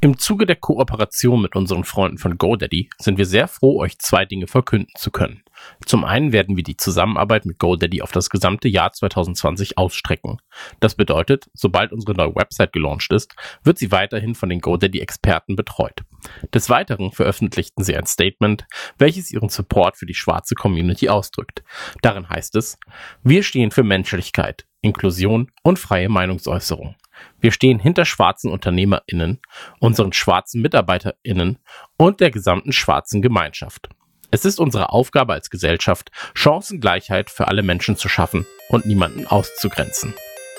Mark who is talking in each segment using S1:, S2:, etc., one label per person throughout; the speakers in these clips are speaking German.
S1: Im Zuge der Kooperation mit unseren Freunden von GoDaddy sind wir sehr froh, euch 2 Dinge verkünden zu können. Zum einen werden wir die Zusammenarbeit mit GoDaddy auf das gesamte Jahr 2020 ausstrecken. Das bedeutet, sobald unsere neue Website gelauncht ist, wird sie weiterhin von den GoDaddy-Experten betreut. Des Weiteren veröffentlichten sie ein Statement, welches ihren Support für die schwarze Community ausdrückt. Darin heißt es: Wir stehen für Menschlichkeit, Inklusion und freie Meinungsäußerung. Wir stehen hinter schwarzen UnternehmerInnen, unseren schwarzen MitarbeiterInnen und der gesamten schwarzen Gemeinschaft. Es ist unsere Aufgabe als Gesellschaft, Chancengleichheit für alle Menschen zu schaffen und niemanden auszugrenzen.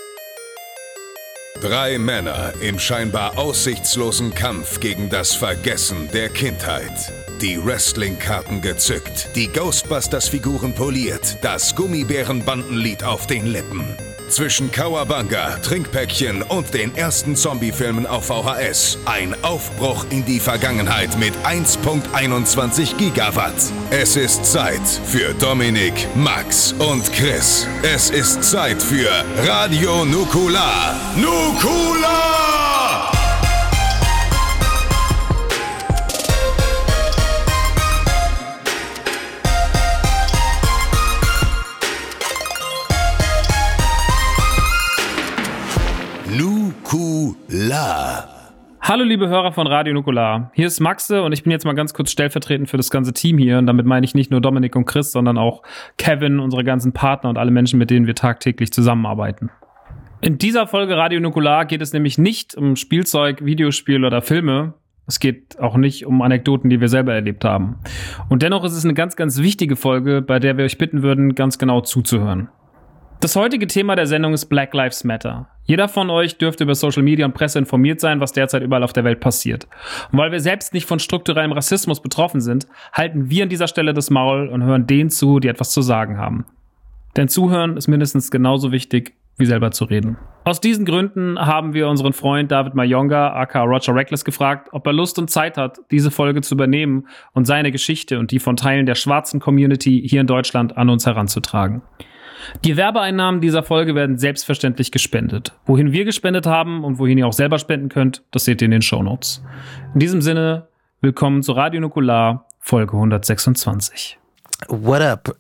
S2: 3 Männer im scheinbar aussichtslosen Kampf gegen das Vergessen der Kindheit. Die Wrestling-Karten gezückt, die Ghostbusters-Figuren poliert, das Gummibärenbandenlied auf den Lippen. Zwischen Kawabanga, Trinkpäckchen und den ersten Zombie-Filmen auf VHS. Ein Aufbruch in die Vergangenheit mit 1.21 Gigawatt. Es ist Zeit für Dominik, Max und Chris. Es ist Zeit für Radio Nukular. Nukular! Nukular.
S3: Hallo liebe Hörer von Radio Nukular. Hier ist Maxe und ich bin jetzt mal ganz kurz stellvertretend für das ganze Team hier. Und damit meine ich nicht nur Dominik und Chris, sondern auch Kevin, unsere ganzen Partner und alle Menschen, mit denen wir tagtäglich zusammenarbeiten. In dieser Folge Radio Nukular geht es nämlich nicht um Spielzeug, Videospiel oder Filme. Es geht auch nicht um Anekdoten, die wir selber erlebt haben. Und dennoch ist es eine ganz, ganz wichtige Folge, bei der wir euch bitten würden, ganz genau zuzuhören. Das heutige Thema der Sendung ist Black Lives Matter. Jeder von euch dürfte über Social Media und Presse informiert sein, was derzeit überall auf der Welt passiert. Und weil wir selbst nicht von strukturellem Rassismus betroffen sind, halten wir an dieser Stelle das Maul und hören denen zu, die etwas zu sagen haben. Denn Zuhören ist mindestens genauso wichtig, wie selber zu reden. Aus diesen Gründen haben wir unseren Freund David Mayonga, aka Roger Reckless, gefragt, ob er Lust und Zeit hat, diese Folge zu übernehmen und seine Geschichte und die von Teilen der schwarzen Community hier in Deutschland an uns heranzutragen. Die Werbeeinnahmen dieser Folge werden selbstverständlich gespendet. Wohin wir gespendet haben und wohin ihr auch selber spenden könnt, das seht ihr in den Shownotes. In diesem Sinne, willkommen zu Radio Nukular, Folge 126.
S4: What up?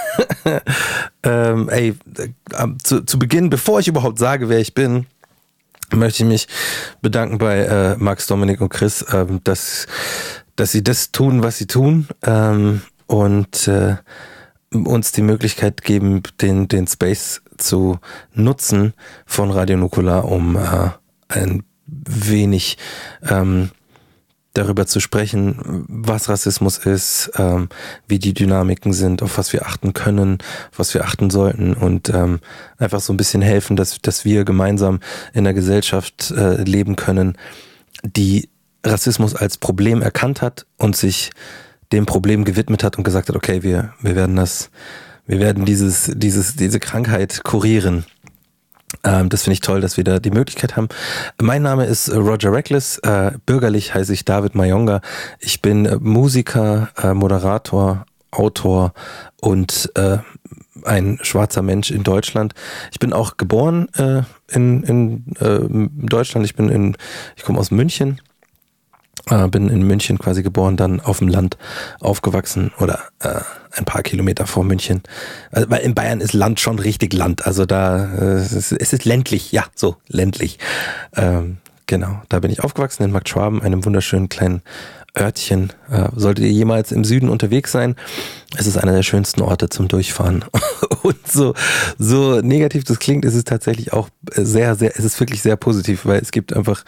S4: Zu Beginn, bevor ich überhaupt sage, wer ich bin, möchte ich mich bedanken bei Max, Dominik und Chris, dass sie das tun, was sie tun, und uns die Möglichkeit geben, den Space zu nutzen von Radio Nukular, um ein wenig darüber zu sprechen, was Rassismus ist, wie die Dynamiken sind, auf was wir achten können, auf was wir achten sollten, und einfach so ein bisschen helfen, dass wir gemeinsam in einer Gesellschaft leben können, die Rassismus als Problem erkannt hat und sich dem Problem gewidmet hat und gesagt hat, okay, wir werden diese Krankheit kurieren. Das finde ich toll, dass wir da die Möglichkeit haben. Mein Name ist Roger Reckless, bürgerlich heiße ich David Mayonga. Ich bin Musiker, Moderator, Autor und ein schwarzer Mensch in Deutschland. Ich bin auch geboren in Deutschland. Ich komme aus München. Bin in München quasi geboren, dann auf dem Land aufgewachsen oder ein paar Kilometer vor München. Also, weil in Bayern ist Land schon richtig Land. Also da es ist ländlich, ja, so ländlich. Genau, da bin ich aufgewachsen in Markt Schwaben, einem wunderschönen kleinen Örtchen. Solltet ihr jemals im Süden unterwegs sein, es ist einer der schönsten Orte zum Durchfahren. Und so negativ das klingt, ist es tatsächlich auch es ist wirklich sehr positiv, weil es gibt einfach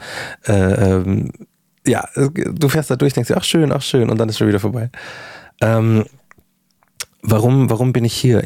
S4: ja, du fährst da durch, denkst dir, ach schön, und dann ist schon wieder vorbei. Warum bin ich hier?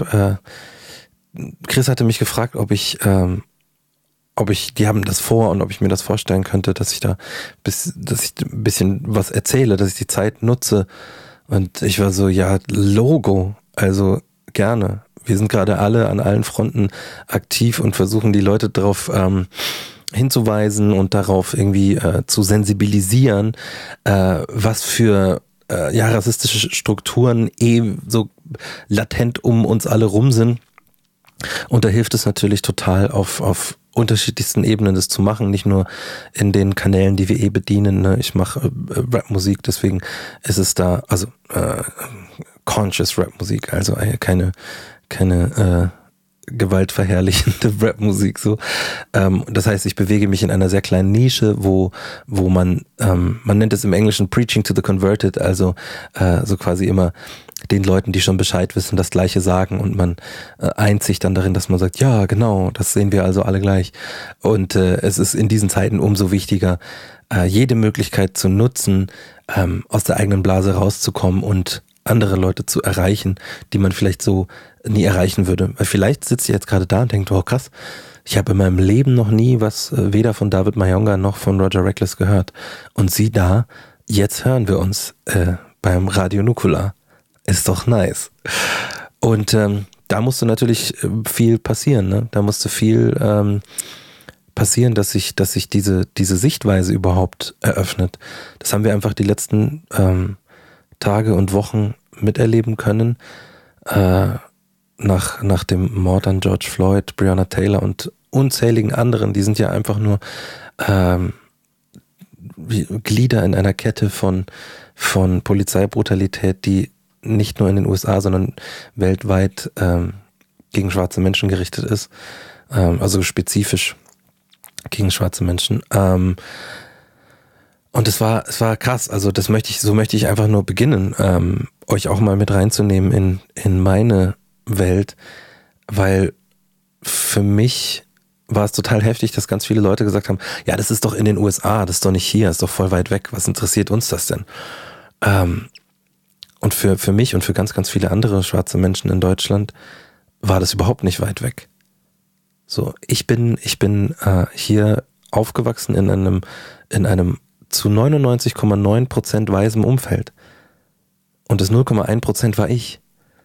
S4: Chris hatte mich gefragt, ob ich, die haben das vor und ob ich mir das vorstellen könnte, dass ich ein bisschen was erzähle, dass ich die Zeit nutze. Und ich war so, ja, Logo, also gerne. Wir sind gerade alle an allen Fronten aktiv und versuchen die Leute darauf hinzuweisen und darauf irgendwie zu sensibilisieren, was für rassistische Strukturen so latent um uns alle rum sind. Und da hilft es natürlich total, auf unterschiedlichsten Ebenen das zu machen, nicht nur in den Kanälen, die wir bedienen. Ne? Ich mache Rap-Musik, deswegen ist es da, also Conscious Rap-Musik, also keine gewaltverherrlichende Rap-Musik so. Das heißt, ich bewege mich in einer sehr kleinen Nische, wo man nennt es im Englischen Preaching to the Converted, also so quasi immer den Leuten, die schon Bescheid wissen, das Gleiche sagen und man eint sich dann darin, dass man sagt, ja genau, das sehen wir also alle gleich. Und es ist in diesen Zeiten umso wichtiger, jede Möglichkeit zu nutzen, aus der eigenen Blase rauszukommen und andere Leute zu erreichen, die man vielleicht so nie erreichen würde. Weil vielleicht sitzt ihr jetzt gerade da und denkt, oh krass, ich habe in meinem Leben noch nie was weder von David Mayonga noch von Roger Reckless gehört. Und sieh da, jetzt hören wir uns beim Radio Nukular. Ist doch nice. Und da musste natürlich viel passieren. Ne? Da musste viel passieren, dass sich diese Sichtweise überhaupt eröffnet. Das haben wir einfach die letzten Tage und Wochen miterleben können, nach dem Mord an George Floyd, Breonna Taylor und unzähligen anderen, die sind ja einfach nur Glieder in einer Kette von Polizeibrutalität, die nicht nur in den USA, sondern weltweit gegen schwarze Menschen gerichtet ist, also spezifisch gegen schwarze Menschen. Und es war krass, also so möchte ich einfach nur beginnen, euch auch mal mit reinzunehmen in meine Welt, weil für mich war es total heftig, dass ganz viele Leute gesagt haben, ja, das ist doch in den USA, das ist doch nicht hier, das ist doch voll weit weg, was interessiert uns das denn? Und für mich und für ganz, ganz viele andere schwarze Menschen in Deutschland war das überhaupt nicht weit weg. So, ich bin hier aufgewachsen in einem zu 99,9% weißem Umfeld. Und das 0,1% war ich.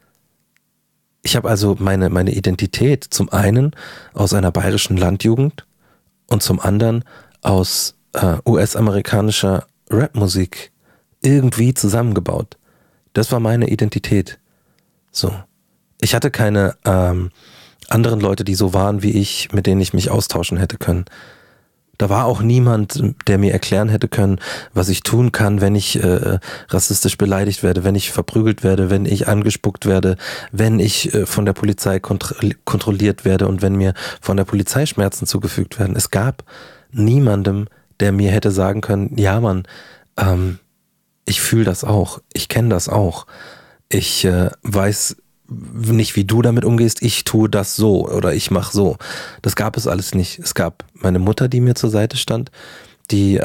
S4: Ich habe also meine Identität zum einen aus einer bayerischen Landjugend und zum anderen aus US-amerikanischer Rapmusik irgendwie zusammengebaut. Das war meine Identität. So. Ich hatte keine anderen Leute, die so waren wie ich, mit denen ich mich austauschen hätte können. Da war auch niemand, der mir erklären hätte können, was ich tun kann, wenn ich rassistisch beleidigt werde, wenn ich verprügelt werde, wenn ich angespuckt werde, wenn ich von der Polizei kontrolliert werde und wenn mir von der Polizei Schmerzen zugefügt werden. Es gab niemandem, der mir hätte sagen können, ja Mann, ich fühle das auch, ich kenne das auch, ich weiß nicht, wie du damit umgehst, ich tue das so oder ich mache so. Das gab es alles nicht. Es gab meine Mutter, die mir zur Seite stand, die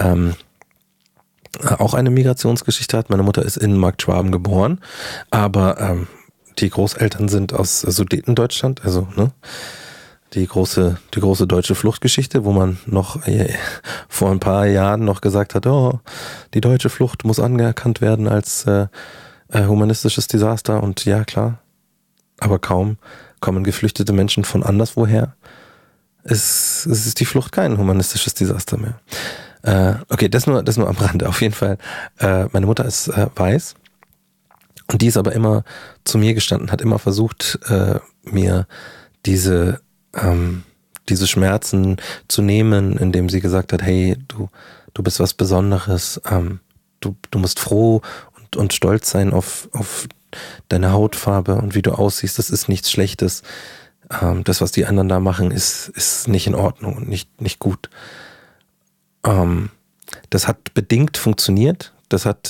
S4: auch eine Migrationsgeschichte hat. Meine Mutter ist in Marktschwaben geboren, aber die Großeltern sind aus Sudetendeutschland, also ne, die große deutsche Fluchtgeschichte, wo man noch vor ein paar Jahren noch gesagt hat, oh, die deutsche Flucht muss anerkannt werden als humanistisches Desaster und ja, klar. Aber kaum kommen geflüchtete Menschen von anderswoher. Es ist die Flucht kein humanistisches Desaster mehr. Okay, das nur am Rande. Auf jeden Fall, meine Mutter ist weiß und die ist aber immer zu mir gestanden, hat immer versucht, mir diese Schmerzen zu nehmen, indem sie gesagt hat, hey, du bist was Besonderes, du musst froh und stolz sein auf deine Hautfarbe und wie du aussiehst, das ist nichts Schlechtes. Das, was die anderen da machen, ist nicht in Ordnung und nicht gut. Das hat bedingt funktioniert. Das hat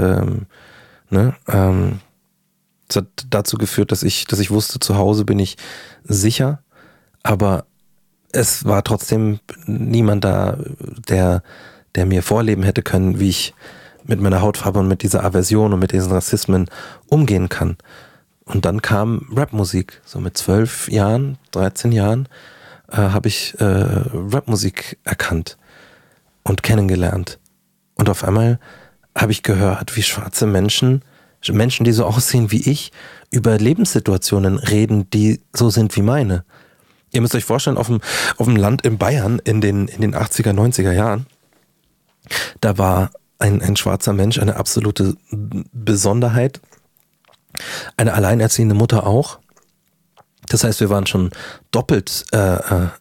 S4: dazu geführt, dass ich wusste, zu Hause bin ich sicher, aber es war trotzdem niemand da, der mir vorleben hätte können, wie ich mit meiner Hautfarbe und mit dieser Aversion und mit diesen Rassismen umgehen kann. Und dann kam Rapmusik. So mit 12 Jahren, 13 Jahren habe ich Rapmusik erkannt und kennengelernt. Und auf einmal habe ich gehört, wie schwarze Menschen, die so aussehen wie ich, über Lebenssituationen reden, die so sind wie meine. Ihr müsst euch vorstellen, auf dem Land in Bayern in den 80er, 90er Jahren, da war ein schwarzer Mensch eine absolute Besonderheit. Eine alleinerziehende Mutter auch. Das heißt, wir waren schon doppelt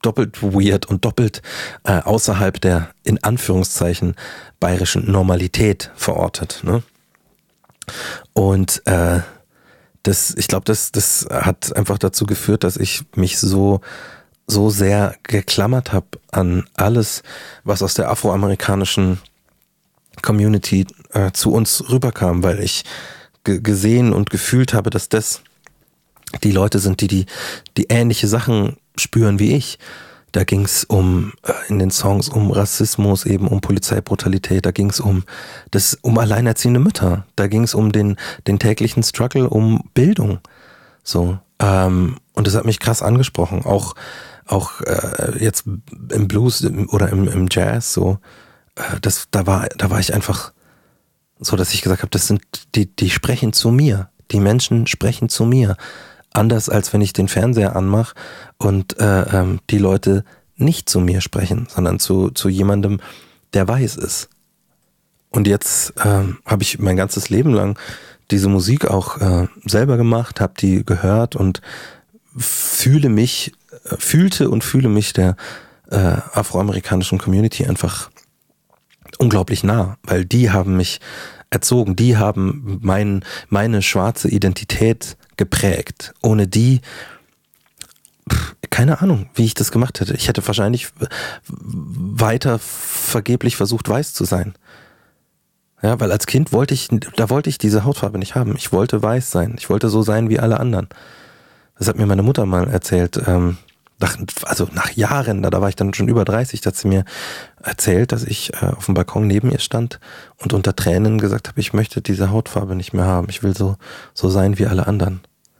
S4: doppelt weird und doppelt außerhalb der, in Anführungszeichen, bayerischen Normalität verortet. Ne? Und ich glaube, das hat einfach dazu geführt, dass ich mich so sehr geklammert habe an alles, was aus der afroamerikanischen Community zu uns rüberkam, weil ich gesehen und gefühlt habe, dass das die Leute sind, die ähnliche Sachen spüren wie ich. Da ging es in den Songs um Rassismus, eben um Polizeibrutalität, da ging es um alleinerziehende Mütter, da ging es um den täglichen Struggle, um Bildung. So, und das hat mich krass angesprochen, auch jetzt im Blues oder im Jazz, so, da war ich einfach so, dass ich gesagt habe, das sind die sprechen zu mir, die Menschen sprechen zu mir. Anders als wenn ich den Fernseher anmache und die Leute nicht zu mir sprechen, sondern zu jemandem, der weiß ist. Und jetzt habe ich mein ganzes Leben lang diese Musik auch selber gemacht, habe die gehört und fühle mich der afroamerikanischen Community einfach unglaublich nah, weil die haben mich erzogen, die haben meine schwarze Identität geprägt. Ohne die, keine Ahnung, wie ich das gemacht hätte. Ich hätte wahrscheinlich weiter vergeblich versucht, weiß zu sein. Ja, weil als Kind wollte ich diese Hautfarbe nicht haben. Ich wollte weiß sein. Ich wollte so sein wie alle anderen. Das hat mir meine Mutter mal erzählt, nach Jahren, da war ich dann schon über 30, da hat sie mir erzählt, dass ich auf dem Balkon neben ihr stand und unter Tränen gesagt habe, ich möchte diese Hautfarbe nicht mehr haben. Ich will so sein wie alle anderen.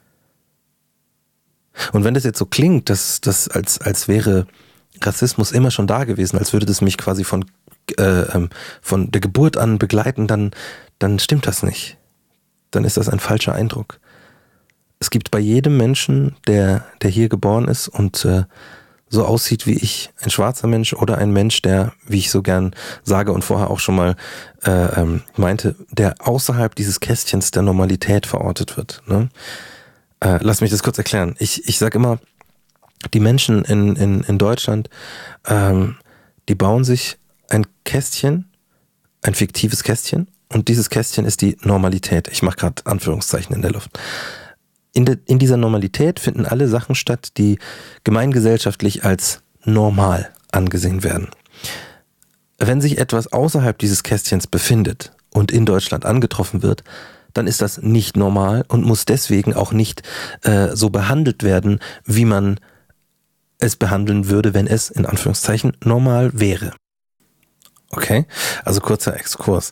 S4: Und wenn das jetzt so klingt, dass als wäre Rassismus immer schon da gewesen, als würde das mich quasi von der Geburt an begleiten, dann stimmt das nicht. Dann ist das ein falscher Eindruck. Es gibt bei jedem Menschen, der hier geboren ist und so aussieht wie ich, ein schwarzer Mensch oder ein Mensch, der, wie ich so gern sage und vorher auch schon mal meinte, der außerhalb dieses Kästchens der Normalität verortet wird. Ne? Lass mich das kurz erklären. Ich sage immer, die Menschen in Deutschland, die bauen sich ein Kästchen, ein fiktives Kästchen, und dieses Kästchen ist die Normalität. Ich mache gerade Anführungszeichen in der Luft. In dieser Normalität finden alle Sachen statt, die gemeingesellschaftlich als normal angesehen werden. Wenn sich etwas außerhalb dieses Kästchens befindet und in Deutschland angetroffen wird, dann ist das nicht normal und muss deswegen auch nicht so behandelt werden, wie man es behandeln würde, wenn es in Anführungszeichen normal wäre. Okay, also kurzer Exkurs.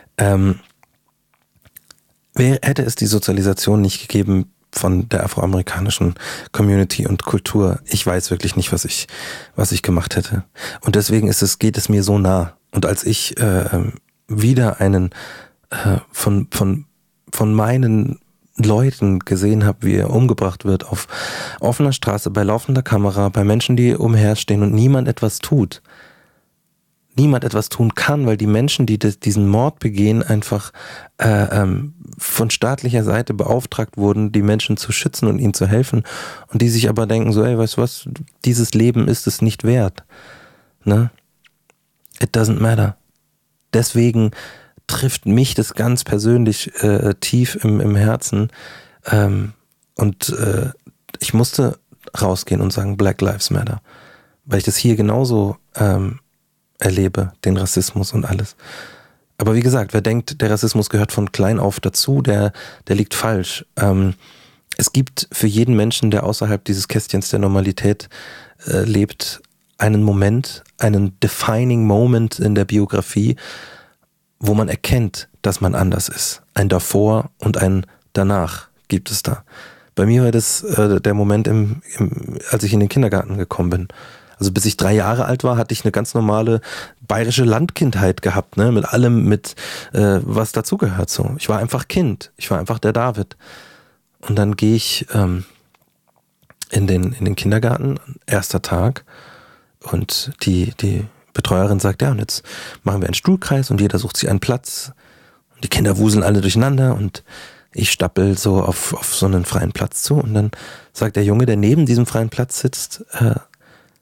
S4: Hätte es die Sozialisation nicht gegeben von der afroamerikanischen Community und Kultur, ich weiß wirklich nicht, was ich gemacht hätte. Und deswegen geht es mir so nah. Und als ich wieder einen von meinen Leuten gesehen habe, wie er umgebracht wird auf offener Straße, bei laufender Kamera, bei Menschen, die umherstehen und niemand etwas tut, niemand etwas tun kann, weil die Menschen, die diesen Mord begehen, einfach von staatlicher Seite beauftragt wurden, die Menschen zu schützen und ihnen zu helfen, und die sich aber denken so, ey, weißt du was, dieses Leben ist es nicht wert. Ne? It doesn't matter. Deswegen trifft mich das ganz persönlich tief im Herzen, und ich musste rausgehen und sagen, Black Lives Matter, weil ich das hier genauso erlebe, den Rassismus und alles. Aber wie gesagt, wer denkt, der Rassismus gehört von klein auf dazu, der liegt falsch. Es gibt für jeden Menschen, der außerhalb dieses Kästchens der Normalität lebt, einen Moment, einen defining Moment in der Biografie, wo man erkennt, dass man anders ist. Ein davor und ein danach gibt es da. Bei mir war das der Moment, als ich in den Kindergarten gekommen bin. Also bis ich 3 Jahre alt war, hatte ich eine ganz normale bayerische Landkindheit gehabt, ne, mit allem, was dazugehört. So, ich war einfach Kind, ich war einfach der David. Und dann gehe ich in den Kindergarten, erster Tag, und die Betreuerin sagt, ja, und jetzt machen wir einen Stuhlkreis und jeder sucht sich einen Platz. Und die Kinder wuseln alle durcheinander und ich stappel so auf so einen freien Platz zu, und dann sagt der Junge, der neben diesem freien Platz sitzt,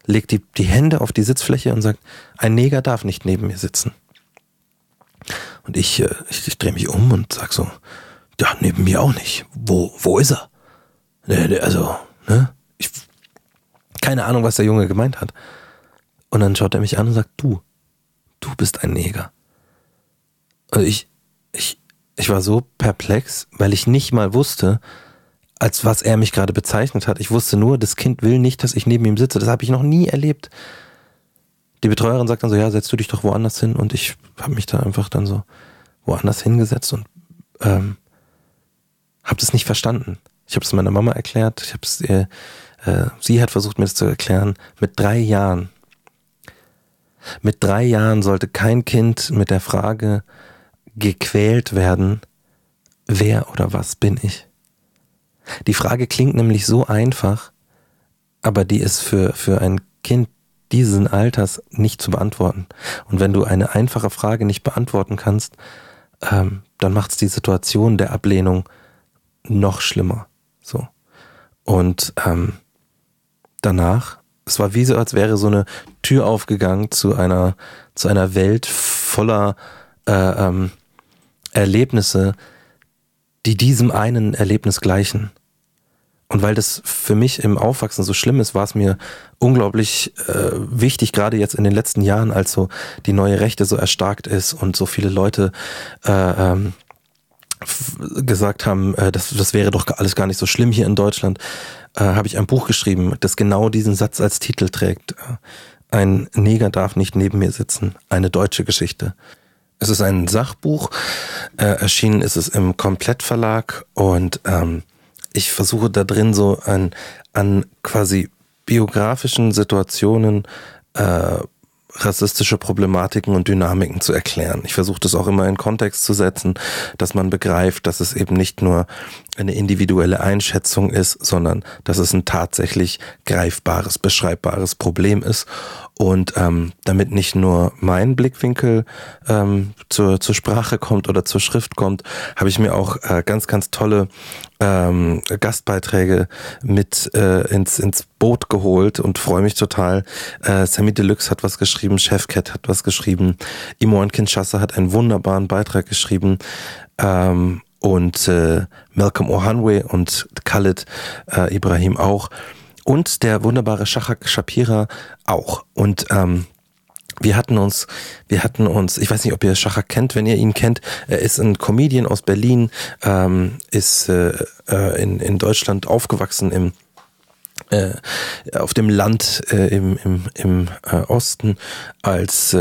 S4: legt die Hände auf die Sitzfläche und sagt, ein Neger darf nicht neben mir sitzen. Und ich drehe mich um und sag so, ja, neben mir auch nicht. Wo ist er? Keine Ahnung, was der Junge gemeint hat. Und dann schaut er mich an und sagt, du bist ein Neger. Und ich war so perplex, weil ich nicht mal wusste, als was er mich gerade bezeichnet hat. Ich wusste nur, das Kind will nicht, dass ich neben ihm sitze. Das habe ich noch nie erlebt. Die Betreuerin sagt dann so, ja, setz du dich doch woanders hin. Und ich habe mich da einfach dann so woanders hingesetzt und habe das nicht verstanden. Ich habe es meiner Mama erklärt. Sie hat versucht, mir das zu erklären. Mit 3 Jahren sollte kein Kind mit der Frage gequält werden, wer oder was bin ich? Die Frage klingt nämlich so einfach, aber die ist für ein Kind diesen Alters nicht zu beantworten. Und wenn du eine einfache Frage nicht beantworten kannst, dann macht es die Situation der Ablehnung noch schlimmer. So. Und danach, es war wie so, als wäre so eine Tür aufgegangen zu einer Welt voller Erlebnisse, die diesem einen Erlebnis gleichen. Und weil das für mich im Aufwachsen so schlimm ist, war es mir unglaublich wichtig, gerade jetzt in den letzten Jahren, als so die neue Rechte so erstarkt ist und so viele Leute gesagt haben, das wäre doch alles gar nicht so schlimm hier in Deutschland, habe ich ein Buch geschrieben, das genau diesen Satz als Titel trägt. Ein Neger darf nicht neben mir sitzen. Eine deutsche Geschichte. Es ist ein Sachbuch, erschienen ist es im Komplettverlag und ich versuche da drin so an quasi biografischen Situationen rassistische Problematiken und Dynamiken zu erklären. Ich versuche das auch immer in Kontext zu setzen, dass man begreift, dass es eben nicht nur eine individuelle Einschätzung ist, sondern dass es ein tatsächlich greifbares, beschreibbares Problem ist. Und damit nicht nur mein Blickwinkel zur Sprache kommt oder zur Schrift kommt, habe ich mir auch ganz, ganz tolle Gastbeiträge mit ins Boot geholt und freue mich total. Sammy Deluxe hat was geschrieben, Chefcat hat was geschrieben, Imo in Kinshasa hat einen wunderbaren Beitrag geschrieben und Malcolm Ohanwe und Khalid Ibrahim auch. Und der wunderbare Shahak Shapira auch. Und wir hatten uns, ich weiß nicht, ob ihr Shahak kennt, wenn ihr ihn kennt, er ist ein Comedian aus Berlin, ist in Deutschland aufgewachsen auf dem Land im Osten als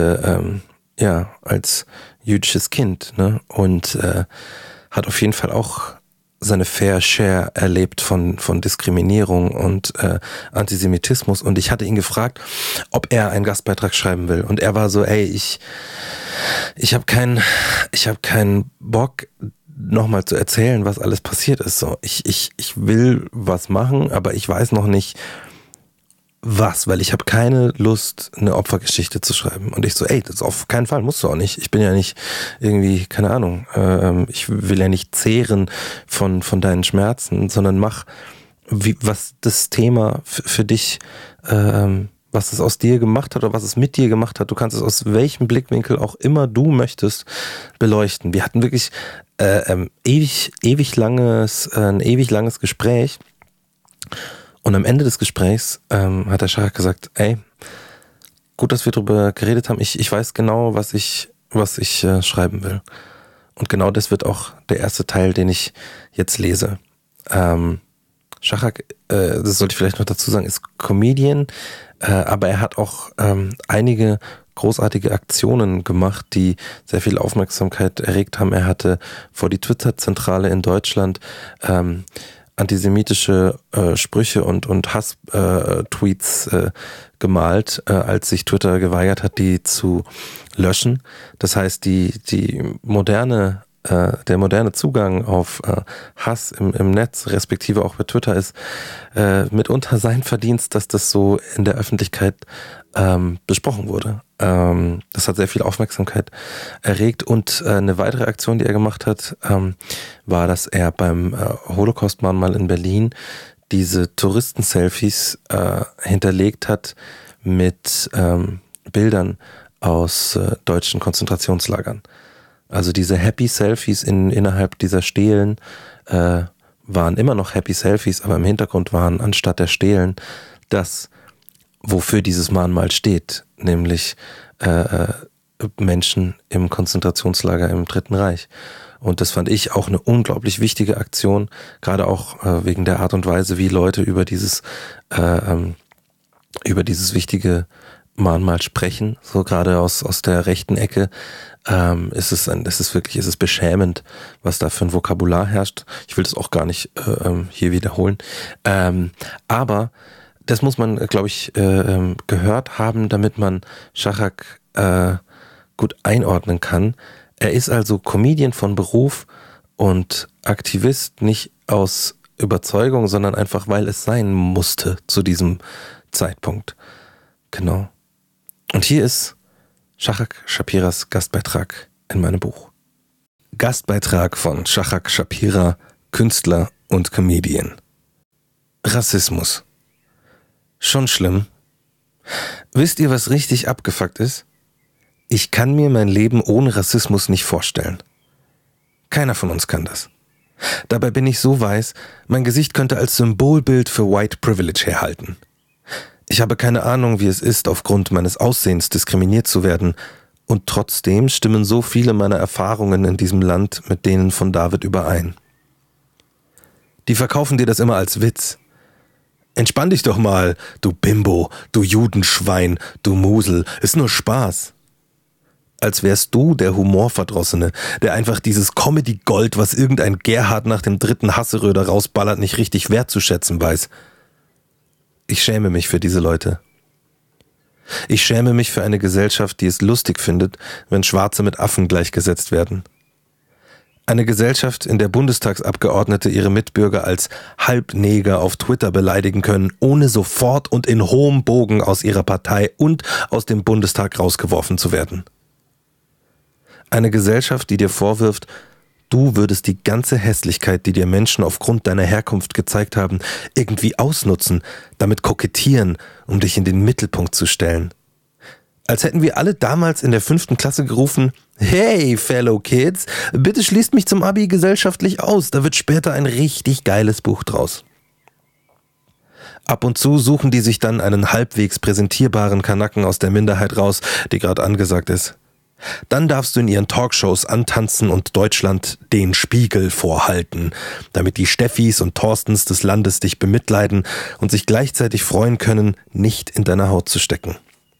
S4: jüdisches Kind, ne? Und hat auf jeden Fall auch seine Fair Share erlebt von Diskriminierung und Antisemitismus. Und ich hatte ihn gefragt, ob er einen Gastbeitrag schreiben will. Und er war so, ey, ich habe keinen Bock, nochmal zu erzählen, was alles passiert ist. So, ich will was machen, aber ich weiß noch nicht, was, weil ich habe keine Lust, eine Opfergeschichte zu schreiben. Und ich so, ey, das auf keinen Fall, musst du auch nicht. Ich bin ja nicht irgendwie, keine Ahnung, ich will ja nicht zehren von deinen Schmerzen, sondern mach, was das Thema für dich, was es aus dir gemacht hat oder was es mit dir gemacht hat. Du kannst es aus welchem Blickwinkel auch immer du möchtest beleuchten. Wir hatten wirklich ein ewig langes Gespräch. Und am Ende des Gesprächs hat der Shahak gesagt, ey, gut, dass wir darüber geredet haben. Ich weiß genau, was ich schreiben will. Und genau das wird auch der erste Teil, den ich jetzt lese. Shahak, das sollte ich vielleicht noch dazu sagen, ist Comedian, aber er hat auch einige großartige Aktionen gemacht, die sehr viel Aufmerksamkeit erregt haben. Er hatte vor die Twitter-Zentrale in Deutschland antisemitische Sprüche und Hass-Tweets gemalt, als sich Twitter geweigert hat, die zu löschen. Das heißt, der moderne Zugang auf Hass im Netz, respektive auch bei Twitter, ist mitunter sein Verdienst, dass das so in der Öffentlichkeit besprochen wurde. Das hat sehr viel Aufmerksamkeit erregt und eine weitere Aktion, die er gemacht hat, war, dass er beim Holocaust-Mahnmal in Berlin diese Touristen-Selfies hinterlegt hat mit Bildern aus deutschen Konzentrationslagern. Also diese Happy Selfies innerhalb dieser Stelen waren immer noch Happy Selfies, aber im Hintergrund waren anstatt der Stelen das, wofür dieses Mahnmal steht, nämlich Menschen im Konzentrationslager im Dritten Reich. Und das fand ich auch eine unglaublich wichtige Aktion, gerade auch wegen der Art und Weise, wie Leute über dieses wichtige Mahnmal sprechen. So gerade aus der rechten Ecke ist es beschämend, was da für ein Vokabular herrscht. Ich will das auch gar nicht hier wiederholen. Aber das muss man, glaube ich, gehört haben, damit man Shachak gut einordnen kann. Er ist also Comedian von Beruf und Aktivist nicht aus Überzeugung, sondern einfach, weil es sein musste zu diesem Zeitpunkt. Genau. Und hier ist Shachak Shapiras Gastbeitrag in meinem Buch. Gastbeitrag von Shachak Shapira, Künstler und Comedian. Rassismus. Schon schlimm. Wisst ihr, was richtig abgefuckt ist? Ich kann mir mein Leben ohne Rassismus nicht vorstellen. Keiner von uns kann das. Dabei bin ich so weiß, mein Gesicht könnte als Symbolbild für White Privilege herhalten. Ich habe keine Ahnung, wie es ist, aufgrund meines Aussehens diskriminiert zu werden, und trotzdem stimmen so viele meiner Erfahrungen in diesem Land mit denen von David überein. Die verkaufen dir das immer als Witz. Entspann dich doch mal, du Bimbo, du Judenschwein, du Musel, ist nur Spaß. Als wärst du der Humorverdrossene, der einfach dieses Comedy-Gold, was irgendein Gerhard nach dem 3. Hasseröder rausballert, nicht richtig wertzuschätzen weiß. Ich schäme mich für diese Leute. Ich schäme mich für eine Gesellschaft, die es lustig findet, wenn Schwarze mit Affen gleichgesetzt werden. Eine Gesellschaft, in der Bundestagsabgeordnete ihre Mitbürger als Halbneger auf Twitter beleidigen können, ohne sofort und in hohem Bogen aus ihrer Partei und aus dem Bundestag rausgeworfen zu werden. Eine Gesellschaft, die dir vorwirft, du würdest die ganze Hässlichkeit, die dir Menschen aufgrund deiner Herkunft gezeigt haben, irgendwie ausnutzen, damit kokettieren, um dich in den Mittelpunkt zu stellen. Als hätten wir alle damals in der 5. Klasse gerufen, hey, fellow kids, bitte schließt mich zum Abi gesellschaftlich aus, da wird später ein richtig geiles Buch draus. Ab und zu suchen die sich dann einen halbwegs präsentierbaren Kanaken aus der Minderheit raus, die gerade angesagt ist. Dann darfst du in ihren Talkshows antanzen und Deutschland den Spiegel vorhalten, damit die Steffis und Thorstens des Landes dich bemitleiden und sich gleichzeitig freuen können, nicht in deiner Haut zu stecken.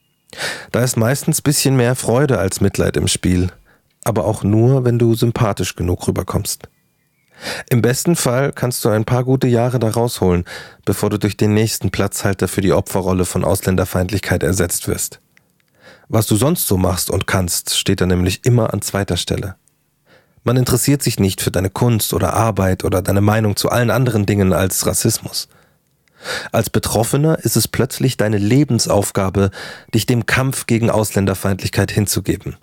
S4: Da ist meistens ein bisschen mehr Freude als Mitleid im Spiel, aber auch nur, wenn du sympathisch genug rüberkommst. Im besten Fall kannst du ein paar gute Jahre da rausholen, bevor du durch den nächsten Platzhalter für die Opferrolle von Ausländerfeindlichkeit ersetzt wirst. Was du sonst so machst und kannst, steht da nämlich immer an zweiter Stelle. Man interessiert sich nicht für deine Kunst oder Arbeit oder deine Meinung zu allen anderen Dingen als Rassismus. Als Betroffener ist es plötzlich deine Lebensaufgabe, dich dem Kampf gegen Ausländerfeindlichkeit hinzugeben.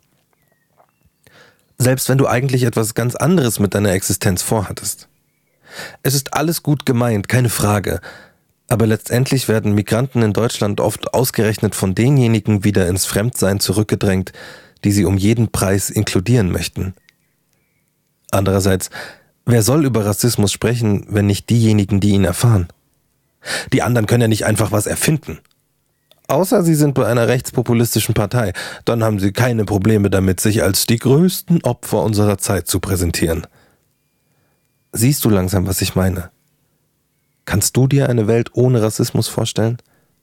S4: Selbst wenn du eigentlich etwas ganz anderes mit deiner Existenz vorhattest. Es ist alles gut gemeint, keine Frage. Aber letztendlich werden Migranten in Deutschland oft ausgerechnet von denjenigen wieder ins Fremdsein zurückgedrängt, die sie um jeden Preis inkludieren möchten. Andererseits, wer soll über Rassismus sprechen, wenn nicht diejenigen, die ihn erfahren? Die anderen können ja nicht einfach was erfinden. Außer sie sind bei einer rechtspopulistischen Partei, dann haben sie keine Probleme damit, sich als die größten Opfer unserer Zeit zu präsentieren. Siehst du langsam, was ich meine? Kannst du dir eine Welt ohne Rassismus vorstellen?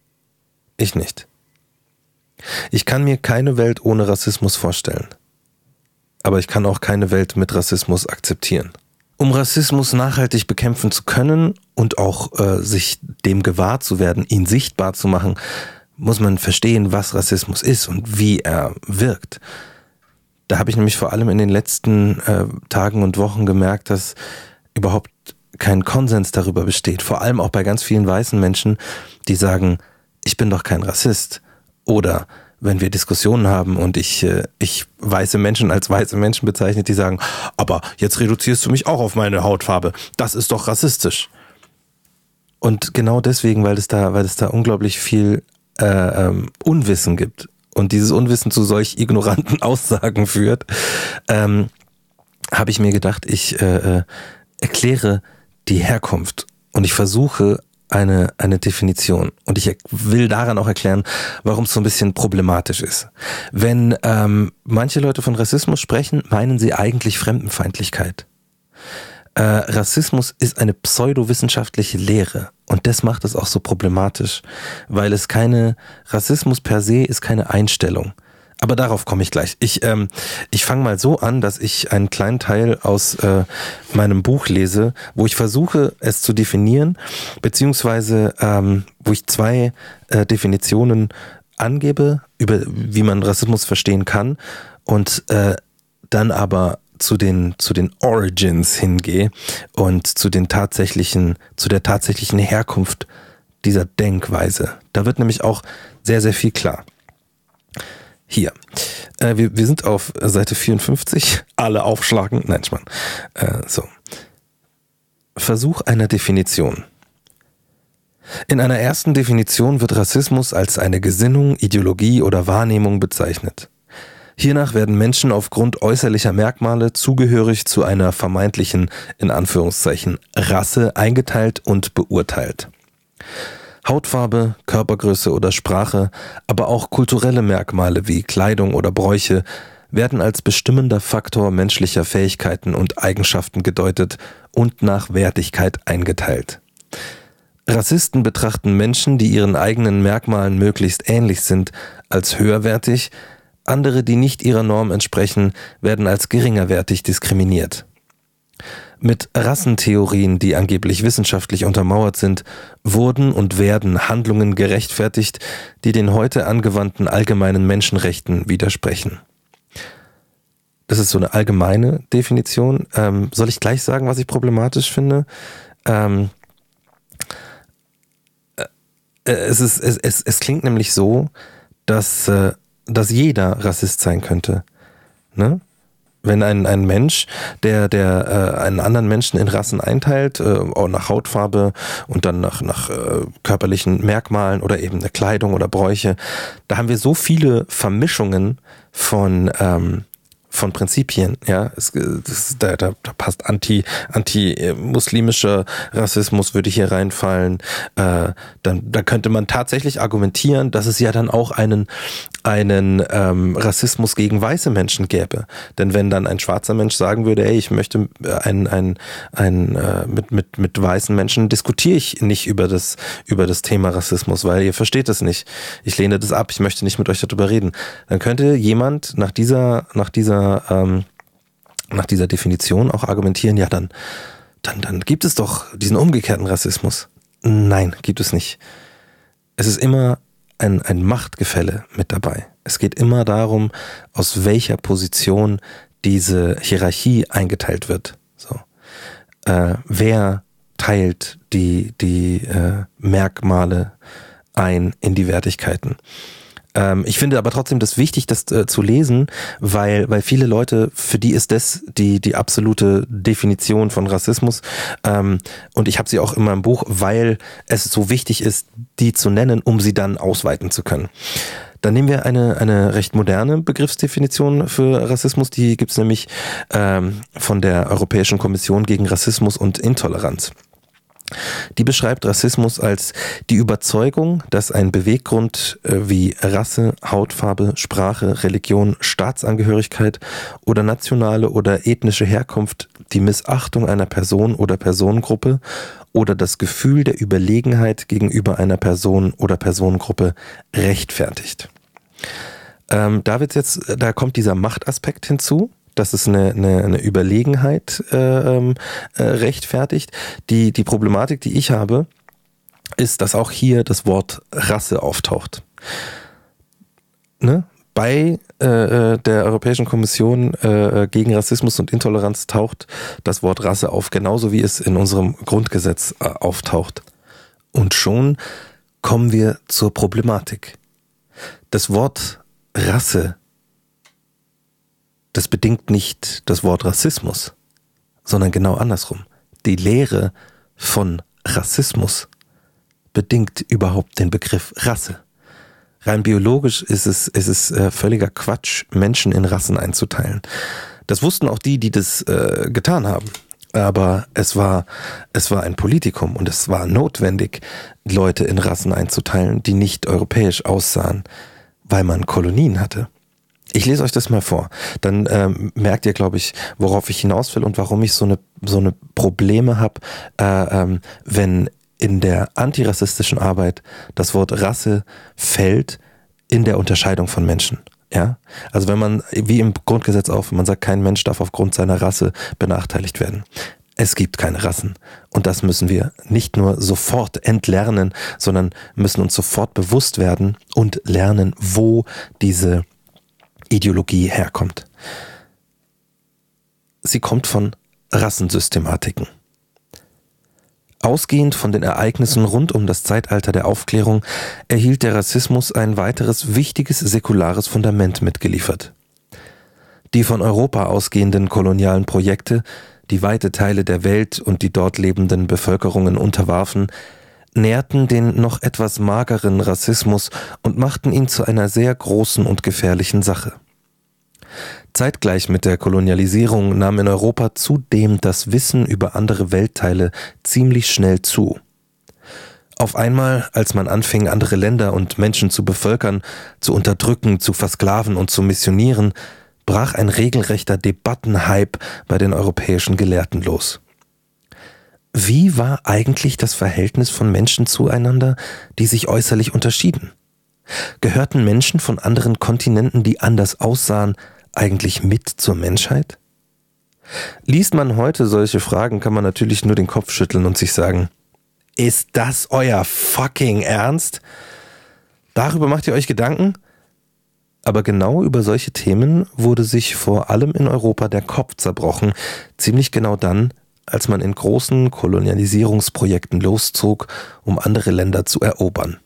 S4: Ich nicht. Ich kann mir keine Welt ohne Rassismus vorstellen. Aber ich kann auch keine Welt mit Rassismus akzeptieren. Um Rassismus nachhaltig bekämpfen zu können und auch sich dem gewahr zu werden, ihn sichtbar zu machen, muss man verstehen, was Rassismus ist und wie er wirkt. Da habe ich nämlich vor allem in den letzten Tagen und Wochen gemerkt, dass überhaupt kein Konsens darüber besteht. Vor allem auch bei ganz vielen weißen Menschen, die sagen, ich bin doch kein Rassist. Oder wenn wir Diskussionen haben und ich weiße Menschen als weiße Menschen bezeichne, die sagen, aber jetzt reduzierst du mich auch auf meine Hautfarbe. Das ist doch rassistisch. Und genau deswegen, weil es da unglaublich viel Unwissen gibt und dieses Unwissen zu solch ignoranten Aussagen führt, habe ich mir gedacht, ich erkläre die Herkunft und ich versuche eine Definition. Und ich will daran auch erklären, warum es so ein bisschen problematisch ist. Wenn manche Leute von Rassismus sprechen, meinen sie eigentlich Fremdenfeindlichkeit. Rassismus ist eine pseudowissenschaftliche Lehre und das macht es auch so problematisch, weil Rassismus per se ist keine Einstellung. Aber darauf komme ich gleich. Ich fange mal so an, dass ich einen kleinen Teil aus meinem Buch lese, wo ich versuche, es zu definieren, beziehungsweise wo ich 2 Definitionen angebe, über wie man Rassismus verstehen kann und dann aber zu den Origins hingehe und zu der tatsächlichen Herkunft dieser Denkweise. Da wird nämlich auch sehr, sehr viel klar. Hier. Wir sind auf Seite 54. Alle aufschlagen. Nein, Schmarrn. So. Versuch einer Definition. In einer ersten Definition wird Rassismus als eine Gesinnung, Ideologie oder Wahrnehmung bezeichnet. Hiernach werden Menschen aufgrund äußerlicher Merkmale zugehörig zu einer vermeintlichen, in Anführungszeichen, Rasse eingeteilt und beurteilt. Hautfarbe, Körpergröße oder Sprache, aber auch kulturelle Merkmale wie Kleidung oder Bräuche werden als bestimmender Faktor menschlicher Fähigkeiten und Eigenschaften gedeutet und nach Wertigkeit eingeteilt. Rassisten betrachten Menschen, die ihren eigenen Merkmalen möglichst ähnlich sind, als höherwertig, andere, die nicht ihrer Norm entsprechen, werden als geringerwertig diskriminiert. Mit Rassentheorien, die angeblich wissenschaftlich untermauert sind, wurden und werden Handlungen gerechtfertigt, die den heute angewandten allgemeinen Menschenrechten widersprechen. Das ist so eine allgemeine Definition. Soll ich gleich sagen, was ich problematisch finde? Es klingt nämlich so, dass jeder Rassist sein könnte. Ne? Wenn ein Mensch, der einen anderen Menschen in Rassen einteilt, auch nach Hautfarbe und dann nach körperlichen Merkmalen oder eben eine Kleidung oder Bräuche, da haben wir so viele Vermischungen von Prinzipien, ja, da passt anti-muslimischer Rassismus würde hier reinfallen, da könnte man tatsächlich argumentieren, dass es ja dann auch einen Rassismus gegen weiße Menschen gäbe, denn wenn dann ein schwarzer Mensch sagen würde, ey, ich möchte mit weißen Menschen diskutiere ich nicht über das Thema Rassismus, weil ihr versteht das nicht, ich lehne das ab, ich möchte nicht mit euch darüber reden, dann könnte jemand nach dieser Definition auch argumentieren, ja, dann gibt es doch diesen umgekehrten Rassismus. Nein, gibt es nicht. Es ist immer ein Machtgefälle mit dabei. Es geht immer darum, aus welcher Position diese Hierarchie eingeteilt wird. So. Wer teilt die Merkmale ein in die Wertigkeiten? Ich finde aber trotzdem das wichtig, das zu lesen, weil viele Leute, für die ist das die absolute Definition von Rassismus. Und ich habe sie auch in meinem Buch, weil es so wichtig ist, die zu nennen, um sie dann ausweiten zu können. Dann nehmen wir eine recht moderne Begriffsdefinition für Rassismus. Die gibt's nämlich von der Europäischen Kommission gegen Rassismus und Intoleranz. Die beschreibt Rassismus als die Überzeugung, dass ein Beweggrund wie Rasse, Hautfarbe, Sprache, Religion, Staatsangehörigkeit oder nationale oder ethnische Herkunft die Missachtung einer Person oder Personengruppe oder das Gefühl der Überlegenheit gegenüber einer Person oder Personengruppe rechtfertigt. Da kommt dieser Machtaspekt hinzu. Dass es eine Überlegenheit rechtfertigt. Die Problematik, die ich habe, ist, dass auch hier das Wort Rasse auftaucht. Ne? Bei der Europäischen Kommission gegen Rassismus und Intoleranz taucht das Wort Rasse auf, genauso wie es in unserem Grundgesetz auftaucht. Und schon kommen wir zur Problematik. Das Wort Rasse, das bedingt nicht das Wort Rassismus, sondern genau andersrum. Die Lehre von Rassismus bedingt überhaupt den Begriff Rasse. Rein biologisch ist es völliger Quatsch, Menschen in Rassen einzuteilen. Das wussten auch die das getan haben. Aber es war ein Politikum und es war notwendig, Leute in Rassen einzuteilen, die nicht europäisch aussahen, weil man Kolonien hatte. Ich lese euch das mal vor. Dann merkt ihr, glaube ich, worauf ich hinaus will und warum ich so eine Probleme habe, wenn in der antirassistischen Arbeit das Wort Rasse fällt in der Unterscheidung von Menschen. Ja? Also wenn man, wie im Grundgesetz auch, wenn man sagt, kein Mensch darf aufgrund seiner Rasse benachteiligt werden. Es gibt keine Rassen. Und das müssen wir nicht nur sofort entlernen, sondern müssen uns sofort bewusst werden und lernen, wo diese Ideologie herkommt. Sie kommt von Rassensystematiken. Ausgehend von den Ereignissen rund um das Zeitalter der Aufklärung erhielt der Rassismus ein weiteres wichtiges säkulares Fundament mitgeliefert. Die von Europa ausgehenden kolonialen Projekte, die weite Teile der Welt und die dort lebenden Bevölkerungen unterwarfen, nährten den noch etwas mageren Rassismus und machten ihn zu einer sehr großen und gefährlichen Sache. Zeitgleich mit der Kolonialisierung nahm in Europa zudem das Wissen über andere Weltteile ziemlich schnell zu. Auf einmal, als man anfing, andere Länder und Menschen zu bevölkern, zu unterdrücken, zu versklaven und zu missionieren, brach ein regelrechter Debattenhype bei den europäischen Gelehrten los. Wie war eigentlich das Verhältnis von Menschen zueinander, die sich äußerlich unterschieden? Gehörten Menschen von anderen Kontinenten, die anders aussahen, eigentlich mit zur Menschheit? Liest man heute solche Fragen, kann man natürlich nur den Kopf schütteln und sich sagen, ist das euer fucking Ernst? Darüber macht ihr euch Gedanken? Aber genau über solche Themen wurde sich vor allem in Europa der Kopf zerbrochen, ziemlich genau dann, als man in großen Kolonialisierungsprojekten loszog, um andere Länder zu erobern.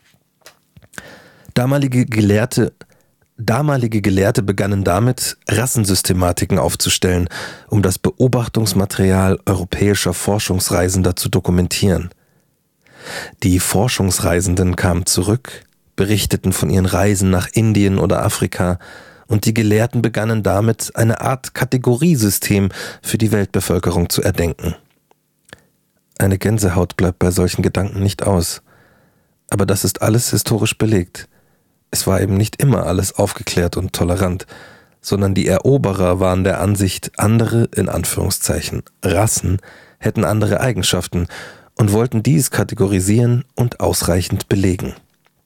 S4: Damalige Gelehrte begannen damit, Rassensystematiken aufzustellen, um das Beobachtungsmaterial europäischer Forschungsreisender zu dokumentieren. Die Forschungsreisenden kamen zurück, berichteten von ihren Reisen nach Indien oder Afrika und die Gelehrten begannen damit, eine Art Kategoriesystem für die Weltbevölkerung zu erdenken. Eine Gänsehaut bleibt bei solchen Gedanken nicht aus. Aber das ist alles historisch belegt. Es war eben nicht immer alles aufgeklärt und tolerant, sondern die Eroberer waren der Ansicht, andere, in Anführungszeichen, Rassen, hätten andere Eigenschaften und wollten dies kategorisieren und ausreichend belegen.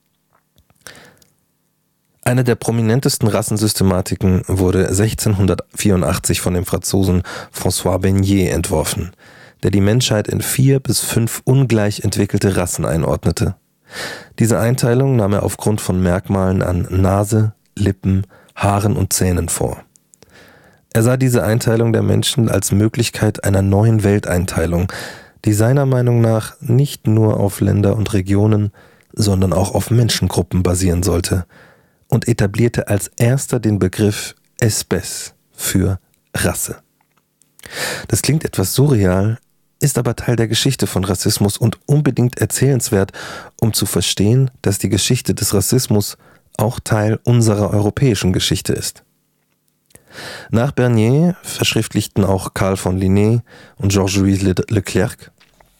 S4: Eine der prominentesten Rassensystematiken wurde 1684 von dem Franzosen François Bernier entworfen, der die Menschheit in 4 bis 5 ungleich entwickelte Rassen einordnete. Diese Einteilung nahm er aufgrund von Merkmalen an Nase, Lippen, Haaren und Zähnen vor. Er sah diese Einteilung der Menschen als Möglichkeit einer neuen Welteinteilung, die seiner Meinung nach nicht nur auf Länder und Regionen, sondern auch auf Menschengruppen basieren sollte, und etablierte als erster den Begriff Espèce für Rasse. Das klingt etwas surreal, ist aber Teil der Geschichte von Rassismus und unbedingt erzählenswert, um zu verstehen, dass die Geschichte des Rassismus auch Teil unserer europäischen Geschichte ist. Nach Bernier verschriftlichten auch Carl von Linné und Georges-Louis Leclerc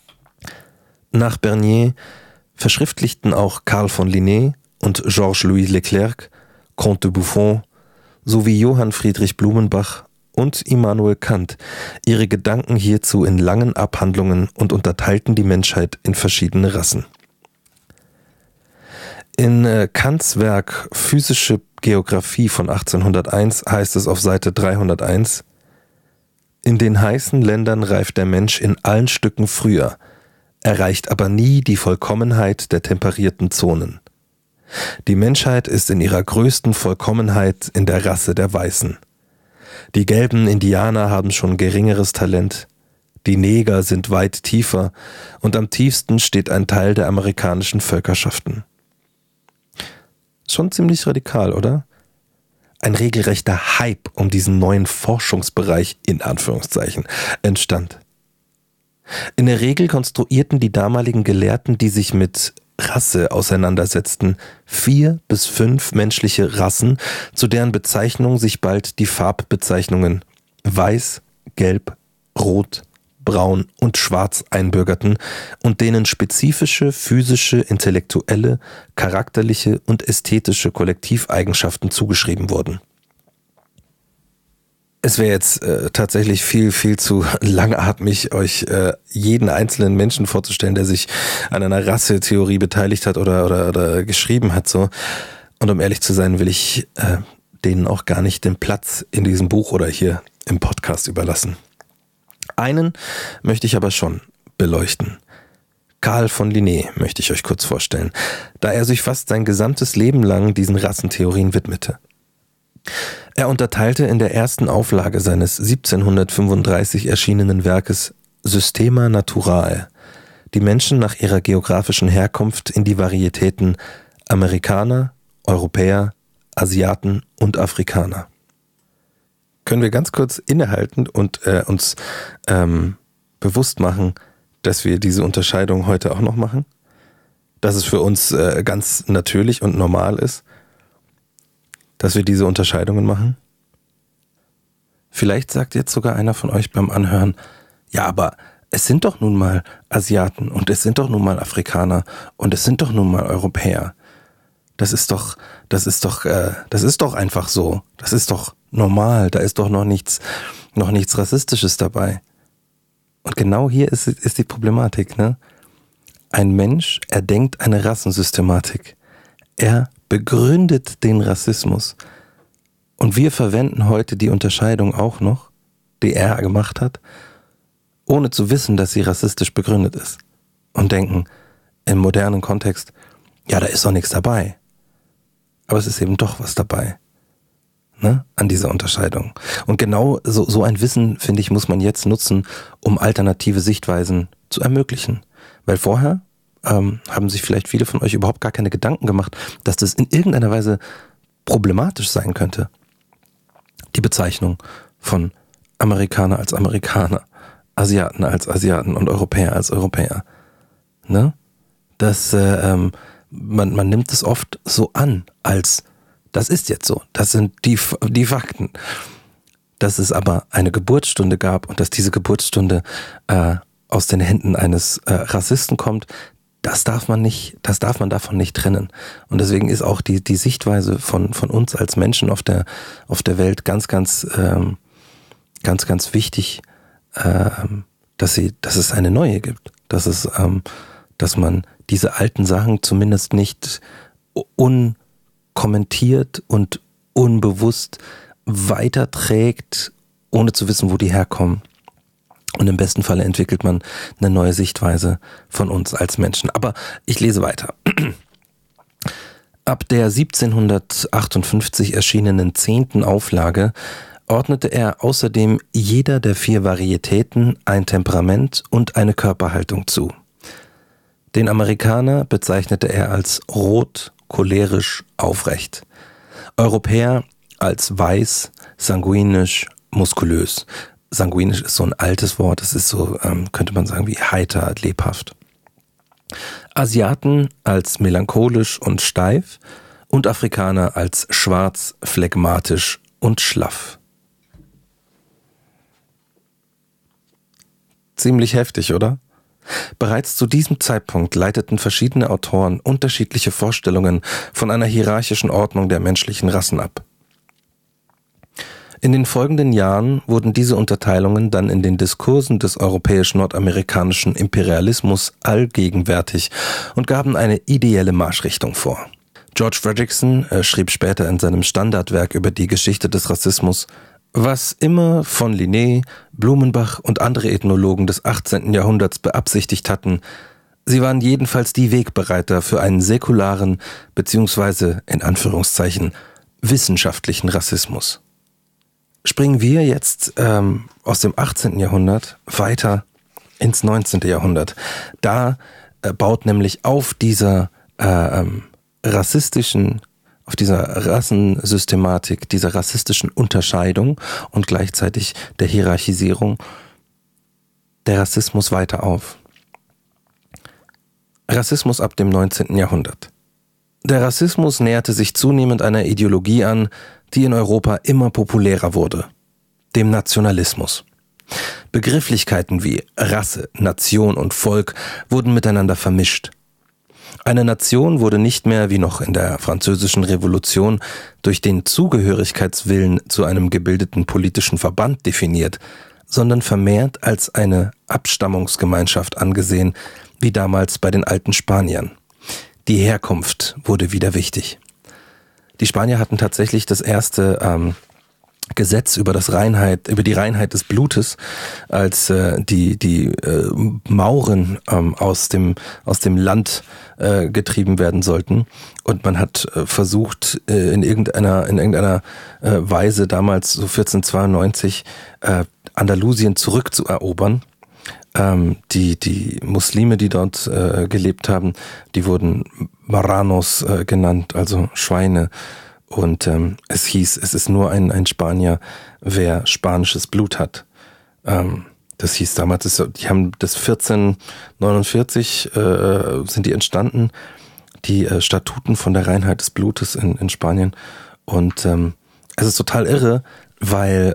S4: und Georges-Louis Leclerc, Comte de Buffon sowie Johann Friedrich Blumenbach und Immanuel Kant ihre Gedanken hierzu in langen Abhandlungen und unterteilten die Menschheit in verschiedene Rassen. In Kants Werk Physische Geographie von 1801 heißt es auf Seite 301: In den heißen Ländern reift der Mensch in allen Stücken früher, erreicht aber nie die Vollkommenheit der temperierten Zonen. Die Menschheit ist in ihrer größten Vollkommenheit in der Rasse der Weißen. Die gelben Indianer haben schon geringeres Talent, die Neger sind weit tiefer und am tiefsten steht ein Teil der amerikanischen Völkerschaften. Schon ziemlich radikal, oder? Ein regelrechter Hype um diesen neuen Forschungsbereich in Anführungszeichen entstand. In der Regel konstruierten die damaligen Gelehrten, die sich mit Rasse auseinandersetzten 4 bis 5 menschliche Rassen, zu deren Bezeichnung sich bald die Farbbezeichnungen Weiß, Gelb, Rot, Braun und Schwarz einbürgerten und denen spezifische physische, intellektuelle, charakterliche und ästhetische Kollektiveigenschaften zugeschrieben wurden. Es wäre jetzt tatsächlich viel zu langatmig, euch jeden einzelnen Menschen vorzustellen, der sich an einer Rassetheorie beteiligt hat oder geschrieben hat. So. Und um ehrlich zu sein, will ich denen auch gar nicht den Platz in diesem Buch oder hier im Podcast überlassen. Einen möchte ich aber schon beleuchten. Carl von Linné möchte ich euch kurz vorstellen, da er sich fast sein gesamtes Leben lang diesen Rassentheorien widmete. Er unterteilte in der ersten Auflage seines 1735 erschienenen Werkes Systema Naturae die Menschen nach ihrer geografischen Herkunft in die Varietäten Amerikaner, Europäer, Asiaten und Afrikaner. Können wir ganz kurz innehalten und uns bewusst machen, dass wir diese Unterscheidung heute auch noch machen? Dass es für uns ganz natürlich und normal ist, dass wir diese Unterscheidungen machen? Vielleicht sagt jetzt sogar einer von euch beim Anhören, ja, aber es sind doch nun mal Asiaten und es sind doch nun mal Afrikaner und es sind doch nun mal Europäer. Das ist doch einfach so. Das ist doch normal. Da ist doch noch nichts Rassistisches dabei. Und genau hier ist die Problematik, ne? Ein Mensch erdenkt eine Rassensystematik. Er begründet den Rassismus. Und wir verwenden heute die Unterscheidung auch noch, die er gemacht hat, ohne zu wissen, dass sie rassistisch begründet ist. Und denken im modernen Kontext, ja, da ist doch nichts dabei. Aber es ist eben doch was dabei, ne, an dieser Unterscheidung. Und genau so ein Wissen, finde ich, muss man jetzt nutzen, um alternative Sichtweisen zu ermöglichen. Weil vorher haben sich vielleicht viele von euch überhaupt gar keine Gedanken gemacht, dass das in irgendeiner Weise problematisch sein könnte. Die Bezeichnung von Amerikaner als Amerikaner, Asiaten als Asiaten und Europäer als Europäer. Ne? Das, man nimmt es oft so an, als das ist jetzt so, das sind die Fakten. Dass es aber eine Geburtsstunde gab und dass diese Geburtsstunde aus den Händen eines Rassisten kommt, das darf man davon nicht trennen. Und deswegen ist auch die Sichtweise von uns als Menschen auf der Welt ganz wichtig, dass es eine neue gibt. Dass man diese alten Sachen zumindest nicht unkommentiert und unbewusst weiterträgt, ohne zu wissen, wo die herkommen. Und im besten Falle entwickelt man eine neue Sichtweise von uns als Menschen. Aber ich lese weiter. Ab der 1758 erschienenen 10. Auflage ordnete er außerdem jeder der 4 Varietäten ein Temperament und eine Körperhaltung zu. Den Amerikaner bezeichnete er als rot, cholerisch, aufrecht. Europäer als weiß, sanguinisch, muskulös. Sanguinisch ist so ein altes Wort, das ist so, könnte man sagen, wie heiter, lebhaft. Asiaten als melancholisch und steif und Afrikaner als schwarz, phlegmatisch und schlaff. Ziemlich heftig, oder? Bereits zu diesem Zeitpunkt leiteten verschiedene Autoren unterschiedliche Vorstellungen von einer hierarchischen Ordnung der menschlichen Rassen ab. In den folgenden Jahren wurden diese Unterteilungen dann in den Diskursen des europäisch-nordamerikanischen Imperialismus allgegenwärtig und gaben eine ideelle Marschrichtung vor. George Fredrickson schrieb später in seinem Standardwerk über die Geschichte des Rassismus: Was immer von Linné, Blumenbach und andere Ethnologen des 18. Jahrhunderts beabsichtigt hatten, sie waren jedenfalls die Wegbereiter für einen säkularen bzw. in Anführungszeichen wissenschaftlichen Rassismus. Springen wir jetzt aus dem 18. Jahrhundert weiter ins 19. Jahrhundert. Da baut nämlich auf dieser auf dieser Rassensystematik, dieser rassistischen Unterscheidung und gleichzeitig der Hierarchisierung der Rassismus weiter auf. Rassismus ab dem 19. Jahrhundert. Der Rassismus näherte sich zunehmend einer Ideologie an, die in Europa immer populärer wurde: dem Nationalismus. Begrifflichkeiten wie Rasse, Nation und Volk wurden miteinander vermischt. Eine Nation wurde nicht mehr, wie noch in der Französischen Revolution, durch den Zugehörigkeitswillen zu einem gebildeten politischen Verband definiert, sondern vermehrt als eine Abstammungsgemeinschaft angesehen, wie damals bei den alten Spaniern. Die Herkunft wurde wieder wichtig. Die Spanier hatten tatsächlich das erste Gesetz über die Reinheit des Blutes, als die Mauren aus dem Land getrieben werden sollten, und man hat versucht, in irgendeiner Weise damals, so 1492, Andalusien zurückzuerobern. Die Muslime, die dort gelebt haben, die wurden Marranos genannt, also Schweine. Und es hieß, es ist nur ein Spanier, wer spanisches Blut hat. Das hieß damals, die haben das 1449 sind die entstanden, die Statuten von der Reinheit des Blutes in Spanien. Und es ist total irre, weil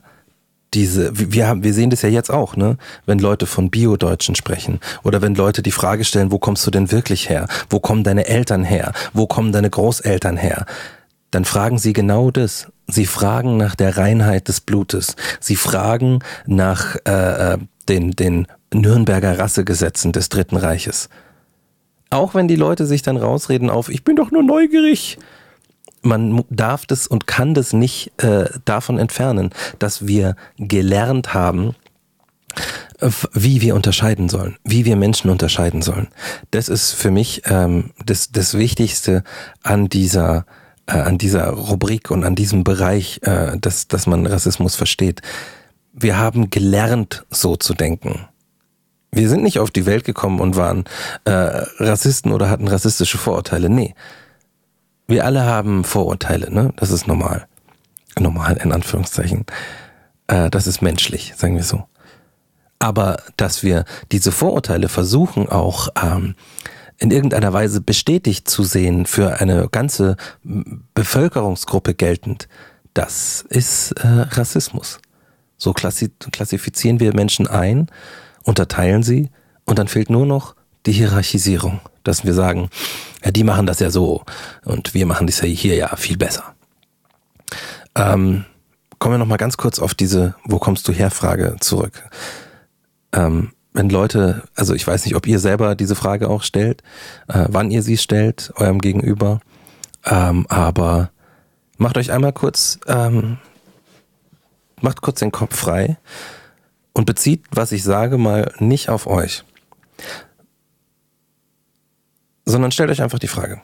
S4: wir sehen das ja jetzt auch, ne? Wenn Leute von Bio-Deutschen sprechen oder wenn Leute die Frage stellen, wo kommst du denn wirklich her? Wo kommen deine Eltern her? Wo kommen deine Großeltern her? Dann fragen sie genau das. Sie fragen nach der Reinheit des Blutes. Sie fragen nach den Nürnberger Rassegesetzen des Dritten Reiches. Auch wenn die Leute sich dann rausreden auf, ich bin doch nur neugierig. Man darf das und kann das nicht davon entfernen, dass wir gelernt haben, wie wir unterscheiden sollen, wie wir Menschen unterscheiden sollen. Das ist für mich das Wichtigste an dieser Rubrik und an diesem Bereich, dass man Rassismus versteht. Wir haben gelernt, so zu denken. Wir sind nicht auf die Welt gekommen und waren Rassisten oder hatten rassistische Vorurteile. Nee. Wir alle haben Vorurteile, ne? Das ist normal. Normal in Anführungszeichen. Das ist menschlich, sagen wir so. Aber dass wir diese Vorurteile versuchen auch in irgendeiner Weise bestätigt zu sehen, für eine ganze Bevölkerungsgruppe geltend, das ist Rassismus. So klassifizieren wir Menschen ein, unterteilen sie und dann fehlt nur noch die Hierarchisierung, dass wir sagen, ja, die machen das ja so und wir machen das ja hier ja viel besser. Kommen wir nochmal ganz kurz auf diese Wo kommst du her Frage zurück. Wenn Leute, also ich weiß nicht, ob ihr selber diese Frage auch stellt, wann ihr sie stellt, eurem Gegenüber, aber macht euch einmal kurz, macht kurz den Kopf frei und bezieht, was ich sage, mal nicht auf euch, sondern stellt euch einfach die Frage: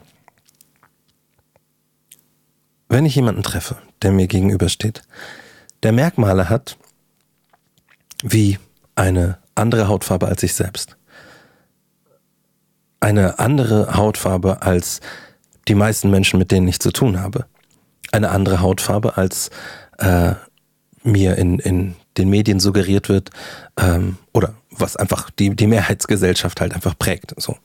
S4: Wenn ich jemanden treffe, der mir gegenübersteht, der Merkmale hat wie eine andere Hautfarbe als ich selbst, eine andere Hautfarbe als die meisten Menschen, mit denen ich zu tun habe, eine andere Hautfarbe als mir in den Medien suggeriert wird, oder was einfach die Mehrheitsgesellschaft halt einfach prägt. So.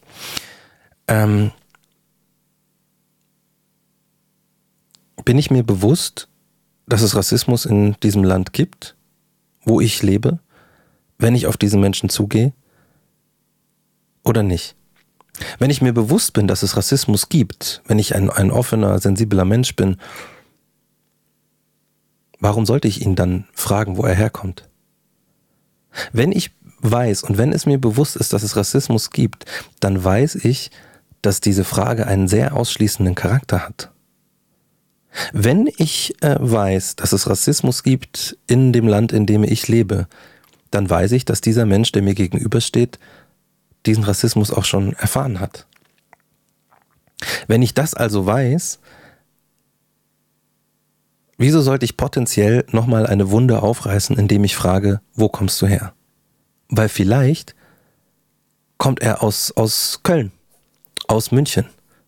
S4: Bin ich mir bewusst, dass es Rassismus in diesem Land gibt, wo ich lebe, wenn ich auf diese Menschen zugehe, oder nicht? Wenn ich mir bewusst bin, dass es Rassismus gibt, wenn ich ein offener, sensibler Mensch bin, warum sollte ich ihn dann fragen, wo er herkommt? Wenn ich weiß und wenn es mir bewusst ist, dass es Rassismus gibt, dann weiß ich, dass diese Frage einen sehr ausschließenden Charakter hat. Wenn ich weiß, dass es Rassismus gibt in dem Land, in dem ich lebe, dann weiß ich, dass dieser Mensch, der mir gegenübersteht, diesen Rassismus auch schon erfahren hat. Wenn ich das also weiß, wieso sollte ich potenziell nochmal eine Wunde aufreißen, indem ich frage, wo kommst du her? Weil vielleicht kommt er aus Köln, aus München.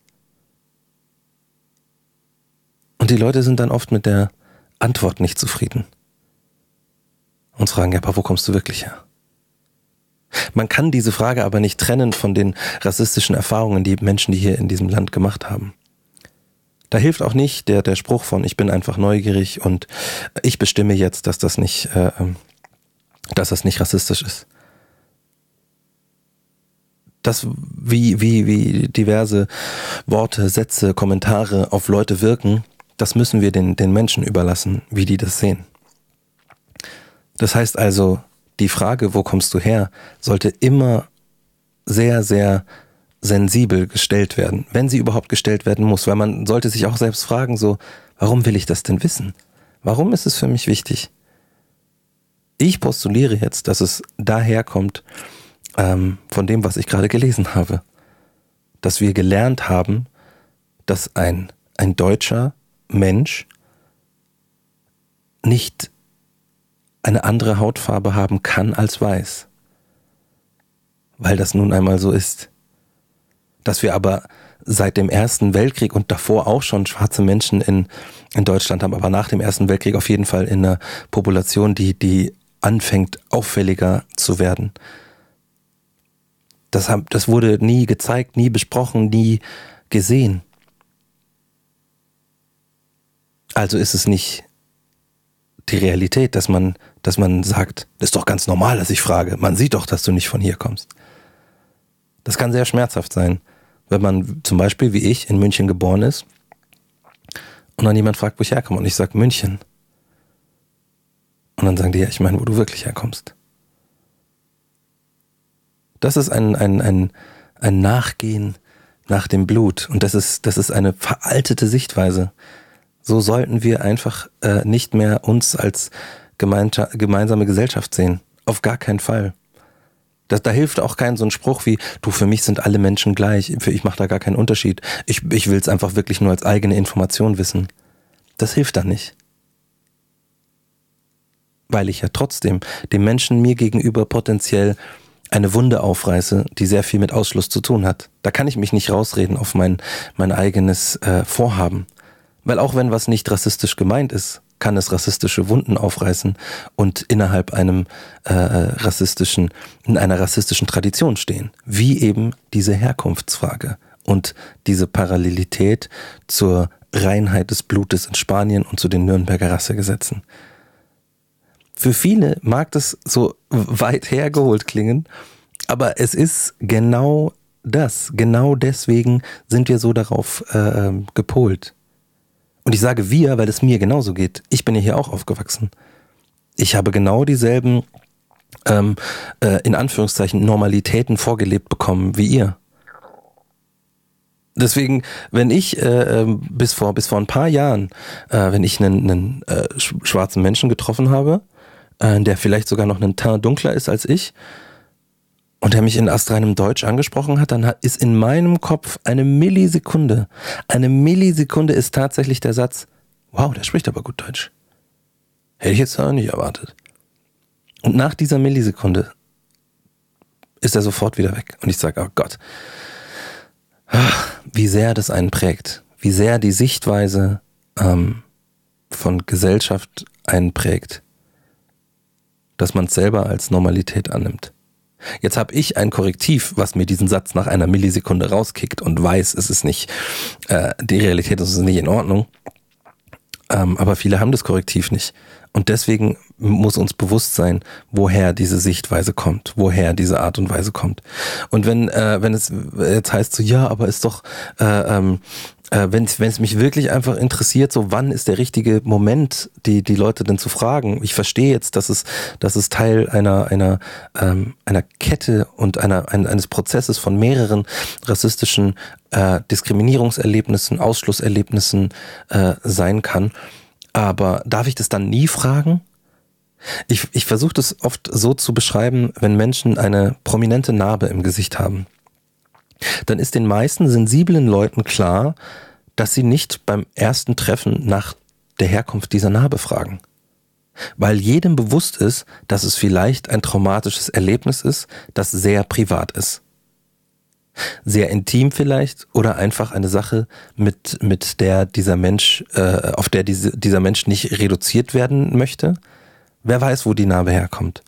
S4: Und die Leute sind dann oft mit der Antwort nicht zufrieden und fragen, ja, aber wo kommst du wirklich her? Man kann diese Frage aber nicht trennen von den rassistischen Erfahrungen, die Menschen, die hier in diesem Land gemacht haben. Da hilft auch nicht der Spruch von, ich bin einfach neugierig und ich bestimme jetzt, dass das nicht rassistisch ist. Das, wie diverse Worte, Sätze, Kommentare auf Leute wirken, das müssen wir den Menschen überlassen, wie die das sehen. Das heißt also, die Frage, wo kommst du her, sollte immer sehr, sehr sensibel gestellt werden, wenn sie überhaupt gestellt werden muss, weil man sollte sich auch selbst fragen, so, warum will ich das denn wissen? Warum ist es für mich wichtig? Ich postuliere jetzt, dass es daherkommt, von dem, was ich gerade gelesen habe, dass wir gelernt haben, dass ein deutscher Mensch nicht eine andere Hautfarbe haben kann als weiß. Weil das nun einmal so ist. Dass wir aber seit dem Ersten Weltkrieg und davor auch schon schwarze Menschen in Deutschland haben, aber nach dem Ersten Weltkrieg auf jeden Fall in einer Population, die anfängt auffälliger zu werden. Das wurde nie gezeigt, nie besprochen, nie gesehen. Also ist es nicht die Realität, dass man sagt, das ist doch ganz normal, dass ich frage. Man sieht doch, dass du nicht von hier kommst. Das kann sehr schmerzhaft sein, wenn man zum Beispiel, wie ich, in München geboren ist und dann jemand fragt, wo ich herkomme und ich sage München. Und dann sagen die, ja, ich meine, wo du wirklich herkommst. Das ist ein Nachgehen nach dem Blut. Und das ist eine veraltete Sichtweise. So sollten wir einfach nicht mehr uns als gemeinsame Gesellschaft sehen. Auf gar keinen Fall. Da hilft auch kein so ein Spruch wie, du, für mich sind alle Menschen gleich. Ich mache da gar keinen Unterschied. Ich will es einfach wirklich nur als eigene Information wissen. Das hilft dann nicht. Weil ich ja trotzdem dem Menschen mir gegenüber potenziell eine Wunde aufreiße, die sehr viel mit Ausschluss zu tun hat. Da kann ich mich nicht rausreden auf mein eigenes Vorhaben. Weil auch wenn was nicht rassistisch gemeint ist, kann es rassistische Wunden aufreißen und innerhalb in einer rassistischen Tradition stehen. Wie eben diese Herkunftsfrage und diese Parallelität zur Reinheit des Blutes in Spanien und zu den Nürnberger Rassegesetzen. Für viele mag das so weit hergeholt klingen, aber es ist genau das. Genau deswegen sind wir so darauf gepolt. Und ich sage wir, weil es mir genauso geht. Ich bin ja hier auch aufgewachsen. Ich habe genau dieselben, in Anführungszeichen, Normalitäten vorgelebt bekommen wie ihr. Deswegen, wenn ich bis vor ein paar Jahren, wenn ich einen schwarzen Menschen getroffen habe, der vielleicht sogar noch einen Teint dunkler ist als ich und der mich in astreinem Deutsch angesprochen hat, dann ist in meinem Kopf eine Millisekunde ist tatsächlich der Satz, wow, der spricht aber gut Deutsch. Hätte ich jetzt auch nicht erwartet. Und nach dieser Millisekunde ist er sofort wieder weg. Und ich sage, oh Gott, wie sehr das einen prägt, wie sehr die Sichtweise von Gesellschaft einen prägt, dass man es selber als Normalität annimmt. Jetzt habe ich ein Korrektiv, was mir diesen Satz nach einer Millisekunde rauskickt und weiß, es ist nicht, die Realität ist nicht in Ordnung. Aber viele haben das Korrektiv nicht. Und deswegen muss uns bewusst sein, woher diese Sichtweise kommt, woher diese Art und Weise kommt. Und wenn es jetzt heißt so, ja, aber ist doch, wenn es mich wirklich einfach interessiert, so wann ist der richtige Moment, die Leute denn zu fragen. Ich verstehe jetzt, dass es Teil einer Kette und eines Prozesses von mehreren rassistischen Diskriminierungserlebnissen, Ausschlusserlebnissen sein kann. Aber darf ich das dann nie fragen? Ich versuche das oft so zu beschreiben, wenn Menschen eine prominente Narbe im Gesicht haben. Dann ist den meisten sensiblen Leuten klar, dass sie nicht beim ersten Treffen nach der Herkunft dieser Narbe fragen. Weil jedem bewusst ist, dass es vielleicht ein traumatisches Erlebnis ist, das sehr privat ist. Sehr intim vielleicht oder einfach eine Sache, mit der dieser Mensch, auf der dieser Mensch nicht reduziert werden möchte. Wer weiß, wo die Narbe herkommt.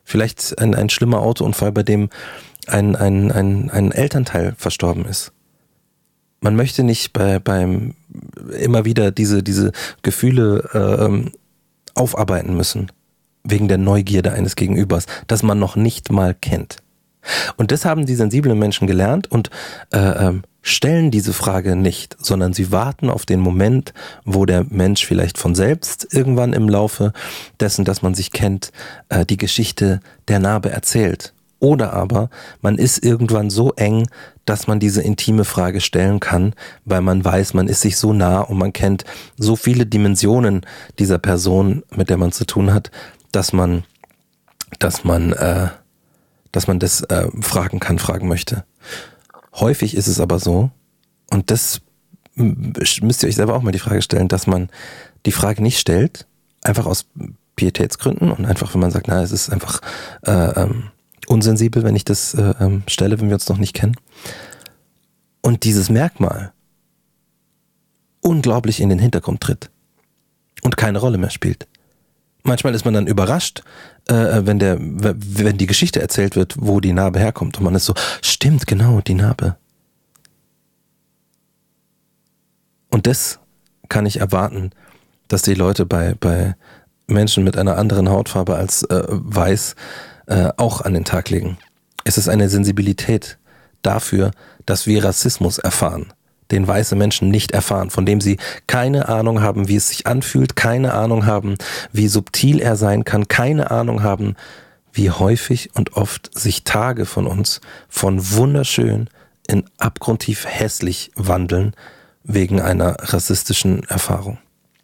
S4: Vielleicht ein schlimmer Autounfall, bei dem ein Elternteil verstorben ist. Man möchte nicht beim immer wieder diese Gefühle aufarbeiten müssen, wegen der Neugierde eines Gegenübers, das man noch nicht mal kennt. Und das haben die sensiblen Menschen gelernt und stellen diese Frage nicht, sondern sie warten auf den Moment, wo der Mensch vielleicht von selbst irgendwann im Laufe dessen, dass man sich kennt, die Geschichte der Narbe erzählt. Oder aber man ist irgendwann so eng, dass man diese intime Frage stellen kann, weil man weiß, man ist sich so nah und man kennt so viele Dimensionen dieser Person, mit der man zu tun hat, dass man das fragen möchte. Häufig ist es aber so, und das müsst ihr euch selber auch mal die Frage stellen, dass man die Frage nicht stellt, einfach aus Pietätsgründen und einfach, wenn man sagt, na, es ist einfach unsensibel, wenn ich das stelle, wenn wir uns noch nicht kennen. Und dieses Merkmal unglaublich in den Hintergrund tritt und keine Rolle mehr spielt. Manchmal ist man dann überrascht, wenn die Geschichte erzählt wird, wo die Narbe herkommt. Und man ist so, stimmt, genau, die Narbe. Und das kann ich erwarten, dass die Leute bei Menschen mit einer anderen Hautfarbe als weiß auch an den Tag legen. Es ist eine Sensibilität dafür, dass wir Rassismus erfahren, den weiße Menschen nicht erfahren, von dem sie keine Ahnung haben, wie es sich anfühlt, keine Ahnung haben, wie subtil er sein kann, keine Ahnung haben, wie häufig und oft sich Tage von uns von wunderschön in abgrundtief hässlich wandeln wegen einer rassistischen Erfahrung.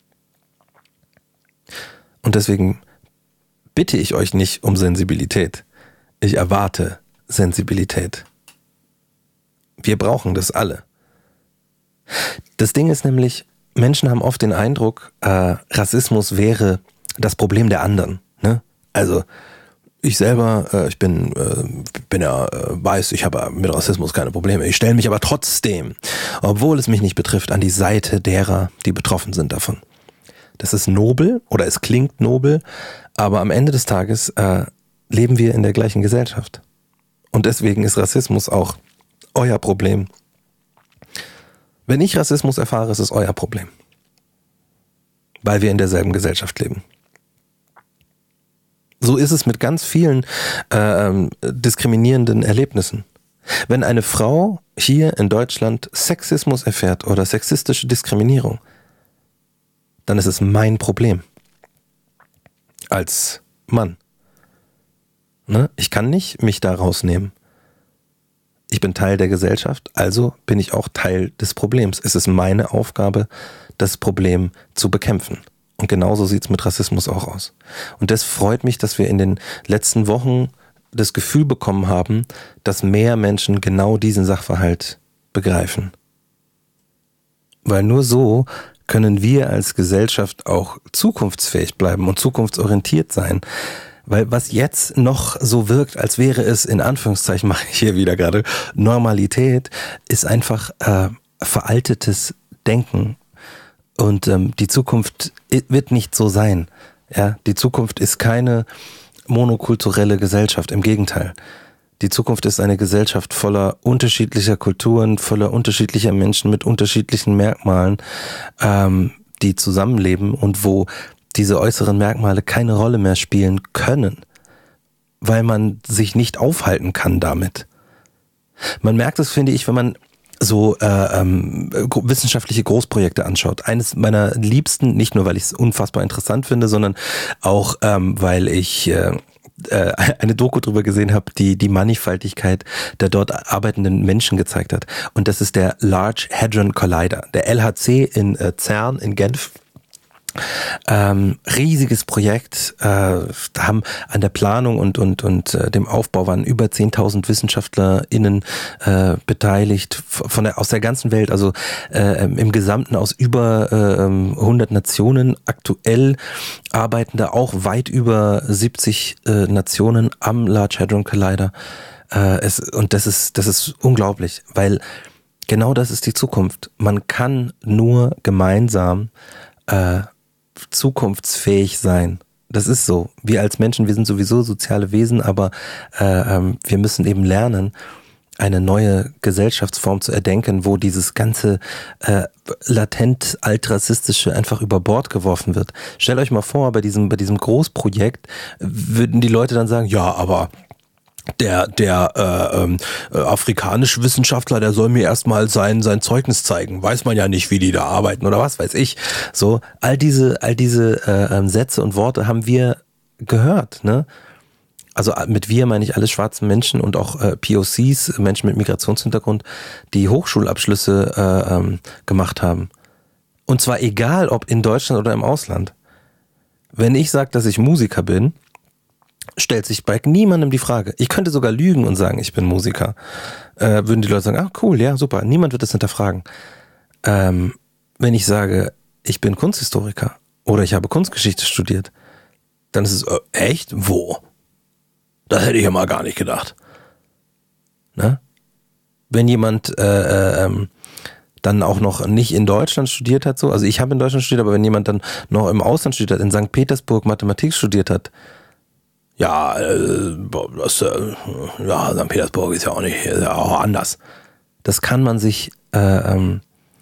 S4: Und deswegen bitte ich euch nicht um Sensibilität. Ich erwarte Sensibilität. Wir brauchen das alle. Das Ding ist nämlich, Menschen haben oft den Eindruck, Rassismus wäre das Problem der anderen. Ne? Also ich selber, ich bin ja weiß, ich habe mit Rassismus keine Probleme. Ich stelle mich aber trotzdem, obwohl es mich nicht betrifft, an die Seite derer, die betroffen sind davon. Das ist nobel oder es klingt nobel, aber am Ende des Tages leben wir in der gleichen Gesellschaft. Und deswegen ist Rassismus auch euer Problem. Wenn ich Rassismus erfahre, ist es euer Problem. Weil wir in derselben Gesellschaft leben. So ist es mit ganz vielen diskriminierenden Erlebnissen. Wenn eine Frau hier in Deutschland Sexismus erfährt oder sexistische Diskriminierung, dann ist es mein Problem. Als Mann. Ne? Ich kann nicht mich da rausnehmen. Ich bin Teil der Gesellschaft, also bin ich auch Teil des Problems. Es ist meine Aufgabe, das Problem zu bekämpfen. Und genauso sieht es mit Rassismus auch aus. Und das freut mich, dass wir in den letzten Wochen das Gefühl bekommen haben, dass mehr Menschen genau diesen Sachverhalt begreifen. Weil nur so können wir als Gesellschaft auch zukunftsfähig bleiben und zukunftsorientiert sein. Weil was jetzt noch so wirkt, als wäre es, in Anführungszeichen mache ich hier wieder gerade, Normalität, ist einfach veraltetes Denken. Und die Zukunft wird nicht so sein. Ja? Die Zukunft ist keine monokulturelle Gesellschaft, im Gegenteil. Die Zukunft ist eine Gesellschaft voller unterschiedlicher Kulturen, voller unterschiedlicher Menschen mit unterschiedlichen Merkmalen, die zusammenleben und wo diese äußeren Merkmale keine Rolle mehr spielen können, weil man sich nicht aufhalten kann damit. Man merkt es, finde ich, wenn man so wissenschaftliche Großprojekte anschaut. Eines meiner liebsten, nicht nur weil ich es unfassbar interessant finde, sondern auch weil ich eine Doku drüber gesehen habe, die Mannigfaltigkeit der dort arbeitenden Menschen gezeigt hat. Und das ist der Large Hadron Collider, der LHC in CERN in Genf. Riesiges Projekt, da haben an der Planung und dem Aufbau waren über 10.000 WissenschaftlerInnen beteiligt aus der ganzen Welt, also im Gesamten aus über 100 Nationen. Aktuell arbeiten da auch weit über 70 Nationen am Large Hadron Collider. Und das ist unglaublich, weil genau das ist die Zukunft. Man kann nur gemeinsam zukunftsfähig sein. Das ist so. Wir als Menschen, wir sind sowieso soziale Wesen, aber wir müssen eben lernen, eine neue Gesellschaftsform zu erdenken, wo dieses ganze latent altrassistische einfach über Bord geworfen wird. Stellt euch mal vor, bei diesem Großprojekt würden die Leute dann sagen, ja, aber der afrikanische Wissenschaftler, der soll mir erstmal sein Zeugnis zeigen. Weiß man ja nicht, wie die da arbeiten oder was weiß ich. So, all diese Sätze und Worte haben wir gehört, ne? Also mit wir meine ich alle schwarzen Menschen und auch POCs, Menschen mit Migrationshintergrund, die Hochschulabschlüsse gemacht haben. Und zwar egal, ob in Deutschland oder im Ausland. Wenn ich sage, dass ich Musiker bin, stellt sich bei niemandem die Frage. Ich könnte sogar lügen und sagen, ich bin Musiker. Würden die Leute sagen, ah cool, ja super, niemand wird das hinterfragen. Wenn ich sage, ich bin Kunsthistoriker oder ich habe Kunstgeschichte studiert, dann ist es, echt? Wo? Das hätte ich ja mal gar nicht gedacht. Ne? Wenn jemand dann auch noch nicht in Deutschland studiert hat, so, also ich habe in Deutschland studiert, aber wenn jemand dann noch im Ausland studiert hat, in St. Petersburg Mathematik studiert hat, ja, St. Petersburg ist ja auch nicht, ist ja auch anders. Das kann man sich bei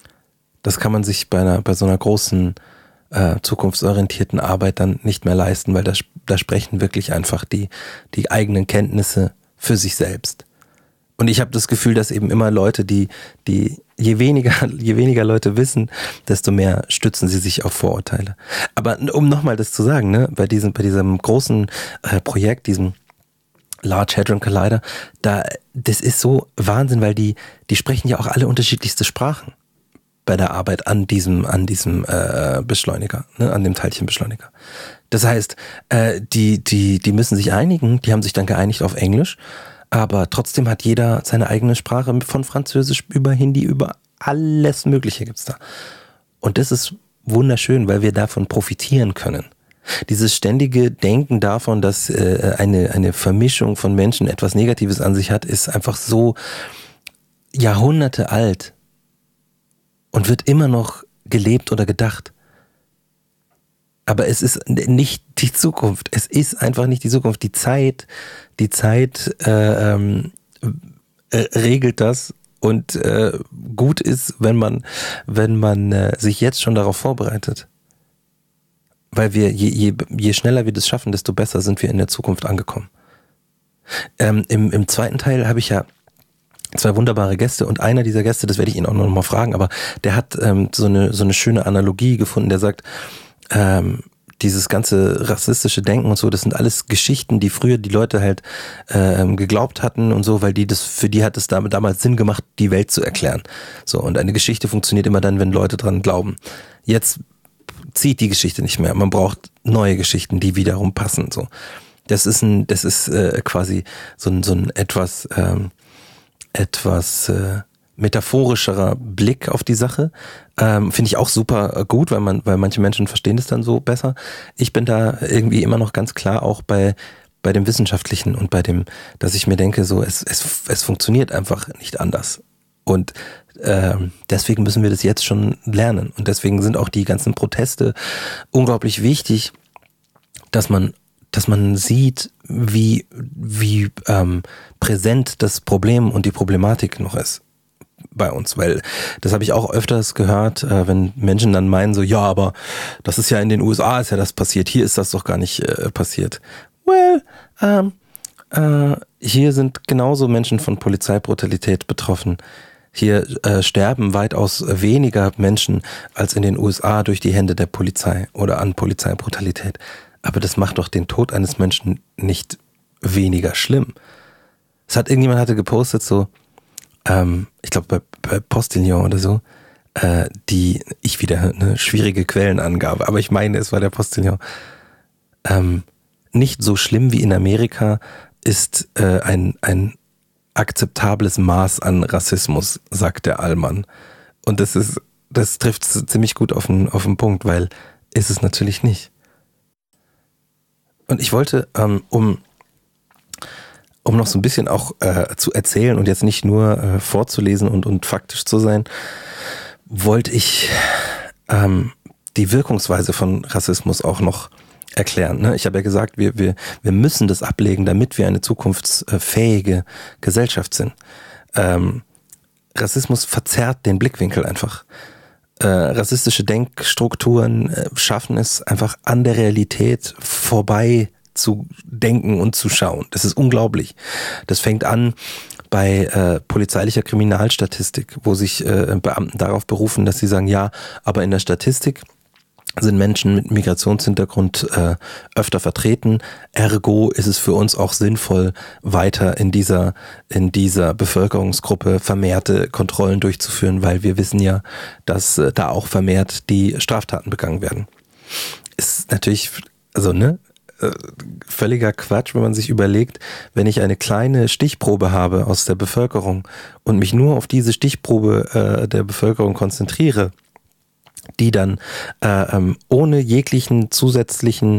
S4: so einer großen zukunftsorientierten Arbeit dann nicht mehr leisten, weil da sprechen wirklich einfach die eigenen Kenntnisse für sich selbst. Und ich habe das Gefühl, dass eben immer Leute, je weniger Leute wissen, desto mehr stützen sie sich auf Vorurteile. Aber um nochmal das zu sagen, ne, bei diesem großen Projekt, diesem Large Hadron Collider, das ist so Wahnsinn, weil die sprechen ja auch alle unterschiedlichste Sprachen bei der Arbeit an diesem Beschleuniger, ne, an dem Teilchenbeschleuniger. Das heißt, die müssen sich einigen, die haben sich dann geeinigt auf Englisch, aber trotzdem hat jeder seine eigene Sprache, von Französisch über Hindi, über alles Mögliche gibt's da. Und das ist wunderschön, weil wir davon profitieren können. Dieses ständige Denken davon, dass eine Vermischung von Menschen etwas Negatives an sich hat, ist einfach so Jahrhunderte alt und wird immer noch gelebt oder gedacht. Aber es ist nicht die Zukunft. Es ist einfach nicht die Zukunft. Die Zeit regelt das und gut ist, wenn man sich jetzt schon darauf vorbereitet. Weil wir, je schneller wir das schaffen, desto besser sind wir in der Zukunft angekommen. Im zweiten Teil habe ich ja 2 wunderbare Gäste und einer dieser Gäste, das werde ich ihn auch noch mal fragen, aber der hat so eine schöne Analogie gefunden, der sagt, dieses ganze rassistische Denken und so, das sind alles Geschichten, die früher die Leute halt geglaubt hatten und so, weil für die hat es damals Sinn gemacht, die Welt zu erklären. So, und eine Geschichte funktioniert immer dann, wenn Leute dran glauben. Jetzt zieht die Geschichte nicht mehr. Man braucht neue Geschichten, die wiederum passen. So, das ist quasi so ein etwas metaphorischerer Blick auf die Sache. Finde ich auch super gut, weil manche Menschen verstehen das dann so besser. Ich bin da irgendwie immer noch ganz klar auch bei dem Wissenschaftlichen und bei dem, dass ich mir denke, so es funktioniert einfach nicht anders. Und deswegen müssen wir das jetzt schon lernen. Und deswegen sind auch die ganzen Proteste unglaublich wichtig, dass man sieht, wie präsent das Problem und die Problematik noch ist bei uns, weil das habe ich auch öfters gehört, wenn Menschen dann meinen so, ja, aber das ist ja in den USA ist ja das passiert, hier ist das doch gar nicht passiert. Well, hier sind genauso Menschen von Polizeibrutalität betroffen. Hier sterben weitaus weniger Menschen als in den USA durch die Hände der Polizei oder an Polizeibrutalität. Aber das macht doch den Tod eines Menschen nicht weniger schlimm. Irgendjemand hatte gepostet so, ich glaube bei Postillon oder so, ich wieder eine schwierige Quellenangabe, aber ich meine, es war der Postillon. Nicht so schlimm wie in Amerika ist ein akzeptables Maß an Rassismus, sagt der Allmann. Und das trifft ziemlich gut auf den Punkt, weil ist es natürlich nicht. Und ich wollte, um noch so ein bisschen auch zu erzählen und jetzt nicht nur vorzulesen und faktisch zu sein, wollte ich die Wirkungsweise von Rassismus auch noch erklären. Ne? Ich habe ja gesagt, wir müssen das ablegen, damit wir eine zukunftsfähige Gesellschaft sind. Rassismus verzerrt den Blickwinkel einfach. Rassistische Denkstrukturen schaffen es einfach an der Realität vorbei zu denken und zu schauen. Das ist unglaublich. Das fängt an bei polizeilicher Kriminalstatistik, wo sich Beamten darauf berufen, dass sie sagen, ja, aber in der Statistik sind Menschen mit Migrationshintergrund öfter vertreten. Ergo ist es für uns auch sinnvoll, weiter in dieser Bevölkerungsgruppe vermehrte Kontrollen durchzuführen, weil wir wissen ja, dass da auch vermehrt die Straftaten begangen werden. Ist natürlich, völliger Quatsch, wenn man sich überlegt, wenn ich eine kleine Stichprobe habe aus der Bevölkerung und mich nur auf diese Stichprobe der Bevölkerung konzentriere, die dann ohne jeglichen zusätzlichen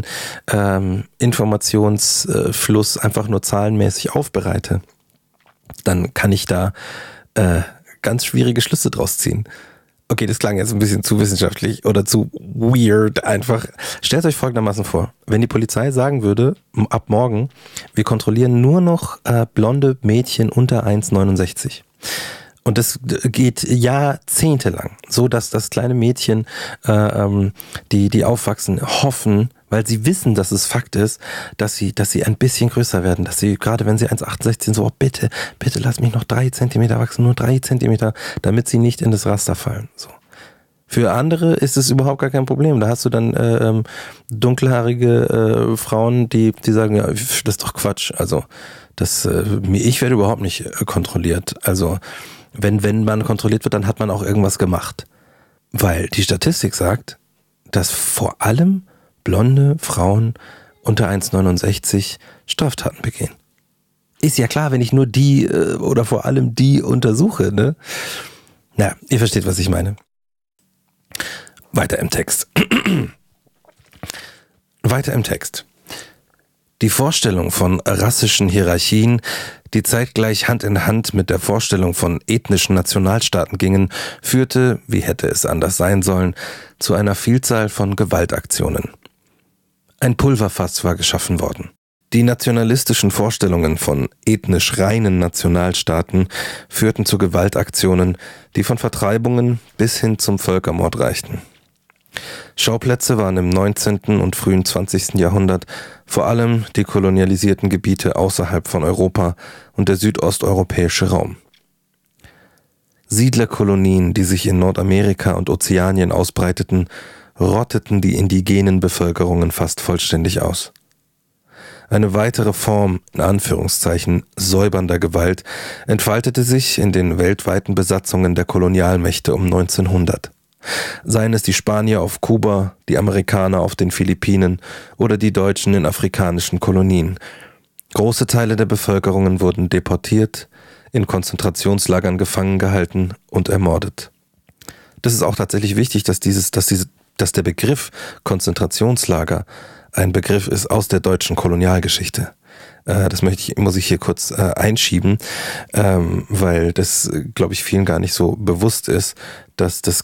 S4: Informationsfluss einfach nur zahlenmäßig aufbereite, dann kann ich da ganz schwierige Schlüsse draus ziehen. Okay, das klang jetzt ein bisschen zu wissenschaftlich oder zu weird einfach. Stellt euch folgendermaßen vor, wenn die Polizei sagen würde, ab morgen, wir kontrollieren nur noch blonde Mädchen unter 1,69. Und das geht jahrzehntelang, so dass das kleine Mädchen, die aufwachsen, hoffen, weil sie wissen, dass es Fakt ist, dass sie ein bisschen größer werden, dass sie, gerade wenn sie 1,68 sind, so, oh, bitte lass mich noch 3 Zentimeter wachsen, nur 3 Zentimeter, damit sie nicht in das Raster fallen. So. Für andere ist es überhaupt gar kein Problem. Da hast du dann dunkelhaarige Frauen, die sagen, ja, das ist doch Quatsch. Also ich werde überhaupt nicht kontrolliert. Also wenn man kontrolliert wird, dann hat man auch irgendwas gemacht. Weil die Statistik sagt, dass vor allem blonde Frauen unter 1,69 Straftaten begehen. Ist ja klar, wenn ich nur die oder vor allem die untersuche, ne? Na, ihr versteht, was ich meine. Weiter im Text. Die Vorstellung von rassischen Hierarchien, die zeitgleich Hand in Hand mit der Vorstellung von ethnischen Nationalstaaten gingen, führte, wie hätte es anders sein sollen, zu einer Vielzahl von Gewaltaktionen. Ein Pulverfass war geschaffen worden. Die nationalistischen Vorstellungen von ethnisch reinen Nationalstaaten führten zu Gewaltaktionen, die von Vertreibungen bis hin zum Völkermord reichten. Schauplätze waren im 19. und frühen 20. Jahrhundert vor allem die kolonialisierten Gebiete außerhalb von Europa und der südosteuropäische Raum. Siedlerkolonien, die sich in Nordamerika und Ozeanien ausbreiteten, rotteten die indigenen Bevölkerungen fast vollständig aus. Eine weitere Form, in Anführungszeichen, säubernder Gewalt entfaltete sich in den weltweiten Besatzungen der Kolonialmächte um 1900. Seien es die Spanier auf Kuba, die Amerikaner auf den Philippinen oder die Deutschen in afrikanischen Kolonien. Große Teile der Bevölkerungen wurden deportiert, in Konzentrationslagern gefangen gehalten und ermordet. Das ist auch tatsächlich wichtig, dass der Begriff Konzentrationslager ein Begriff ist aus der deutschen Kolonialgeschichte. Das muss ich hier kurz einschieben, weil das, glaube ich, vielen gar nicht so bewusst ist, dass das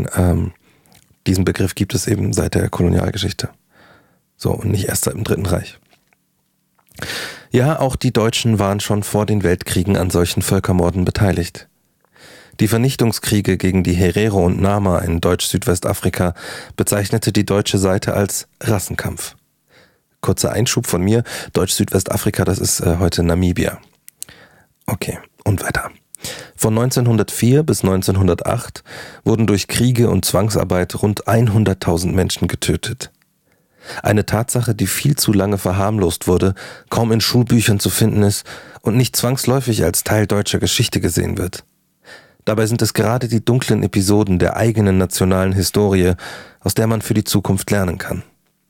S4: diesen Begriff gibt es eben seit der Kolonialgeschichte. So, und nicht erst seit dem Dritten Reich. Ja, auch die Deutschen waren schon vor den Weltkriegen an solchen Völkermorden beteiligt. Die Vernichtungskriege gegen die Herero und Nama in Deutsch-Südwestafrika bezeichnete die deutsche Seite als Rassenkampf. Kurzer Einschub von mir, Deutsch-Südwestafrika, das ist heute Namibia. Okay, und weiter. Von 1904 bis 1908 wurden durch Kriege und Zwangsarbeit rund 100.000 Menschen getötet. Eine Tatsache, die viel zu lange verharmlost wurde, kaum in Schulbüchern zu finden ist und nicht zwangsläufig als Teil deutscher Geschichte gesehen wird. Dabei sind es gerade die dunklen Episoden der eigenen nationalen Historie, aus der man für die Zukunft lernen kann.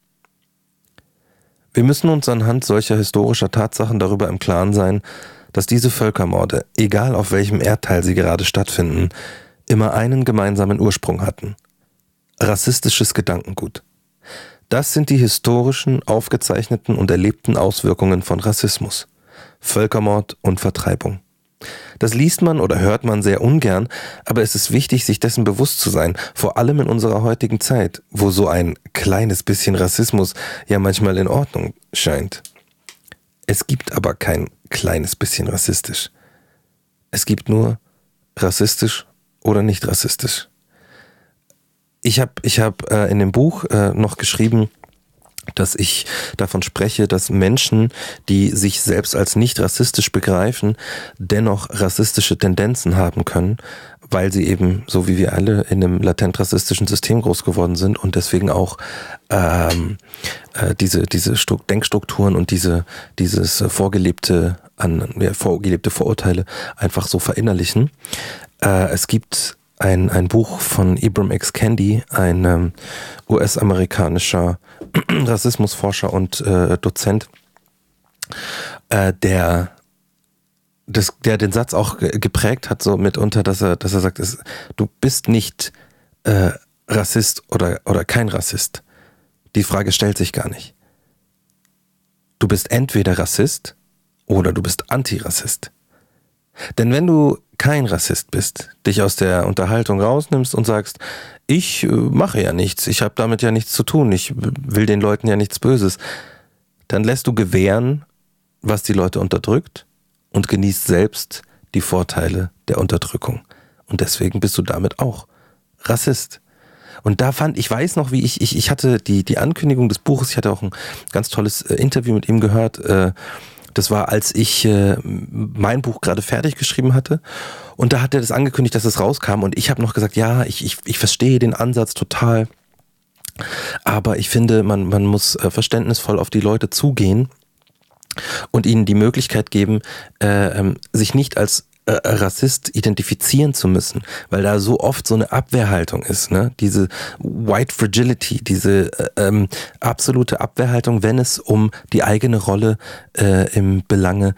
S4: Wir müssen uns anhand solcher historischer Tatsachen darüber im Klaren sein, dass diese Völkermorde, egal auf welchem Erdteil sie gerade stattfinden, immer einen gemeinsamen Ursprung hatten: rassistisches Gedankengut. Das sind die historischen, aufgezeichneten und erlebten Auswirkungen von Rassismus, Völkermord und Vertreibung. Das liest man oder hört man sehr ungern, aber es ist wichtig, sich dessen bewusst zu sein, vor allem in unserer heutigen Zeit, wo so ein kleines bisschen Rassismus ja manchmal in Ordnung scheint. Es gibt aber kein kleines bisschen rassistisch. Es gibt nur rassistisch oder nicht rassistisch. Ich hab in dem Buch noch geschrieben, dass ich davon spreche, dass Menschen, die sich selbst als nicht rassistisch begreifen, dennoch rassistische Tendenzen haben können, weil sie eben, so wie wir alle, in einem latent rassistischen System groß geworden sind und deswegen auch diese Denkstrukturen und dieses vorgelebte Vorurteile einfach so verinnerlichen. Es gibt ein Buch von Ibram X. Kendi, ein US-amerikanischer Rassismusforscher und Dozent, der den Satz auch geprägt hat, so mitunter, dass er sagt, du bist nicht Rassist oder kein Rassist. Die Frage stellt sich gar nicht. Du bist entweder Rassist oder du bist Antirassist. Denn wenn du kein Rassist bist, dich aus der Unterhaltung rausnimmst und sagst, ich mache ja nichts, ich habe damit ja nichts zu tun, ich will den Leuten ja nichts Böses, dann lässt du gewähren, was die Leute unterdrückt und genießt selbst die Vorteile der Unterdrückung. Und deswegen bist du damit auch Rassist. Und da ich weiß noch, wie ich hatte die Ankündigung des Buches, ich hatte auch ein ganz tolles Interview mit ihm gehört, das war, als ich mein Buch gerade fertig geschrieben hatte. Und da hat er das angekündigt, dass es rauskam. Und ich habe noch gesagt, ja, ich verstehe den Ansatz total. Aber ich finde, man muss verständnisvoll auf die Leute zugehen und ihnen die Möglichkeit geben, sich nicht als Rassist identifizieren zu müssen, weil da so oft so eine Abwehrhaltung ist, ne? Diese White Fragility, diese absolute Abwehrhaltung, wenn es um die eigene Rolle im Belange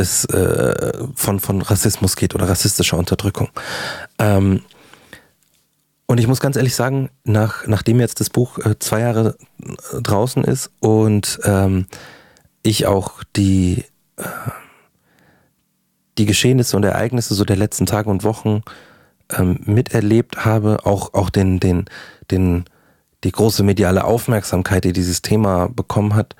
S4: von Rassismus geht oder rassistischer Unterdrückung. Und ich muss ganz ehrlich sagen, nachdem jetzt das Buch 2 Jahre draußen ist und ich auch die Geschehnisse und Ereignisse so der letzten Tage und Wochen miterlebt habe, auch die große mediale Aufmerksamkeit, die dieses Thema bekommen hat,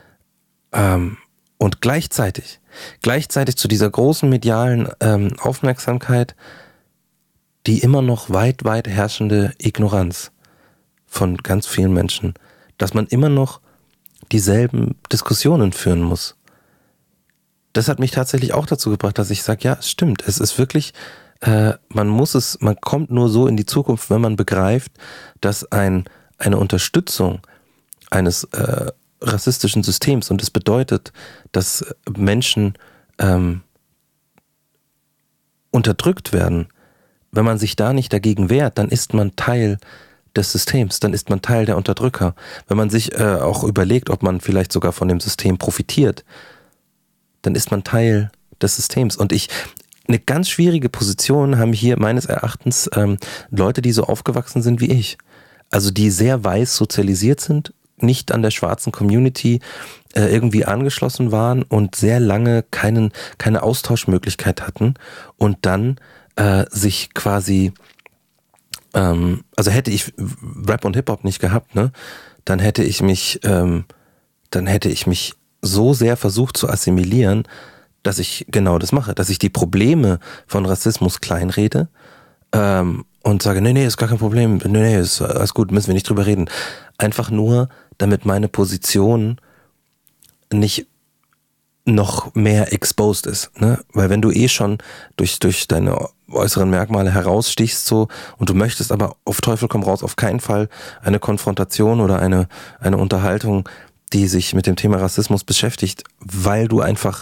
S4: und gleichzeitig zu dieser großen medialen Aufmerksamkeit die immer noch weit, weit herrschende Ignoranz von ganz vielen Menschen, dass man immer noch dieselben Diskussionen führen muss. Das hat mich tatsächlich auch dazu gebracht, dass ich sage, ja, es stimmt, es ist wirklich, man kommt nur so in die Zukunft, wenn man begreift, dass eine Unterstützung eines rassistischen Systems, und es bedeutet, dass Menschen unterdrückt werden, wenn man sich da nicht dagegen wehrt, dann ist man Teil des Systems, dann ist man Teil der Unterdrücker. Wenn man sich auch überlegt, ob man vielleicht sogar von dem System profitiert, dann ist man Teil des Systems. Und eine ganz schwierige Position haben hier meines Erachtens Leute, die so aufgewachsen sind wie ich. Also die sehr weiß sozialisiert sind, nicht an der schwarzen Community irgendwie angeschlossen waren und sehr lange keine Austauschmöglichkeit hatten und dann sich quasi, also hätte ich Rap und Hip-Hop nicht gehabt, ne, dann hätte ich mich so sehr versucht zu assimilieren, dass ich genau das mache, dass ich die Probleme von Rassismus kleinrede und sage, nee, ist gar kein Problem, nee, ist alles gut, müssen wir nicht drüber reden. Einfach nur, damit meine Position nicht noch mehr exposed ist, ne? Weil wenn du schon durch deine äußeren Merkmale herausstichst so und du möchtest aber auf Teufel komm raus auf keinen Fall eine Konfrontation oder eine Unterhaltung, die sich mit dem Thema Rassismus beschäftigt, weil du einfach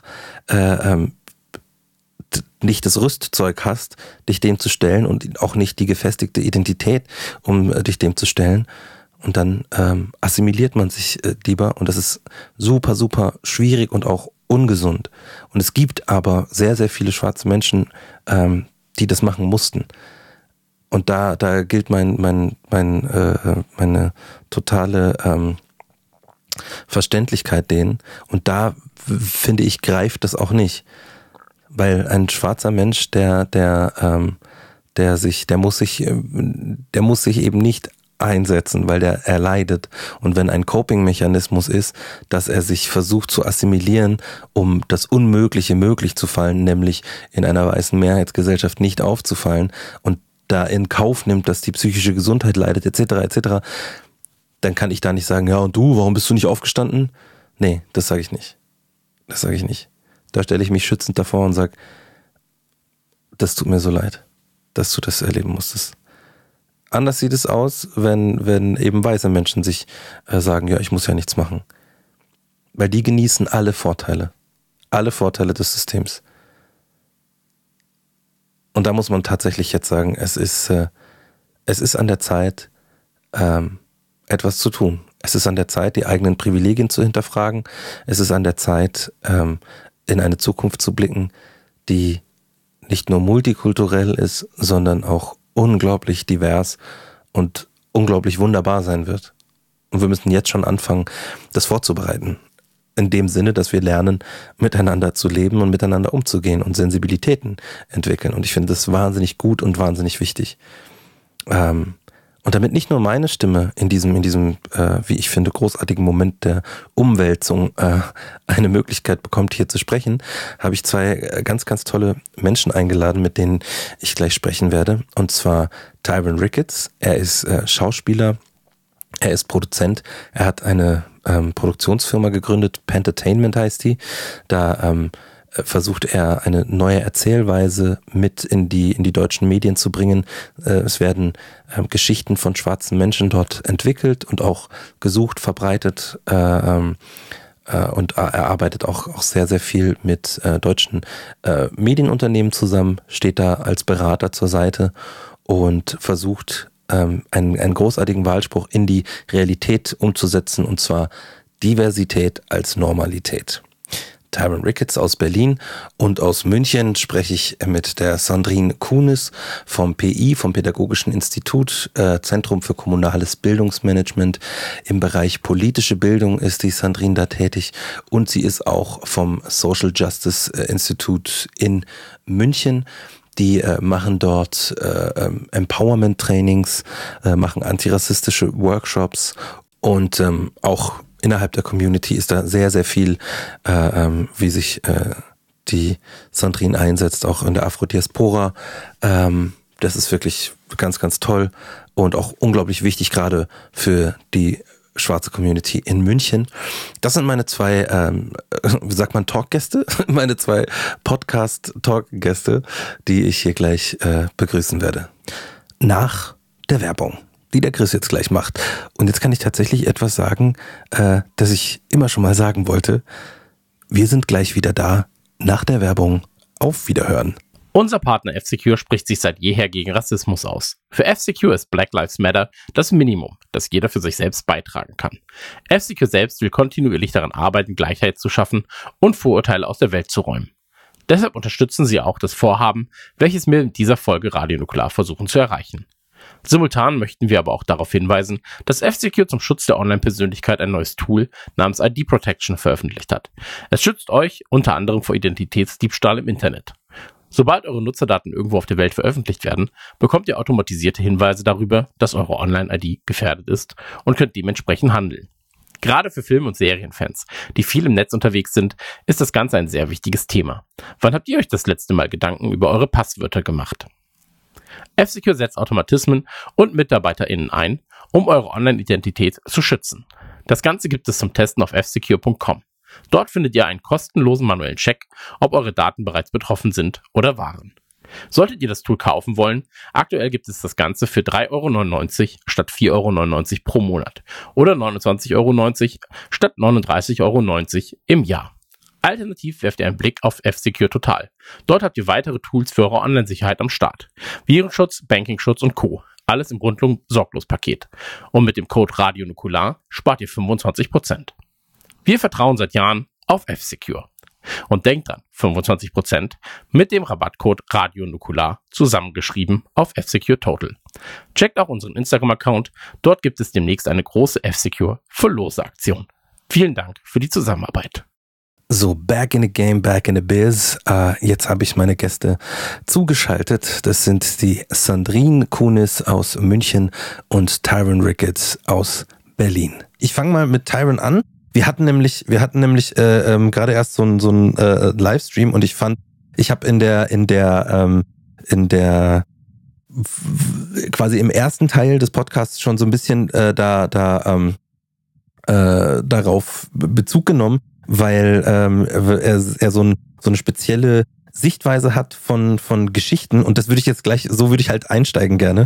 S4: nicht das Rüstzeug hast, dich dem zu stellen und auch nicht die gefestigte Identität, um dich dem zu stellen. Und dann assimiliert man sich lieber und das ist super, super schwierig und auch ungesund. Und es gibt aber sehr, sehr viele schwarze Menschen, die das machen mussten. Und da gilt meine totale Verständlichkeit denen. Und da, finde ich, greift das auch nicht. Weil ein schwarzer Mensch, der muss sich eben nicht einsetzen, weil er leidet. Und wenn ein Coping-Mechanismus ist, dass er sich versucht zu assimilieren, um das Unmögliche möglich zu fallen, nämlich in einer weißen Mehrheitsgesellschaft nicht aufzufallen und da in Kauf nimmt, dass die psychische Gesundheit leidet, etc., dann kann ich da nicht sagen, ja und du, warum bist du nicht aufgestanden? Nee, das sage ich nicht. Da stelle ich mich schützend davor und sage, das tut mir so leid, dass du das erleben musstest. Anders sieht es aus, wenn eben weiße Menschen sich sagen, ja, ich muss ja nichts machen. Weil die genießen alle Vorteile des Systems. Und da muss man tatsächlich jetzt sagen, es ist an der Zeit, etwas zu tun. Es ist an der Zeit, die eigenen Privilegien zu hinterfragen. Es ist an der Zeit, in eine Zukunft zu blicken, die nicht nur multikulturell ist, sondern auch unglaublich divers und unglaublich wunderbar sein wird. Und wir müssen jetzt schon anfangen, das vorzubereiten. In dem Sinne, dass wir lernen, miteinander zu leben und miteinander umzugehen und Sensibilitäten entwickeln. Und ich finde das wahnsinnig gut und wahnsinnig wichtig. Und damit nicht nur meine Stimme in diesem, wie ich finde, großartigen Moment der Umwälzung eine Möglichkeit bekommt, hier zu sprechen, habe ich zwei ganz, ganz tolle Menschen eingeladen, mit denen ich gleich sprechen werde. Und zwar Tyron Ricketts. Er ist Schauspieler, er ist Produzent, er hat eine Produktionsfirma gegründet, Pentertainment heißt die. Da versucht er eine neue Erzählweise mit in die deutschen Medien zu bringen. Es werden Geschichten von schwarzen Menschen dort entwickelt und auch gesucht, verbreitet und er arbeitet auch sehr, sehr viel mit deutschen Medienunternehmen zusammen, steht da als Berater zur Seite und versucht einen großartigen Wahlspruch in die Realität umzusetzen, und zwar Diversität als Normalität. Tyron Ricketts aus Berlin, und aus München spreche ich mit der Sandrine Kunis vom PI, vom Pädagogischen Institut, Zentrum für kommunales Bildungsmanagement. Im Bereich politische Bildung ist die Sandrine da tätig, und sie ist auch vom Social Justice Institute in München. Die machen dort Empowerment-Trainings, machen antirassistische Workshops, und auch innerhalb der Community ist da sehr, sehr viel, wie sich die Sandrine einsetzt, auch in der Afrodiaspora. Das ist wirklich ganz, ganz toll und auch unglaublich wichtig, gerade für die schwarze Community in München. Das sind meine zwei, wie sagt man, Talkgäste? Meine zwei Podcast-Talkgäste, die ich hier gleich begrüßen werde. Nach der Werbung, die der Chris jetzt gleich macht. Und jetzt kann ich tatsächlich etwas sagen, das ich immer schon mal sagen wollte. Wir sind gleich wieder da, nach der Werbung. Auf Wiederhören.
S1: Unser Partner F-Secure spricht sich seit jeher gegen Rassismus aus. Für F-Secure ist Black Lives Matter das Minimum, das jeder für sich selbst beitragen kann. F-Secure selbst will kontinuierlich daran arbeiten, Gleichheit zu schaffen und Vorurteile aus der Welt zu räumen. Deshalb unterstützen sie auch das Vorhaben, welches wir in dieser Folge Radio Nukular versuchen zu erreichen. Simultan möchten wir aber auch darauf hinweisen, dass F-Secure zum Schutz der Online-Persönlichkeit ein neues Tool namens ID Protection veröffentlicht hat. Es schützt euch unter anderem vor Identitätsdiebstahl im Internet. Sobald eure Nutzerdaten irgendwo auf der Welt veröffentlicht werden, bekommt ihr automatisierte Hinweise darüber, dass eure Online-ID gefährdet ist, und könnt dementsprechend handeln. Gerade für Film- und Serienfans, die viel im Netz unterwegs sind, ist das Ganze ein sehr wichtiges Thema. Wann habt ihr euch das letzte Mal Gedanken über eure Passwörter gemacht? F-Secure setzt Automatismen und MitarbeiterInnen ein, um eure Online-Identität zu schützen. Das Ganze gibt es zum Testen auf fsecure.com. Dort findet ihr einen kostenlosen manuellen Check, ob eure Daten bereits betroffen sind oder waren. Solltet ihr das Tool kaufen wollen, aktuell gibt es das Ganze für 3,99 € statt 4,99 € pro Monat oder 29,90 € statt 39,90 € im Jahr. Alternativ werft ihr einen Blick auf F-Secure Total. Dort habt ihr weitere Tools für eure Online-Sicherheit am Start. Virenschutz, Bankingschutz und Co. Alles im Rundum-Sorglos-Paket. Und mit dem Code Radio Nukular spart ihr 25%. Wir vertrauen seit Jahren auf F-Secure. Und denkt dran, 25% mit dem Rabattcode Radio Nukular zusammengeschrieben auf F-Secure Total. Checkt auch unseren Instagram-Account. Dort gibt es demnächst eine große F-Secure Verlose-Aktion. Vielen Dank für die Zusammenarbeit.
S4: So, back in the game, back in the biz. Jetzt habe ich meine Gäste zugeschaltet. Das sind die Sandrine Kunis aus München und Tyron Ricketts aus Berlin. Ich fange mal mit Tyron an. Wir hatten nämlich gerade erst so ein Livestream und ich habe in der quasi im ersten Teil des Podcasts schon so ein bisschen darauf Bezug genommen, weil er so eine spezielle Sichtweise hat von Geschichten und das würde ich jetzt gleich, so würde ich halt einsteigen gerne.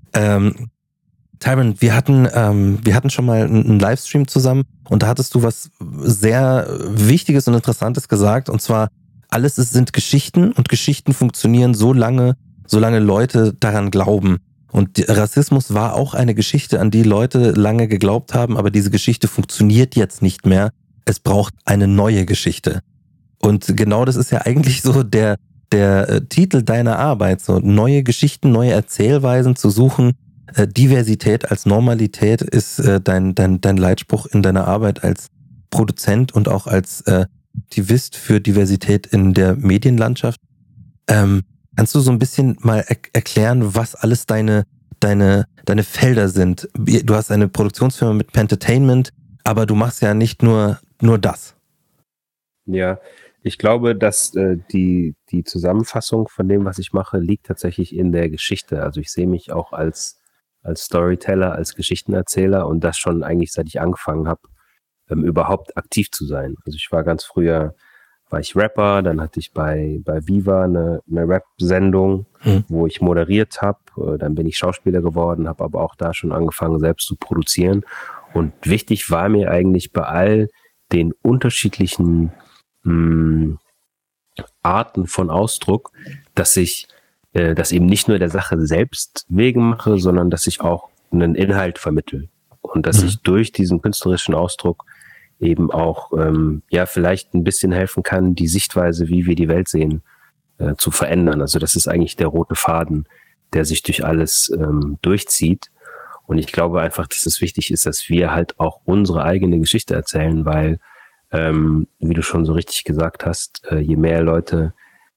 S4: Tyron, wir hatten schon mal einen Livestream zusammen und da hattest du was sehr Wichtiges und Interessantes gesagt und zwar, alles sind Geschichten und Geschichten funktionieren solange Leute daran glauben. Und Rassismus war auch eine Geschichte, an die Leute lange geglaubt haben, aber diese Geschichte funktioniert jetzt nicht mehr. Es braucht eine neue Geschichte. Und genau das ist ja eigentlich so der Titel deiner Arbeit, so neue Geschichten, neue Erzählweisen zu suchen. Diversität als Normalität ist dein Leitspruch in deiner Arbeit als Produzent und auch als Aktivist für Diversität in der Medienlandschaft. Kannst du so ein bisschen mal erklären, was alles deine Felder sind? Du hast eine Produktionsfirma mit Pentatainment, aber du machst ja nicht nur das.
S5: Ja, ich glaube, dass die Zusammenfassung von dem, was ich mache, liegt tatsächlich in der Geschichte. Also ich sehe mich auch als Storyteller, als Geschichtenerzähler und das schon eigentlich, seit ich angefangen habe, überhaupt aktiv zu sein. Also ich war ganz früher, war ich Rapper, dann hatte ich bei Viva eine Rap-Sendung, wo ich moderiert habe. Dann bin ich Schauspieler geworden, habe aber auch da schon angefangen, selbst zu produzieren. Und wichtig war mir eigentlich bei all den unterschiedlichen Arten von Ausdruck, dass ich das eben nicht nur der Sache selbst wegen mache, sondern dass ich auch einen Inhalt vermittle. Und dass ich durch diesen künstlerischen Ausdruck eben auch vielleicht ein bisschen helfen kann, die Sichtweise, wie wir die Welt sehen, zu verändern. Also das ist eigentlich der rote Faden, der sich durch alles durchzieht. Und ich glaube einfach, dass es wichtig ist, dass wir halt auch unsere eigene Geschichte erzählen, weil, wie du schon so richtig gesagt hast, je mehr Leute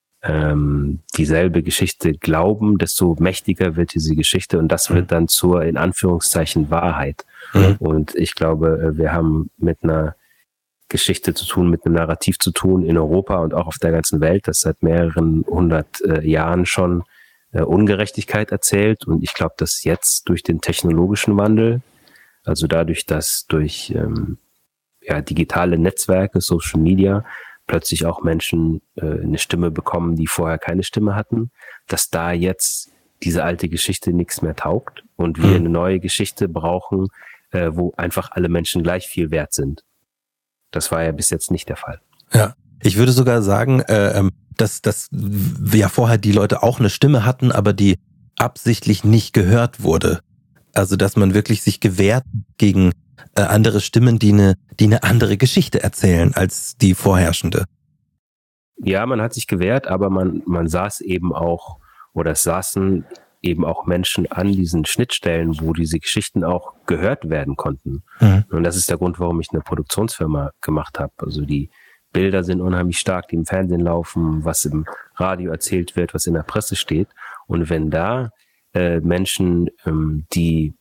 S5: dieselbe Geschichte glauben, desto mächtiger wird diese Geschichte und das wird dann zur, in Anführungszeichen, Wahrheit. Und ich glaube, wir haben mit einer Geschichte zu tun, mit einem Narrativ zu tun in Europa und auch auf der ganzen Welt, das seit mehreren 100 Jahren schon Ungerechtigkeit erzählt. Und ich glaube, dass jetzt durch den technologischen Wandel, also dadurch, dass durch digitale Netzwerke, Social Media, plötzlich auch Menschen eine Stimme bekommen, die vorher keine Stimme hatten, dass da jetzt diese alte Geschichte nichts mehr taugt und wir eine neue Geschichte brauchen, wo einfach alle Menschen gleich viel wert sind. Das war ja bis jetzt nicht der Fall.
S4: Ja, ich würde sogar sagen, dass ja vorher die Leute auch eine Stimme hatten, aber die absichtlich nicht gehört wurde. Also dass man wirklich sich gewehrt gegen andere Stimmen, die eine andere Geschichte erzählen als die vorherrschende.
S5: Ja, man hat sich gewehrt, aber man saß eben auch, oder es saßen eben auch Menschen an diesen Schnittstellen, wo diese Geschichten auch gehört werden konnten. Und das ist der Grund, warum ich eine Produktionsfirma gemacht habe. Also die Bilder sind unheimlich stark, die im Fernsehen laufen, was im Radio erzählt wird, was in der Presse steht. Und wenn da Menschen, die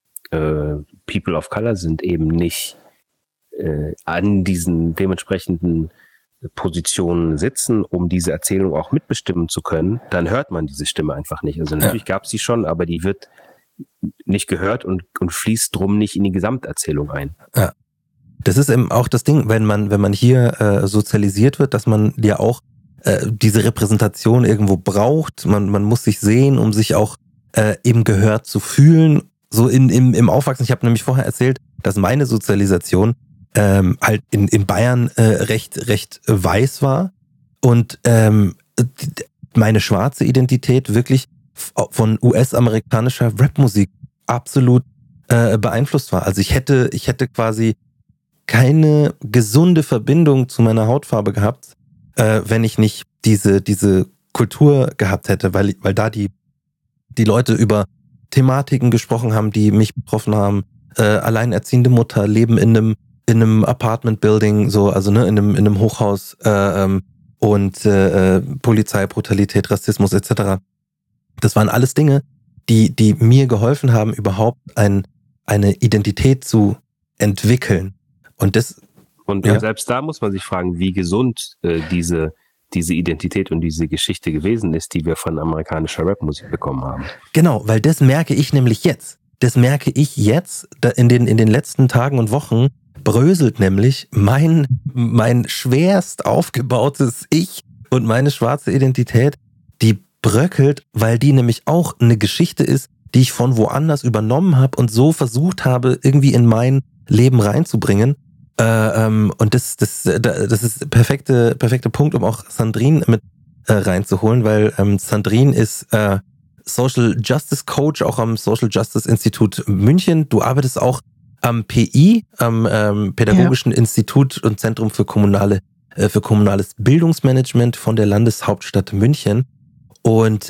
S5: People of Color sind, eben nicht an diesen dementsprechenden Positionen sitzen, um diese Erzählung auch mitbestimmen zu können, dann hört man diese Stimme einfach nicht. Also natürlich gab es sie schon, aber die wird nicht gehört und fließt drum nicht in die Gesamterzählung ein.
S4: Ja. Das ist eben auch das Ding, wenn man hier sozialisiert wird, dass man ja auch diese Repräsentation irgendwo braucht. Man muss sich sehen, um sich auch eben gehört zu fühlen. So im Aufwachsen. Ich habe nämlich vorher erzählt, dass meine Sozialisation halt in Bayern recht weiß war und meine schwarze Identität wirklich von US-amerikanischer Rapmusik absolut beeinflusst war. Also ich hätte quasi keine gesunde Verbindung zu meiner Hautfarbe gehabt, wenn ich nicht diese Kultur gehabt hätte, weil da die Leute über Thematiken gesprochen haben, die mich betroffen haben. Alleinerziehende Mutter, Leben in einem in einem Apartment-Building, so, also ne, in einem Hochhaus und Polizeibrutalität, Rassismus etc. Das waren alles Dinge, die mir geholfen haben, überhaupt eine Identität zu entwickeln. Und
S5: selbst da muss man sich fragen, wie gesund diese Identität und diese Geschichte gewesen ist, die wir von amerikanischer Rapmusik bekommen haben.
S4: Genau, weil das merke ich nämlich jetzt. Das merke ich jetzt, in den letzten Tagen und Wochen bröselt nämlich mein schwerst aufgebautes Ich und meine schwarze Identität, die bröckelt, weil die nämlich auch eine Geschichte ist, die ich von woanders übernommen habe und so versucht habe, irgendwie in mein Leben reinzubringen. Und das ist der perfekte Punkt, um auch Sandrine mit reinzuholen, weil Sandrine ist Social Justice Coach, auch am Social Justice Institut München. Du arbeitest auch am PI, am Pädagogischen Institut und Zentrum für kommunales Bildungsmanagement von der Landeshauptstadt München. Und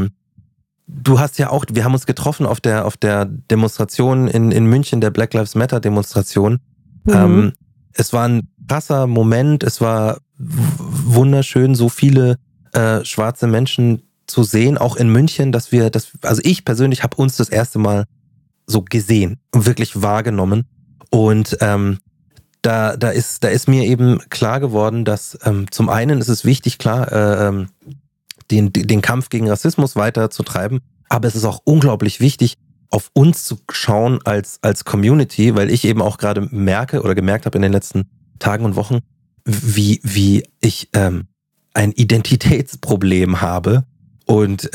S4: du hast ja auch, wir haben uns getroffen auf der Demonstration in München, der Black Lives Matter Demonstration. Es war ein krasser Moment, es war wunderschön, so viele schwarze Menschen zu sehen, auch in München, also ich persönlich habe uns das erste Mal so gesehen und wirklich wahrgenommen. Und da ist mir eben klar geworden, dass zum einen ist es wichtig, klar, den Kampf gegen Rassismus weiterzutreiben, aber es ist auch unglaublich wichtig, auf uns zu schauen als Community, weil ich eben auch gerade merke oder gemerkt habe in den letzten Tagen und Wochen, wie ich ein Identitätsproblem habe. Und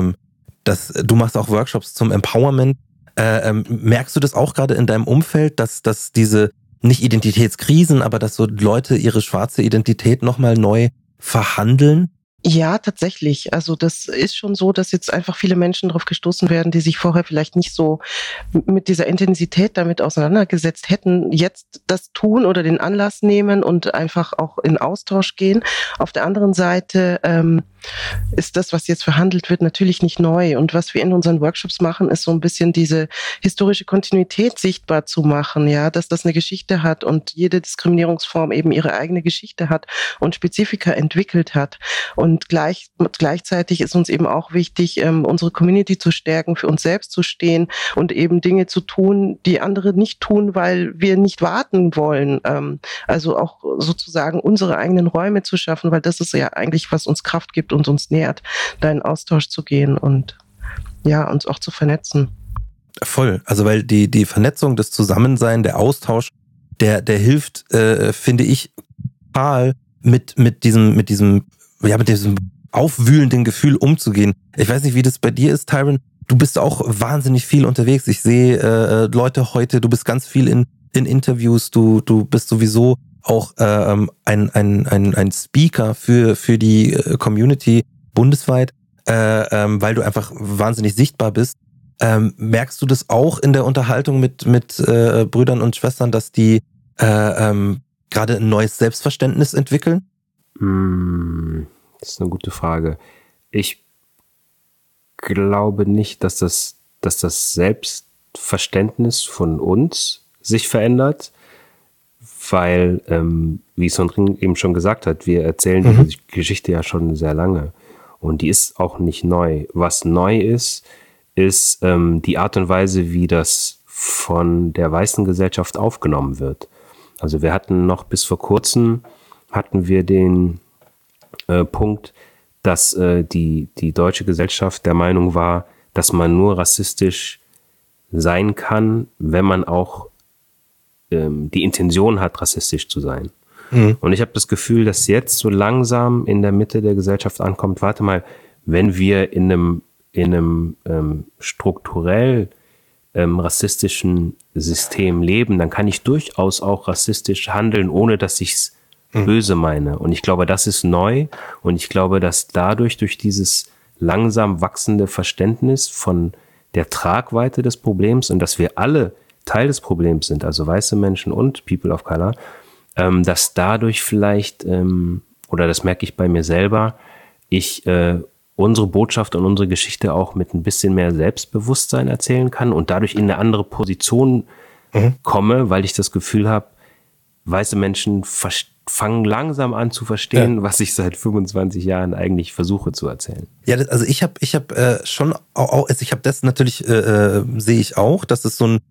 S4: du machst auch Workshops zum Empowerment. Merkst du das auch gerade in deinem Umfeld, dass diese, nicht Identitätskrisen, aber dass so Leute ihre schwarze Identität nochmal neu verhandeln?
S6: Ja, tatsächlich. Also das ist schon so, dass jetzt einfach viele Menschen darauf gestoßen werden, die sich vorher vielleicht nicht so mit dieser Intensität damit auseinandergesetzt hätten, jetzt das tun oder den Anlass nehmen und einfach auch in Austausch gehen. Auf der anderen Seite ist das, was jetzt verhandelt wird, natürlich nicht neu. Und was wir in unseren Workshops machen, ist so ein bisschen diese historische Kontinuität sichtbar zu machen, ja, dass das eine Geschichte hat und jede Diskriminierungsform eben ihre eigene Geschichte hat und Spezifika entwickelt hat. Und gleichzeitig ist uns eben auch wichtig, unsere Community zu stärken, für uns selbst zu stehen und eben Dinge zu tun, die andere nicht tun, weil wir nicht warten wollen. Also auch sozusagen unsere eigenen Räume zu schaffen, weil das ist ja eigentlich, was uns Kraft gibt und uns nährt, da in Austausch zu gehen und ja, uns auch zu vernetzen.
S4: Voll. Also weil die Vernetzung, das Zusammensein, der Austausch, der hilft, finde ich, total mit diesem aufwühlenden Gefühl umzugehen. Ich weiß nicht, wie das bei dir ist, Tyron. Du bist auch wahnsinnig viel unterwegs. Ich sehe Leute heute, du bist ganz viel in Interviews, du bist sowieso auch ein Speaker für die Community bundesweit, weil du einfach wahnsinnig sichtbar bist. Merkst du das auch in der Unterhaltung mit Brüdern und Schwestern, dass die gerade ein neues Selbstverständnis entwickeln?
S5: Das ist eine gute Frage. Ich glaube nicht, dass das Selbstverständnis von uns sich verändert, weil, wie Sandrine eben schon gesagt hat, wir erzählen diese Geschichte ja schon sehr lange und die ist auch nicht neu. Was neu ist die Art und Weise, wie das von der weißen Gesellschaft aufgenommen wird. Also wir hatten noch bis vor kurzem den Punkt, dass die deutsche Gesellschaft der Meinung war, dass man nur rassistisch sein kann, wenn man auch die Intention hat, rassistisch zu sein. Und ich habe das Gefühl, dass jetzt so langsam in der Mitte der Gesellschaft ankommt, warte mal, wenn wir in einem strukturell rassistischen System leben, dann kann ich durchaus auch rassistisch handeln, ohne dass ich es böse meine. Und ich glaube, das ist neu. Und ich glaube, dass durch dieses langsam wachsende Verständnis von der Tragweite des Problems und dass wir alle Teil des Problems sind, also weiße Menschen und People of Color, dass dadurch vielleicht, oder das merke ich bei mir selber, ich unsere Botschaft und unsere Geschichte auch mit ein bisschen mehr Selbstbewusstsein erzählen kann und dadurch in eine andere Position komme, weil ich das Gefühl habe, weiße Menschen fangen langsam an zu verstehen, was ich seit 25 Jahren eigentlich versuche zu erzählen.
S4: Ja, also ich habe schon auch, also ich habe das natürlich, sehe ich auch, dass es ein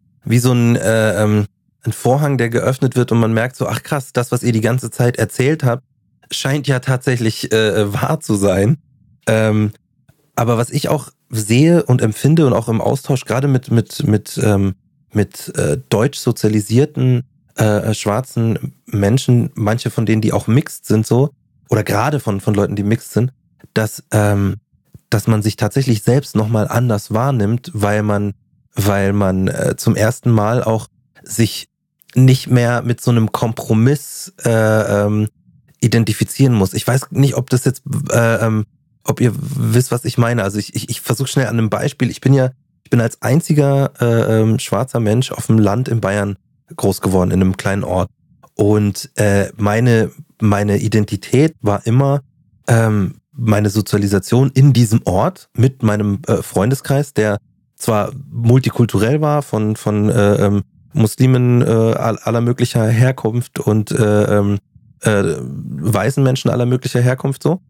S4: Vorhang, der geöffnet wird und man merkt so, ach krass, das, was ihr die ganze Zeit erzählt habt, scheint ja tatsächlich wahr zu sein. Aber was ich auch sehe und empfinde und auch im Austausch gerade mit deutsch sozialisierten schwarzen Menschen, manche von denen, die auch mixed sind so, oder gerade von Leuten, die mixed sind, dass man sich tatsächlich selbst nochmal anders wahrnimmt, weil man zum ersten Mal auch sich nicht mehr mit so einem Kompromiss identifizieren muss. Ich weiß nicht, ob das jetzt, ob ihr wisst, was ich meine. Also ich versuche schnell an einem Beispiel. Ich bin als einziger schwarzer Mensch auf dem Land in Bayern groß geworden, in einem kleinen Ort. Und meine Identität war immer meine Sozialisation in diesem Ort mit meinem Freundeskreis, der zwar multikulturell war, von Muslimen aller möglicher Herkunft und weißen Menschen aller möglicher Herkunft so.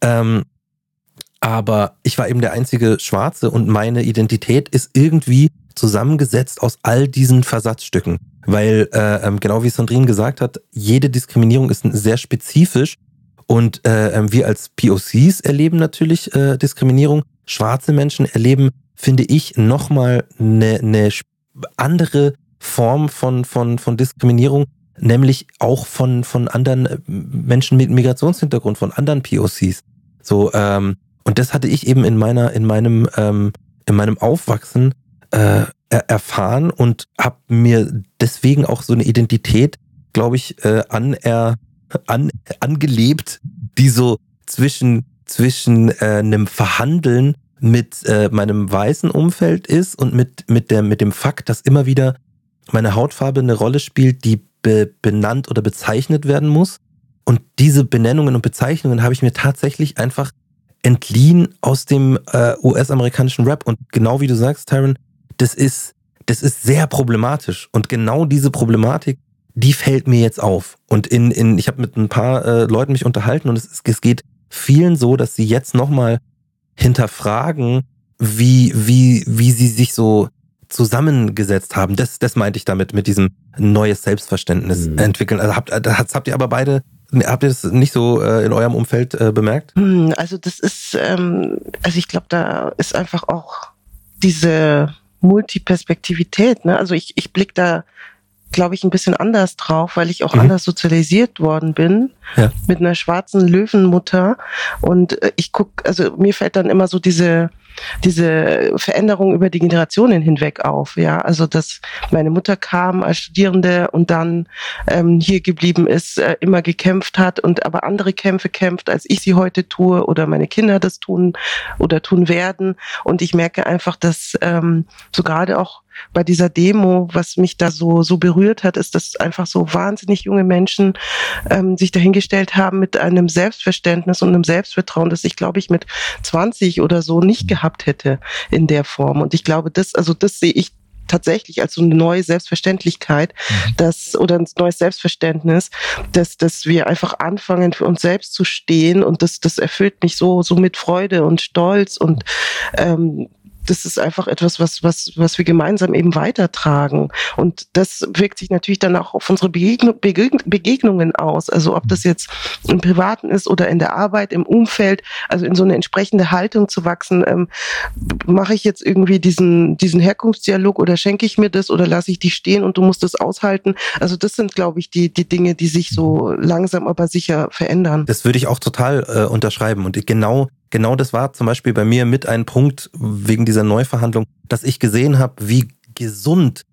S4: Aber ich war eben der einzige Schwarze und meine Identität ist irgendwie zusammengesetzt aus all diesen Versatzstücken. Weil, genau wie Sandrine gesagt hat, jede Diskriminierung ist sehr spezifisch und wir als POCs erleben natürlich Diskriminierung. Schwarze Menschen erleben, finde ich, nochmal eine andere Form von Diskriminierung, nämlich auch von anderen Menschen mit Migrationshintergrund, von anderen POCs. So, und das hatte ich eben in meinem Aufwachsen erfahren und habe mir deswegen auch so eine Identität, glaube ich, angelebt, die so zwischen einem Verhandeln mit meinem weißen Umfeld ist und mit dem Fakt, dass immer wieder meine Hautfarbe eine Rolle spielt, die benannt oder bezeichnet werden muss. Und diese Benennungen und Bezeichnungen habe ich mir tatsächlich einfach entliehen aus dem US-amerikanischen Rap. Und genau wie du sagst, Tyron, das ist sehr problematisch. Und genau diese Problematik, die fällt mir jetzt auf. Und ich habe mit ein paar Leuten mich unterhalten und es geht vielen so, dass sie jetzt nochmal hinterfragen, wie sie sich so zusammengesetzt haben. Das meinte ich damit, mit diesem neues Selbstverständnis entwickeln. Also habt ihr aber beide, habt ihr das nicht so in eurem Umfeld bemerkt?
S6: Also das ist, also ich glaube, da ist einfach auch diese Multiperspektivität, ne? Also ich blicke da, glaube ich, ein bisschen anders drauf, weil ich auch anders sozialisiert worden bin, mit einer schwarzen Löwenmutter. Und ich gucke, also mir fällt dann immer so diese Veränderung über die Generationen hinweg auf, ja, also dass meine Mutter kam als Studierende und dann hier geblieben ist, immer gekämpft hat und aber andere Kämpfe kämpft, als ich sie heute tue oder meine Kinder das tun oder tun werden. Und ich merke einfach, dass so gerade auch bei dieser Demo, was mich da so berührt hat, ist, dass einfach so wahnsinnig junge Menschen sich dahingestellt haben mit einem Selbstverständnis und einem Selbstvertrauen, das ich, glaube ich, mit 20 oder so nicht gehabt hätte in der Form. Und ich glaube, das sehe ich tatsächlich als so eine neue Selbstverständlichkeit, oder ein neues Selbstverständnis, dass wir einfach anfangen, für uns selbst zu stehen, und das erfüllt mich so mit Freude und Stolz, und das ist einfach etwas, was wir gemeinsam eben weitertragen. Und das wirkt sich natürlich dann auch auf unsere Begegnungen aus. Also ob das jetzt im Privaten ist oder in der Arbeit, im Umfeld, also in so eine entsprechende Haltung zu wachsen. Mache ich jetzt irgendwie diesen Herkunftsdialog oder schenke ich mir das oder lasse ich dich stehen und du musst das aushalten? Also das sind, glaube ich, die Dinge, die sich so langsam aber sicher verändern.
S4: Das würde ich auch total unterschreiben. Und genau das war zum Beispiel bei mir mit ein Punkt wegen dieser Neuverhandlung, dass ich gesehen habe, wie gesund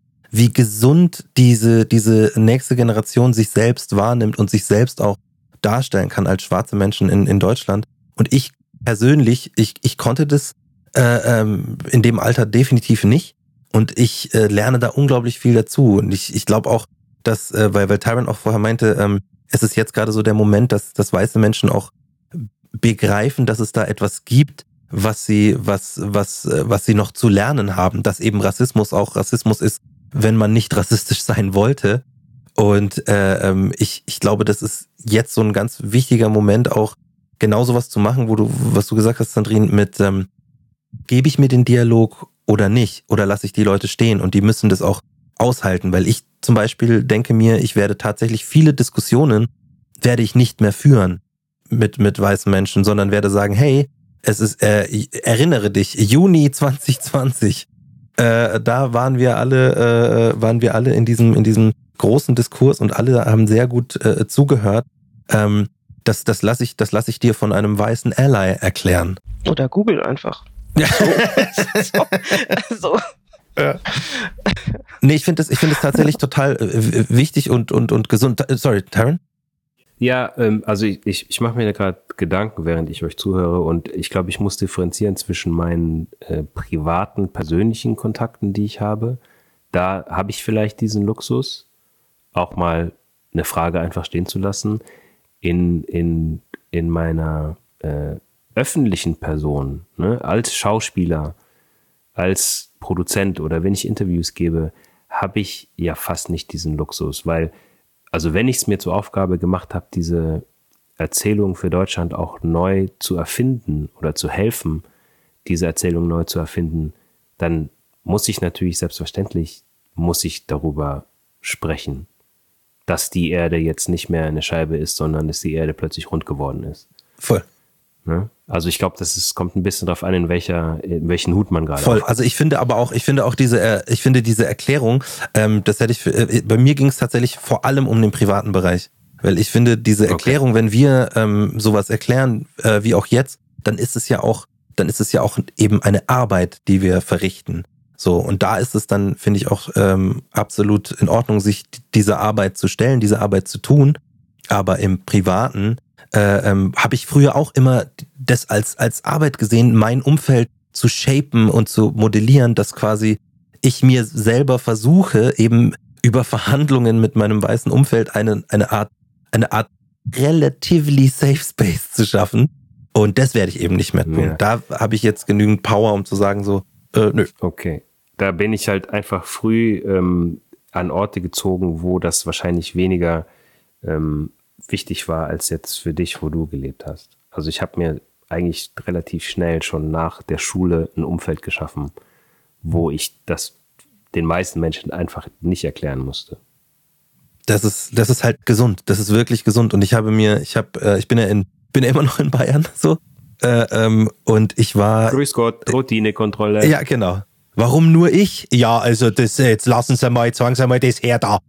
S4: diese nächste Generation sich selbst wahrnimmt und sich selbst auch darstellen kann als schwarze Menschen in Deutschland. Und ich persönlich, ich konnte das in dem Alter definitiv nicht. Und ich lerne da unglaublich viel dazu. Und ich glaube auch, dass, weil Tyron auch vorher meinte, es ist jetzt gerade so der Moment, dass weiße Menschen auch begreifen, dass es da etwas gibt, was sie noch zu lernen haben, dass eben Rassismus auch Rassismus ist, wenn man nicht rassistisch sein wollte. Und ich glaube, das ist jetzt so ein ganz wichtiger Moment, auch genau sowas zu machen, was du gesagt hast, Sandrine, mit gebe ich mir den Dialog oder nicht? Oder lasse ich die Leute stehen? Und die müssen das auch aushalten, weil ich zum Beispiel denke mir, ich werde tatsächlich viele Diskussionen werde ich nicht mehr führen mit weißen Menschen, sondern werde sagen, hey, es ist, erinnere dich, Juni 2020, da waren wir alle in diesem großen Diskurs und alle haben sehr gut zugehört. Das lasse ich dir von einem weißen Ally erklären.
S6: Oder Google einfach. So.
S4: Ja. Nee, ich finde es tatsächlich total wichtig und gesund. Sorry, Taryn?
S5: Ja, also ich mache mir da gerade Gedanken, während ich euch zuhöre, und ich glaube, ich muss differenzieren zwischen meinen privaten, persönlichen Kontakten, die ich habe. Da habe ich vielleicht diesen Luxus, auch mal eine Frage einfach stehen zu lassen. In meiner öffentlichen Person, ne, als Schauspieler, als Produzent oder wenn ich Interviews gebe, habe ich ja fast nicht diesen Luxus, weil, also wenn ich es mir zur Aufgabe gemacht habe, diese Erzählung für Deutschland auch neu zu erfinden oder zu helfen, diese Erzählung neu zu erfinden, dann muss ich natürlich selbstverständlich, darüber sprechen, dass die Erde jetzt nicht mehr eine Scheibe ist, sondern dass die Erde plötzlich rund geworden ist.
S4: Voll.
S5: Ne? Also ich glaube, kommt ein bisschen darauf an, in welchen Hut man gerade
S4: Voll. Also ich finde diese Erklärung, das hätte ich, bei mir ging es tatsächlich vor allem um den privaten Bereich. Weil ich finde, diese Erklärung, wenn wir sowas erklären, wie auch jetzt, dann ist es ja auch eben eine Arbeit, die wir verrichten. So, und da ist es dann, finde ich, auch absolut in Ordnung, sich dieser Arbeit zu stellen, diese Arbeit zu tun. Aber im Privaten habe ich früher auch immer das als Arbeit gesehen, mein Umfeld zu shapen und zu modellieren, dass quasi ich mir selber versuche, eben über Verhandlungen mit meinem weißen Umfeld eine Art relatively safe space zu schaffen. Und das werde ich eben nicht mehr tun. Ja. Da habe ich jetzt genügend Power, um zu sagen so, nö.
S5: Okay. Da bin ich halt einfach früh an Orte gezogen, wo das wahrscheinlich weniger wichtig war als jetzt für dich, wo du gelebt hast. Also ich habe mir eigentlich relativ schnell schon nach der Schule ein Umfeld geschaffen, wo ich das den meisten Menschen einfach nicht erklären musste.
S4: Das ist halt gesund. Das ist wirklich gesund. Und ich bin ja immer noch in Bayern so. Und ich war.
S5: Grüß Gott, Routinekontrolle.
S4: Ja, genau. Warum nur ich? Ja, also das jetzt sagen Sie mal das her da.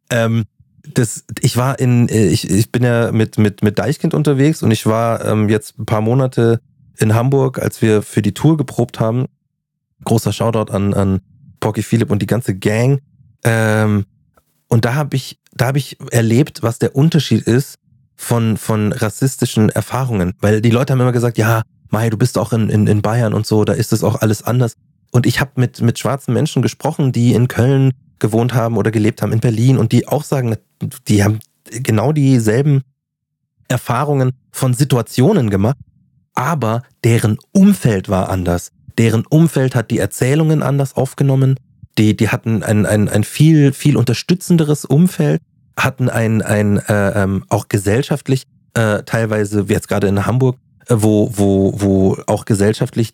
S4: Ich bin ja mit Deichkind unterwegs und ich war jetzt ein paar Monate in Hamburg, als wir für die Tour geprobt haben. Großer Shoutout an Porky Philipp und die ganze Gang. Und da hab ich erlebt, was der Unterschied ist von rassistischen Erfahrungen. Weil die Leute haben immer gesagt, ja, Mai, du bist auch in Bayern und so, da ist das auch alles anders. Und ich habe mit schwarzen Menschen gesprochen, die in Köln gewohnt haben oder gelebt haben, in Berlin, und die auch sagen, die haben genau dieselben Erfahrungen von Situationen gemacht, aber deren Umfeld war anders. Deren Umfeld hat die Erzählungen anders aufgenommen. Die hatten ein viel, viel unterstützenderes Umfeld, hatten auch gesellschaftlich, teilweise, wie jetzt gerade in Hamburg, wo auch gesellschaftlich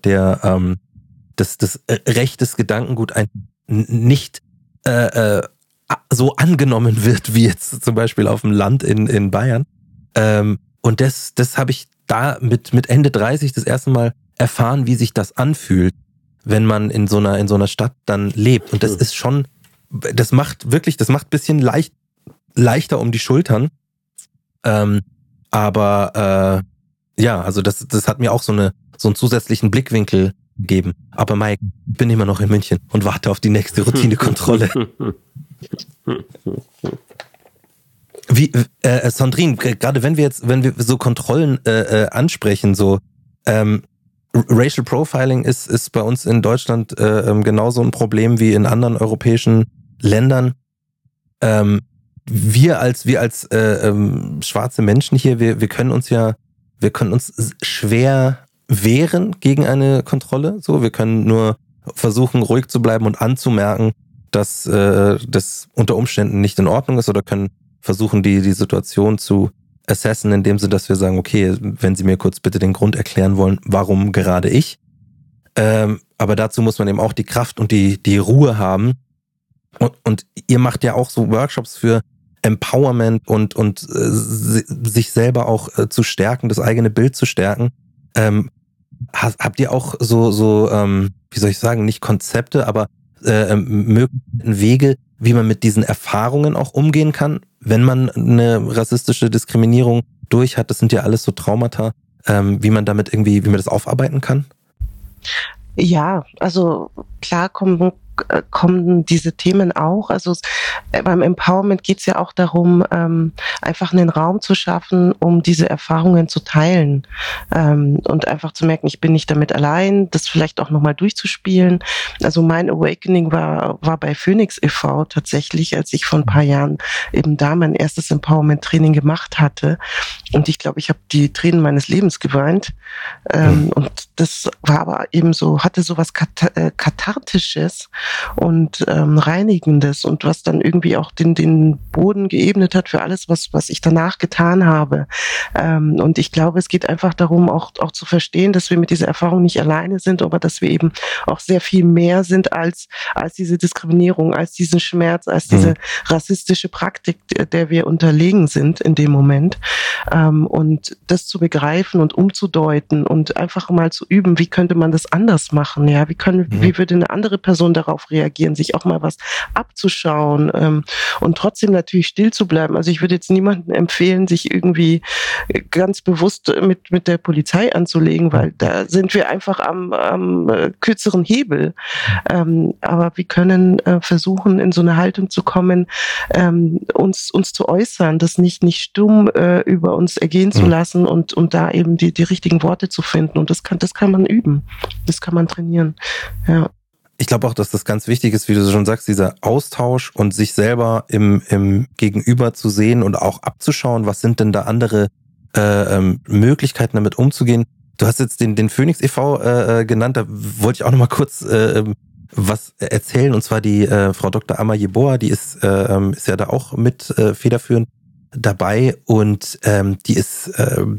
S4: das Recht des Gedankengut nicht so angenommen wird, wie jetzt zum Beispiel auf dem Land in Bayern. Und das habe ich da mit Ende 30 das erste Mal erfahren, wie sich das anfühlt, wenn man in so einer Stadt dann lebt. Und das ist schon, das macht ein bisschen leichter um die Schultern. Aber also das hat mir auch so einen zusätzlichen Blickwinkel gegeben. Aber Mike, ich bin immer noch in München und warte auf die nächste Routinekontrolle. Sandrine, gerade wenn wir so Kontrollen ansprechen, so Racial Profiling ist bei uns in Deutschland genauso ein Problem wie in anderen europäischen Ländern. Wir als schwarze Menschen hier, wir können uns schwer wehren gegen eine Kontrolle. So, wir können nur versuchen, ruhig zu bleiben und anzumerken, dass das unter Umständen nicht in Ordnung ist oder können versuchen, die Situation zu assessen, indem sie, dass wir sagen, okay, wenn Sie mir kurz bitte den Grund erklären wollen, warum gerade ich. Aber dazu muss man eben auch die Kraft und die Ruhe haben. Und ihr macht ja auch so Workshops für Empowerment und sich selber auch zu stärken, das eigene Bild zu stärken. Habt ihr auch so wie soll ich sagen, nicht Konzepte, aber Wege, wie man mit diesen Erfahrungen auch umgehen kann, wenn man eine rassistische Diskriminierung durch hat? Das sind ja alles so Traumata, wie man das aufarbeiten kann?
S6: Ja, also klar kommen diese Themen auch. Also beim Empowerment geht es ja auch darum, einfach einen Raum zu schaffen, um diese Erfahrungen zu teilen und einfach zu merken, ich bin nicht damit allein, das vielleicht auch nochmal durchzuspielen. Also mein Awakening war bei Phoenix e.V. tatsächlich, als ich vor ein paar Jahren eben da mein erstes Empowerment-Training gemacht hatte. Und ich glaube, ich habe die Tränen meines Lebens geweint. Und das war aber eben so, hatte so was Kathartisches und Reinigendes und was dann irgendwie auch den Boden geebnet hat für alles, was ich danach getan habe. Und ich glaube, es geht einfach darum, auch zu verstehen, dass wir mit dieser Erfahrung nicht alleine sind, aber dass wir eben auch sehr viel mehr sind als diese Diskriminierung, als diesen Schmerz, als diese rassistische Praktik, der wir unterlegen sind in dem Moment. Und das zu begreifen und umzudeuten und einfach mal zu üben, wie könnte man das anders machen? Ja, wie würde eine andere Person darauf reagieren, sich auch mal was abzuschauen und trotzdem natürlich still zu bleiben. Also ich würde jetzt niemandem empfehlen, sich irgendwie ganz bewusst mit der Polizei anzulegen, weil da sind wir einfach am kürzeren Hebel. Aber wir können versuchen, in so eine Haltung zu kommen, uns zu äußern, das nicht stumm über uns ergehen zu lassen und da eben die richtigen Worte zu finden. Und das kann man üben. Das kann man trainieren. Ja.
S4: Ich glaube auch, dass das ganz wichtig ist, wie du schon sagst, dieser Austausch und sich selber im Gegenüber zu sehen und auch abzuschauen, was sind denn da andere Möglichkeiten, damit umzugehen. Du hast jetzt den Phoenix e.V. Genannt, da wollte ich auch noch mal kurz was erzählen, und zwar die Frau Dr. Ama Yeboah, die ist ja da auch mit federführend dabei und die ist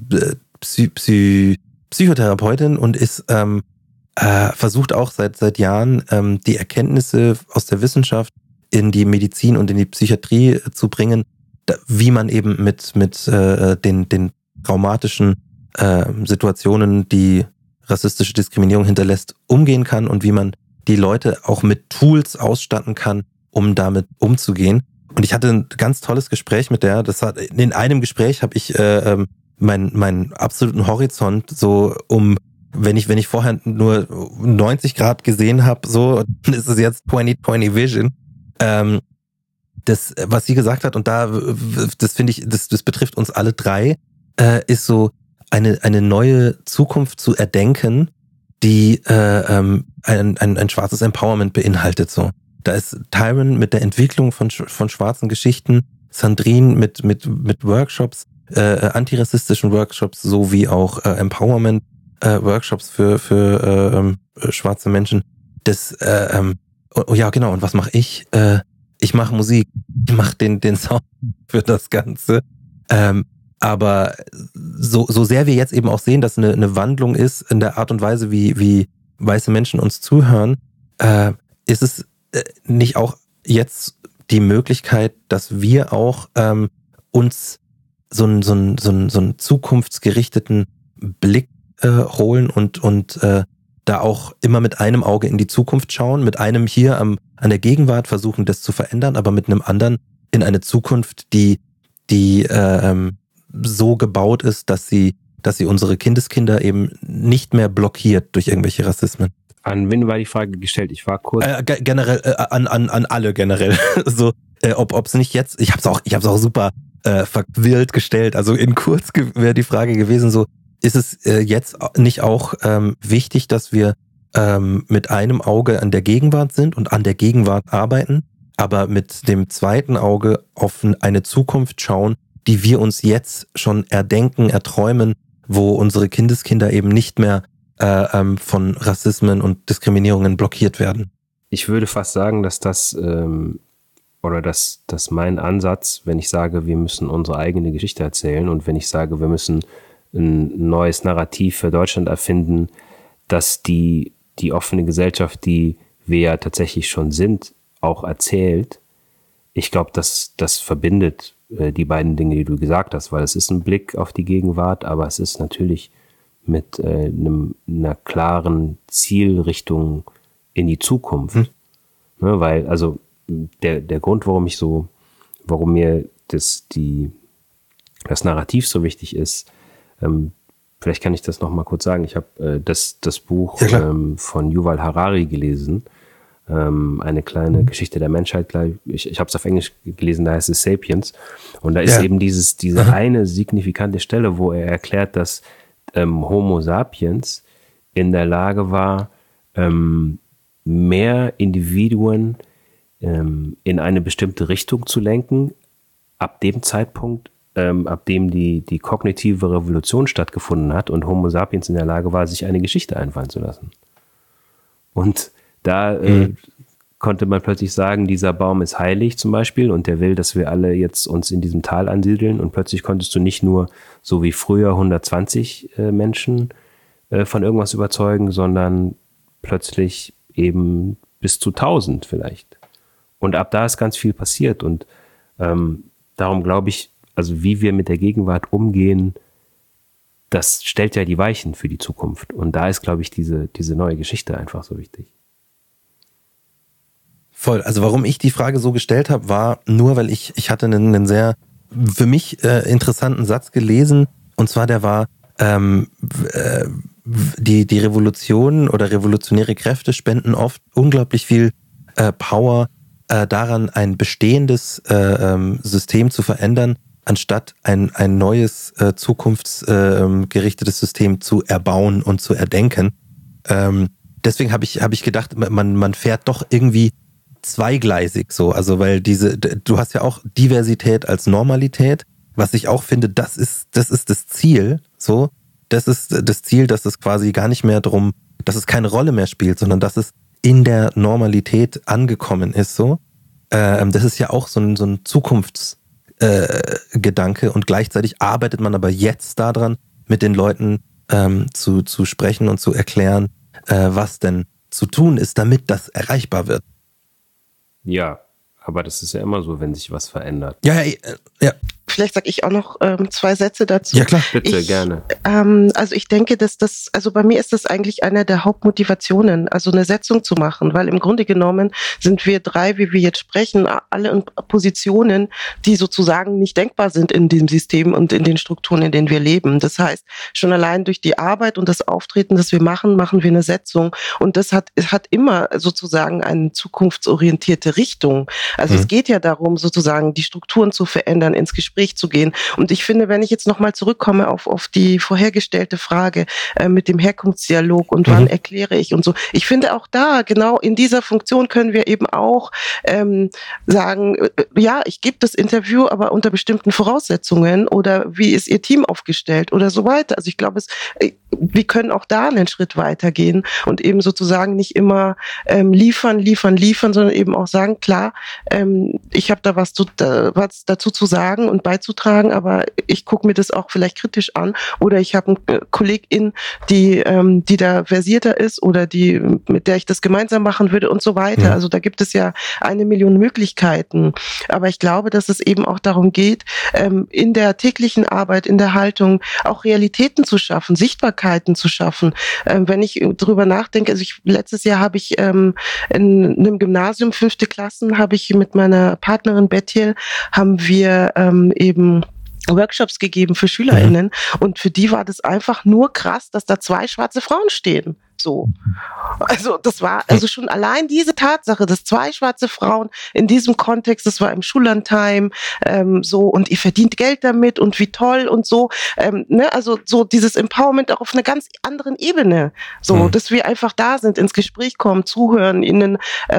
S4: Psychotherapeutin und ist versucht auch seit Jahren die Erkenntnisse aus der Wissenschaft in die Medizin und in die Psychiatrie zu bringen, wie man eben mit den traumatischen Situationen, die rassistische Diskriminierung hinterlässt, umgehen kann und wie man die Leute auch mit Tools ausstatten kann, um damit umzugehen. Und ich hatte ein ganz tolles Gespräch mit der. In einem Gespräch habe ich meinen absoluten Horizont so wenn ich vorher nur 90 Grad gesehen habe, so, dann ist es jetzt 20/20 Vision. Das, was sie gesagt hat, und das finde ich, das betrifft uns alle drei, ist so eine neue Zukunft zu erdenken, die ein schwarzes Empowerment beinhaltet. So, da ist Tyron mit der Entwicklung von schwarzen Geschichten, Sandrine mit Workshops, antirassistischen Workshops, sowie auch Empowerment Workshops für schwarze Menschen. Ja, genau. Und was mache ich? Ich mache Musik. Ich mache den Sound für das Ganze. Aber so sehr wir jetzt eben auch sehen, dass eine Wandlung ist in der Art und Weise, wie weiße Menschen uns zuhören, ist es nicht auch jetzt die Möglichkeit, dass wir auch uns so einen zukunftsgerichteten Blick holen und da auch immer mit einem Auge in die Zukunft schauen, mit einem hier an der Gegenwart versuchen, das zu verändern, aber mit einem anderen in eine Zukunft, die so gebaut ist, dass sie unsere Kindeskinder eben nicht mehr blockiert durch irgendwelche Rassismen.
S5: An wen war die Frage gestellt? Ich war kurz.
S4: Generell an alle generell. So, ob es nicht jetzt. Ich hab's auch super verwirrt gestellt. Also in kurz wäre die Frage gewesen so: Ist es jetzt nicht auch wichtig, dass wir mit einem Auge an der Gegenwart sind und an der Gegenwart arbeiten, aber mit dem zweiten Auge auf eine Zukunft schauen, die wir uns jetzt schon erdenken, erträumen, wo unsere Kindeskinder eben nicht mehr von Rassismen und Diskriminierungen blockiert werden?
S5: ich würde fast sagen, dass das dass mein Ansatz, wenn ich sage, wir müssen unsere eigene Geschichte erzählen und wenn ich sage, wir müssen ein neues Narrativ für Deutschland erfinden, dass die offene Gesellschaft, die wir ja tatsächlich schon sind, auch erzählt. Ich glaube, das verbindet die beiden Dinge, die du gesagt hast, weil es ist ein Blick auf die Gegenwart, aber es ist natürlich mit einer klaren Zielrichtung in die Zukunft. Ne, weil, also der Grund, warum mir das Narrativ so wichtig ist, vielleicht kann ich das noch mal kurz sagen. Ich habe das Buch von Yuval Harari gelesen, eine kleine Geschichte der Menschheit. Ich habe es auf Englisch gelesen, da heißt es Sapiens. Und da ist eben diese eine signifikante Stelle, wo er erklärt, dass Homo sapiens in der Lage war, mehr Individuen in eine bestimmte Richtung zu lenken, ab dem Zeitpunkt, ab dem die kognitive Revolution stattgefunden hat und Homo sapiens in der Lage war, sich eine Geschichte einfallen zu lassen. Und da konnte man plötzlich sagen, dieser Baum ist heilig zum Beispiel und der will, dass wir alle jetzt uns in diesem Tal ansiedeln, und plötzlich konntest du nicht nur so wie früher 120 Menschen von irgendwas überzeugen, sondern plötzlich eben bis zu 1000 vielleicht. Und ab da ist ganz viel passiert und darum glaube ich, also wie wir mit der Gegenwart umgehen, das stellt ja die Weichen für die Zukunft. Und da ist, glaube ich, diese neue Geschichte einfach so wichtig.
S4: Voll. Also warum ich die Frage so gestellt habe, war nur, weil ich hatte einen sehr für mich interessanten Satz gelesen. Und zwar der war, die Revolutionen oder revolutionäre Kräfte spenden oft unglaublich viel Power daran, ein bestehendes System zu verändern, anstatt ein neues zukunftsgerichtetes System zu erbauen und zu erdenken. Deswegen habe ich gedacht, man fährt doch irgendwie zweigleisig so, also weil du hast ja auch Diversität als Normalität, was ich auch finde, das ist das Ziel, so, das ist das Ziel, dass es quasi gar nicht mehr drum, dass es keine Rolle mehr spielt, sondern dass es in der Normalität angekommen ist, so. Das ist ja auch so ein Zukunftsgedanke und gleichzeitig arbeitet man aber jetzt daran, mit den Leuten zu sprechen und zu erklären, was denn zu tun ist, damit das erreichbar wird.
S5: Ja, aber das ist ja immer so, wenn sich was verändert.
S4: Ja.
S6: Vielleicht sage ich auch noch 2 Sätze dazu.
S4: Ja, klar.
S5: Bitte, gerne.
S6: Also ich denke, dass also bei mir ist das eigentlich eine der Hauptmotivationen, also eine Setzung zu machen, weil im Grunde genommen sind wir 3, wie wir jetzt sprechen, alle in Positionen, die sozusagen nicht denkbar sind in dem System und in den Strukturen, in denen wir leben. Das heißt, schon allein durch die Arbeit und das Auftreten, das wir machen wir eine Setzung, und das hat immer sozusagen eine zukunftsorientierte Richtung. Also es geht ja darum, sozusagen die Strukturen zu verändern, ins Gespräch zu gehen. Und ich finde, wenn ich jetzt nochmal zurückkomme auf die vorhergestellte Frage mit dem Herkunftsdialog und wann erkläre ich und so, ich finde auch da, genau in dieser Funktion können wir eben auch sagen, ja, ich gebe das Interview, aber unter bestimmten Voraussetzungen, oder wie ist Ihr Team aufgestellt oder so weiter. Also ich glaube, wir können auch da einen Schritt weitergehen und eben sozusagen nicht immer liefern, sondern eben auch sagen, klar, ich habe da was dazu zu sagen und beizutragen, aber ich gucke mir das auch vielleicht kritisch an, oder ich habe eine Kollegin, die da versierter ist oder mit der ich das gemeinsam machen würde und so weiter. Ja. Also da gibt es ja 1 Million Möglichkeiten. Aber ich glaube, dass es eben auch darum geht, in der täglichen Arbeit, in der Haltung auch Realitäten zu schaffen, Sichtbarkeiten zu schaffen. Wenn ich drüber nachdenke, also letztes Jahr habe ich in einem Gymnasium, 5. Klassen, habe ich mit meiner Partnerin Bettiel, haben wir eben Workshops gegeben für SchülerInnen, und für die war das einfach nur krass, dass da 2 schwarze Frauen stehen. So. Also das war also schon allein diese Tatsache, dass 2 schwarze Frauen in diesem Kontext, das war im Schullandheim, so, und ihr verdient Geld damit und wie toll und so, also so dieses Empowerment auch auf einer ganz anderen Ebene, so, dass wir einfach da sind, ins Gespräch kommen, zuhören, ihnen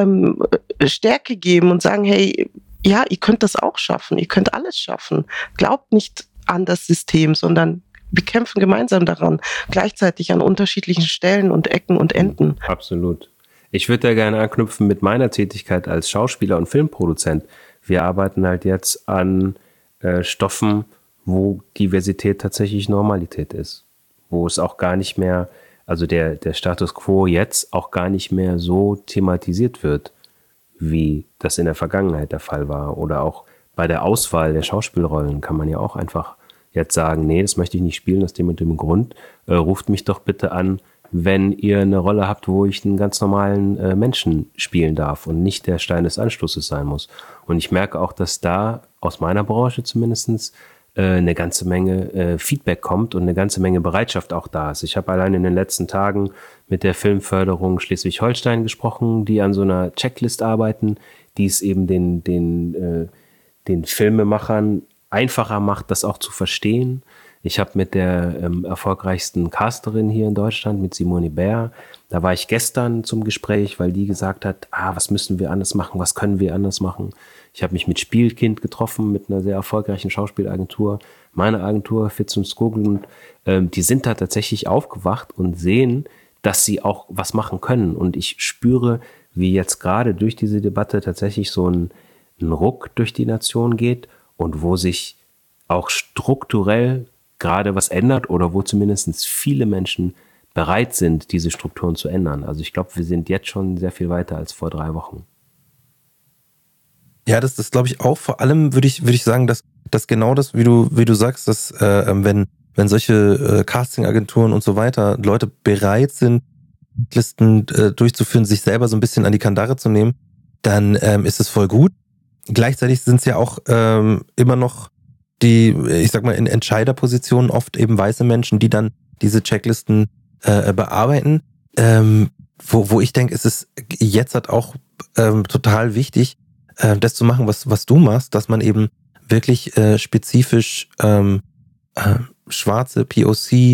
S6: Stärke geben und sagen, hey, ja, ihr könnt das auch schaffen, ihr könnt alles schaffen. Glaubt nicht an das System, sondern wir kämpfen gemeinsam daran, gleichzeitig an unterschiedlichen Stellen und Ecken und Enden.
S5: Absolut. Ich würde da gerne anknüpfen mit meiner Tätigkeit als Schauspieler und Filmproduzent. Wir arbeiten halt jetzt an Stoffen, wo Diversität tatsächlich Normalität ist. Wo es auch gar nicht mehr, also der Status quo jetzt auch gar nicht mehr so thematisiert wird, wie das in der Vergangenheit der Fall war. Oder auch bei der Auswahl der Schauspielrollen kann man ja auch einfach jetzt sagen, nee, das möchte ich nicht spielen, aus dem und dem Grund. Ruft mich doch bitte an, wenn ihr eine Rolle habt, wo ich einen ganz normalen Menschen spielen darf und nicht der Stein des Anstoßes sein muss. Und ich merke auch, dass da aus meiner Branche zumindest eine ganze Menge Feedback kommt und eine ganze Menge Bereitschaft auch da ist. Ich habe allein in den letzten Tagen mit der Filmförderung Schleswig-Holstein gesprochen, die an so einer Checklist arbeiten, die es eben den Filmemachern einfacher macht, das auch zu verstehen. Ich habe mit der erfolgreichsten Casterin hier in Deutschland, mit Simone Bär, da war ich gestern zum Gespräch, weil die gesagt hat, was müssen wir anders machen, was können wir anders machen. Ich habe mich mit Spielkind getroffen, mit einer sehr erfolgreichen Schauspielagentur, meine Agentur, Fitz und Skoglund. Die sind da tatsächlich aufgewacht und sehen, dass sie auch was machen können. Und ich spüre, wie jetzt gerade durch diese Debatte tatsächlich so ein Ruck durch die Nation geht und wo sich auch strukturell gerade was ändert oder wo zumindest viele Menschen bereit sind, diese Strukturen zu ändern. Also ich glaube, wir sind jetzt schon sehr viel weiter als vor 3 Wochen.
S4: Ja, das glaube ich auch. Vor allem würde ich sagen, dass genau das, wie du sagst, dass wenn solche Castingagenturen und so weiter Leute bereit sind, Listen durchzuführen, sich selber so ein bisschen an die Kandare zu nehmen, dann ist es voll gut. Gleichzeitig sind es ja auch immer noch die, ich sag mal, in Entscheiderpositionen oft eben weiße Menschen, die dann diese Checklisten bearbeiten. Wo ich denke, es ist jetzt halt auch total wichtig, das zu machen, was du machst, dass man eben wirklich spezifisch schwarze POC,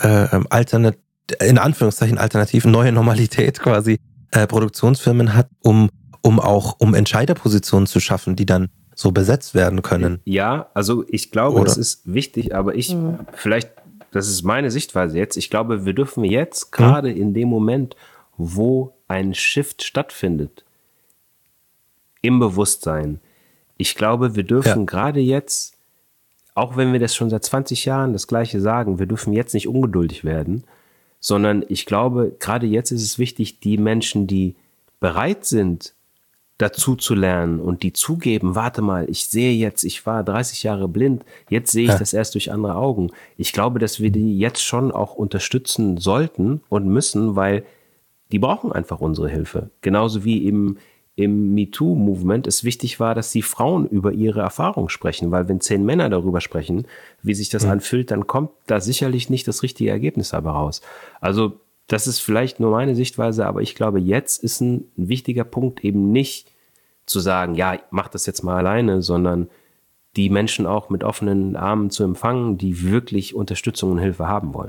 S4: in Anführungszeichen alternativ, neue Normalität quasi Produktionsfirmen hat, um Entscheiderpositionen zu schaffen, die dann so besetzt werden können.
S5: Ja, also ich glaube, das ist wichtig, aber vielleicht, das ist meine Sichtweise jetzt, ich glaube, wir dürfen jetzt gerade in dem Moment, wo ein Shift stattfindet, im Bewusstsein, ich glaube, wir dürfen gerade jetzt, auch wenn wir das schon seit 20 Jahren das Gleiche sagen, wir dürfen jetzt nicht ungeduldig werden, sondern ich glaube, gerade jetzt ist es wichtig, die Menschen, die bereit sind, dazu zu lernen und die zugeben, warte mal, ich war 30 Jahre blind, jetzt sehe ich das erst durch andere Augen. Ich glaube, dass wir die jetzt schon auch unterstützen sollten und müssen, weil die brauchen einfach unsere Hilfe. Genauso wie im MeToo-Movement es wichtig war, dass die Frauen über ihre Erfahrung sprechen, weil wenn 10 Männer darüber sprechen, wie sich das anfühlt, dann kommt da sicherlich nicht das richtige Ergebnis dabei raus. Also das ist vielleicht nur meine Sichtweise, aber ich glaube, jetzt ist ein wichtiger Punkt eben nicht zu sagen, ja, mach das jetzt mal alleine, sondern die Menschen auch mit offenen Armen zu empfangen, die wirklich Unterstützung und Hilfe haben wollen.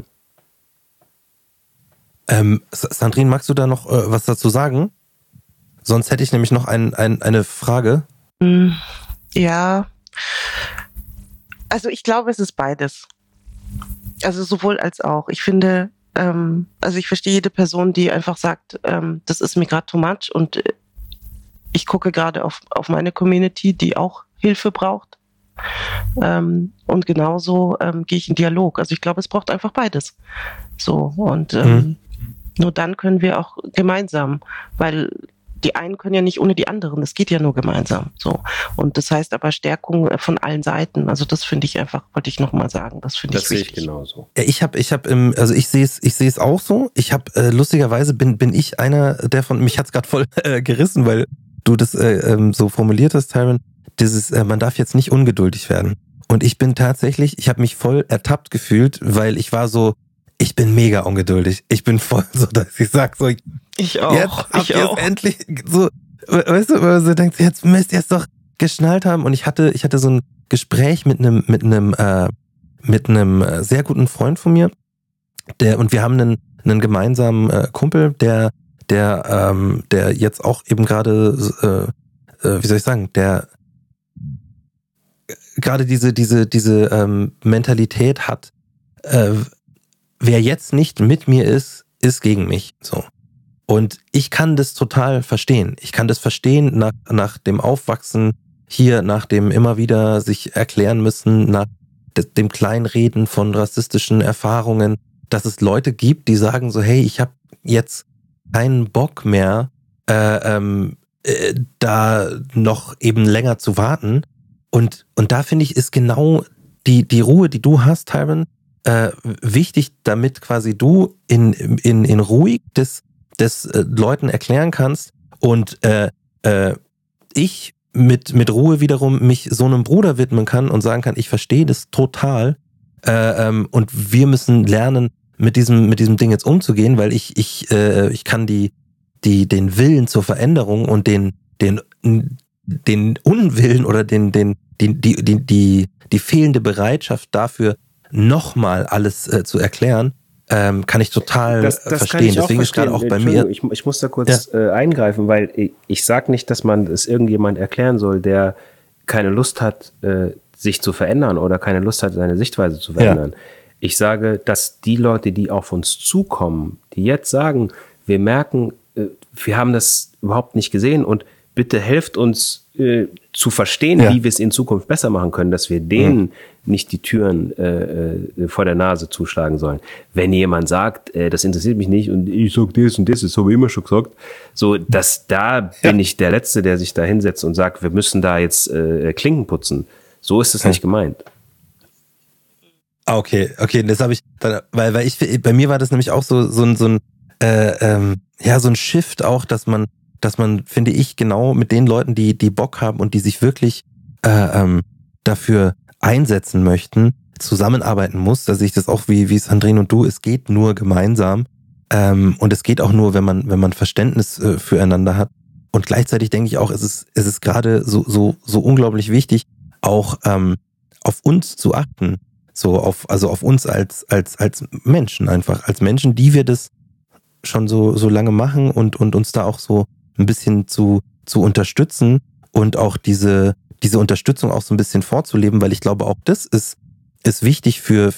S4: Sandrine, magst du da noch was dazu sagen? Sonst hätte ich nämlich noch eine Frage.
S6: Ja, also ich glaube, es ist beides. Also sowohl als auch. Ich finde, also ich verstehe jede Person, die einfach sagt, das ist mir gerade too much und ich gucke gerade auf meine Community, die auch Hilfe braucht. Und genauso gehe ich in Dialog. Also ich glaube, es braucht einfach beides. So, und nur dann können wir auch gemeinsam, weil die einen können ja nicht ohne die anderen, das geht ja nur gemeinsam. So. Und das heißt aber Stärkung von allen Seiten. Also das finde ich einfach, wollte ich nochmal sagen, das finde ich wichtig.
S5: Das sehe ich genauso.
S4: Ja, ich sehe es auch so. Ich habe lustigerweise bin ich einer, der mich hat's gerade voll gerissen, weil du das so formuliert hast, Tyron, man darf jetzt nicht ungeduldig werden. Und ich bin tatsächlich, ich habe mich voll ertappt gefühlt, weil ich war so, ich bin mega ungeduldig. Ich bin voll so, dass ich sag so,
S6: ich auch.
S4: Jetzt habt ihr es endlich so, weißt du, man so denkt, jetzt müsst ihr es doch geschnallt haben. Und ich hatte so ein Gespräch mit einem sehr guten Freund von mir, und wir haben einen gemeinsamen Kumpel, der jetzt auch eben gerade, wie soll ich sagen, der gerade diese Mentalität hat, wer jetzt nicht mit mir ist gegen mich. So. Und ich kann das total verstehen. Ich kann das verstehen nach dem Aufwachsen hier, nach dem immer wieder sich erklären müssen, nach dem Kleinreden von rassistischen Erfahrungen, dass es Leute gibt, die sagen so, hey, ich habe jetzt keinen Bock mehr, da noch eben länger zu warten. Und da finde ich, ist genau die Ruhe, die du hast, Tyron, wichtig, damit quasi du in ruhig des Leuten erklären kannst und ich mit Ruhe wiederum mich so einem Bruder widmen kann und sagen kann, ich verstehe das total und wir müssen lernen, mit diesem Ding jetzt umzugehen, weil ich kann den Willen zur Veränderung und den Unwillen oder die fehlende Bereitschaft dafür, nochmal alles zu erklären, kann ich total
S5: das
S4: verstehen.
S5: Kann ich auch
S4: deswegen
S5: verstehen.
S4: Ist gerade auch bei mir.
S5: Ich muss da kurz eingreifen, weil ich sage nicht, dass man es irgendjemand erklären soll, der keine Lust hat, sich zu verändern oder keine Lust hat, seine Sichtweise zu verändern. Ja. Ich sage, dass die Leute, die auf uns zukommen, die jetzt sagen, wir merken, wir haben das überhaupt nicht gesehen und bitte helft uns zu verstehen, wie wir es in Zukunft besser machen können, dass wir denen nicht die Türen vor der Nase zuschlagen sollen. Wenn jemand sagt, das interessiert mich nicht und ich sag das und das habe ich immer schon gesagt, so, bin ich der Letzte, der sich da hinsetzt und sagt, wir müssen da jetzt Klinken putzen. So ist es nicht gemeint.
S4: Okay, das habe ich, weil bei mir war das nämlich auch so ein Shift auch, dass man, finde ich, genau mit den Leuten, die Bock haben und die sich wirklich dafür einsetzen möchten, zusammenarbeiten muss. Da sehe ich das auch wie Sandrine und du, es geht nur gemeinsam und es geht auch nur, wenn man Verständnis füreinander hat. Und gleichzeitig denke ich auch, es ist gerade so unglaublich wichtig, auch auf uns zu achten. Also auf uns als Menschen einfach, als Menschen, die wir das schon so lange machen und uns da auch so ein bisschen zu unterstützen und auch diese Unterstützung auch so ein bisschen vorzuleben, weil ich glaube, auch das ist wichtig für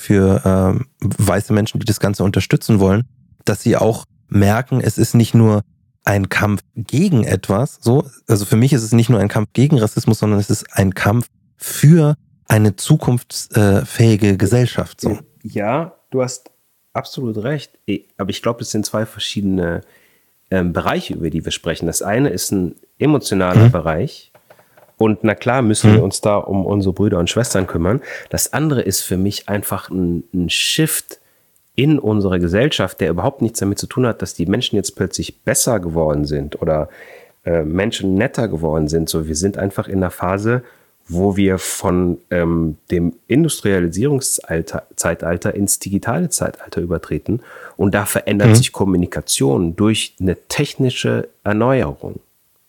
S4: weiße Menschen, die das Ganze unterstützen wollen, dass sie auch merken, es ist nicht nur ein Kampf gegen etwas, also für mich ist es nicht nur ein Kampf gegen Rassismus, sondern es ist ein Kampf für eine zukunftsfähige Gesellschaft. So.
S5: Ja, du hast absolut recht, aber ich glaube, es sind zwei verschiedene Bereiche, über die wir sprechen. Das eine ist ein emotionaler Bereich und na klar müssen wir uns da um unsere Brüder und Schwestern kümmern. Das andere ist für mich einfach ein Shift in unserer Gesellschaft, der überhaupt nichts damit zu tun hat, dass die Menschen jetzt plötzlich besser geworden sind oder Menschen netter geworden sind. So, wir sind einfach in einer Phase, wo wir von dem Industrialisierungszeitalter ins digitale Zeitalter übertreten. Und da verändert sich Kommunikation durch eine technische Erneuerung.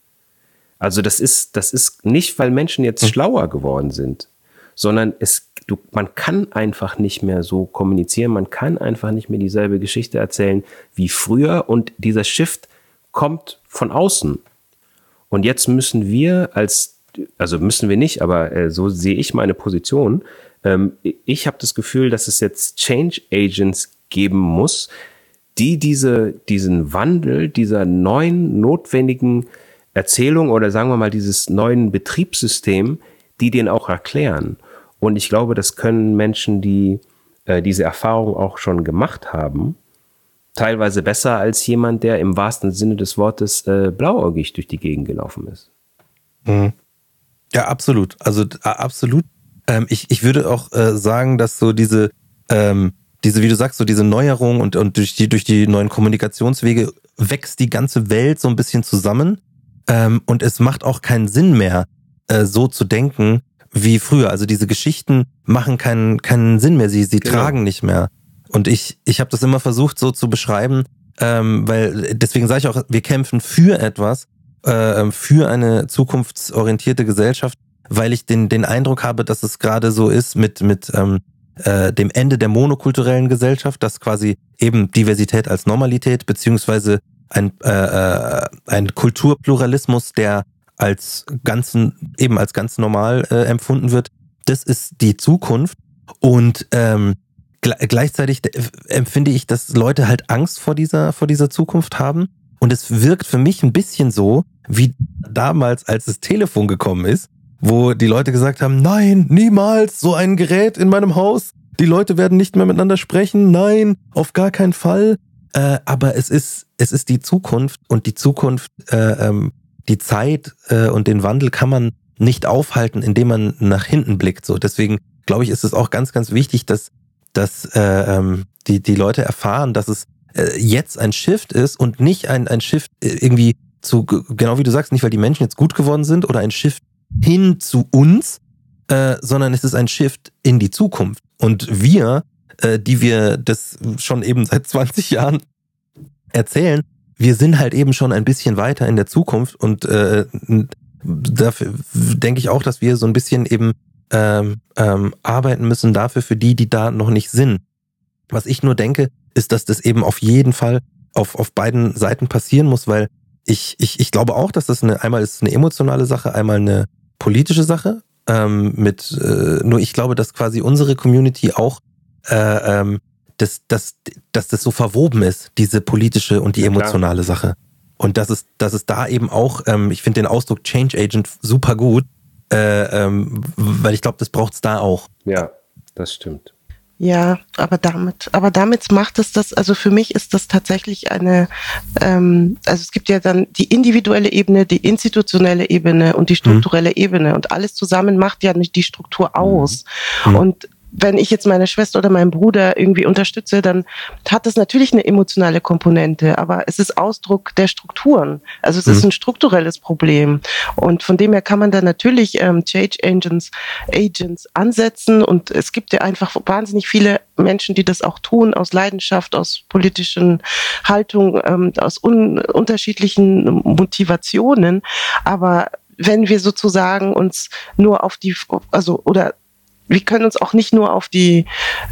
S5: Also das ist nicht, weil Menschen jetzt schlauer geworden sind, sondern man kann einfach nicht mehr so kommunizieren, man kann einfach nicht mehr dieselbe Geschichte erzählen wie früher und dieser Shift kommt von außen. Und jetzt müssen wir müssen wir nicht, aber so sehe ich meine Position. Ich habe das Gefühl, dass es jetzt Change Agents geben muss, die diesen Wandel dieser neuen notwendigen Erzählung oder sagen wir mal dieses neuen Betriebssystem, die den auch erklären. Und ich glaube, das können Menschen, die diese Erfahrung auch schon gemacht haben, teilweise besser als jemand, der im wahrsten Sinne des Wortes blauäugig durch die Gegend gelaufen ist.
S4: Ja, absolut. Also absolut. Ich würde auch sagen, dass so diese, wie du sagst, so diese Neuerung und durch die neuen Kommunikationswege wächst die ganze Welt so ein bisschen zusammen. Und es macht auch keinen Sinn mehr, so zu denken wie früher. Also diese Geschichten machen keinen Sinn mehr. Sie tragen nicht mehr. Und ich habe das immer versucht so zu beschreiben, weil deswegen sage ich auch, wir kämpfen für etwas, für eine zukunftsorientierte Gesellschaft, weil ich den Eindruck habe, dass es gerade so ist mit dem Ende der monokulturellen Gesellschaft, dass quasi eben Diversität als Normalität beziehungsweise ein Kulturpluralismus, der als ganz normal empfunden wird, das ist die Zukunft. Und gleichzeitig empfinde ich, dass Leute halt Angst vor dieser Zukunft haben Und es wirkt für mich ein bisschen so, wie damals, als das Telefon gekommen ist, wo die Leute gesagt haben, nein, niemals so ein Gerät in meinem Haus. Die Leute werden nicht mehr miteinander sprechen. Nein, auf gar keinen Fall. Aber es ist die Zukunft, und die Zukunft, die Zeit und den Wandel kann man nicht aufhalten, indem man nach hinten blickt. So, deswegen glaube ich, ist es auch ganz, ganz wichtig, dass die Leute erfahren, dass es jetzt ein Shift ist und nicht ein Shift irgendwie zu, genau wie du sagst, nicht weil die Menschen jetzt gut geworden sind oder ein Shift hin zu uns, sondern es ist ein Shift in die Zukunft. Und wir, die wir das schon eben seit 20 Jahren erzählen, wir sind halt eben schon ein bisschen weiter in der Zukunft, und dafür denke ich auch, dass wir so ein bisschen eben arbeiten müssen dafür, für die da noch nicht sind. Was ich nur denke, ist, dass das eben auf jeden Fall auf beiden Seiten passieren muss, weil ich glaube auch, dass das einmal ist eine emotionale Sache, einmal eine politische Sache, nur ich glaube, dass quasi unsere Community auch dass das so verwoben ist, diese politische und die emotionale Sache. Und dass es da eben auch, ich finde den Ausdruck Change Agent super gut, weil ich glaube, das braucht's da auch.
S5: Ja, das stimmt.
S6: Ja, aber damit macht es das, also für mich ist das tatsächlich also es gibt ja dann die individuelle Ebene, die institutionelle Ebene und die strukturelle Ebene, und alles zusammen macht ja nicht die Struktur aus. Und wenn ich jetzt meine Schwester oder meinen Bruder irgendwie unterstütze, dann hat das natürlich eine emotionale Komponente, aber es ist Ausdruck der Strukturen. Also es ist ein strukturelles Problem. Und von dem her kann man da natürlich Change Agents ansetzen, und es gibt ja einfach wahnsinnig viele Menschen, die das auch tun, aus Leidenschaft, aus politischen Haltung, aus unterschiedlichen Motivationen. Aber wenn wir sozusagen uns nur auf wir können uns auch nicht nur auf die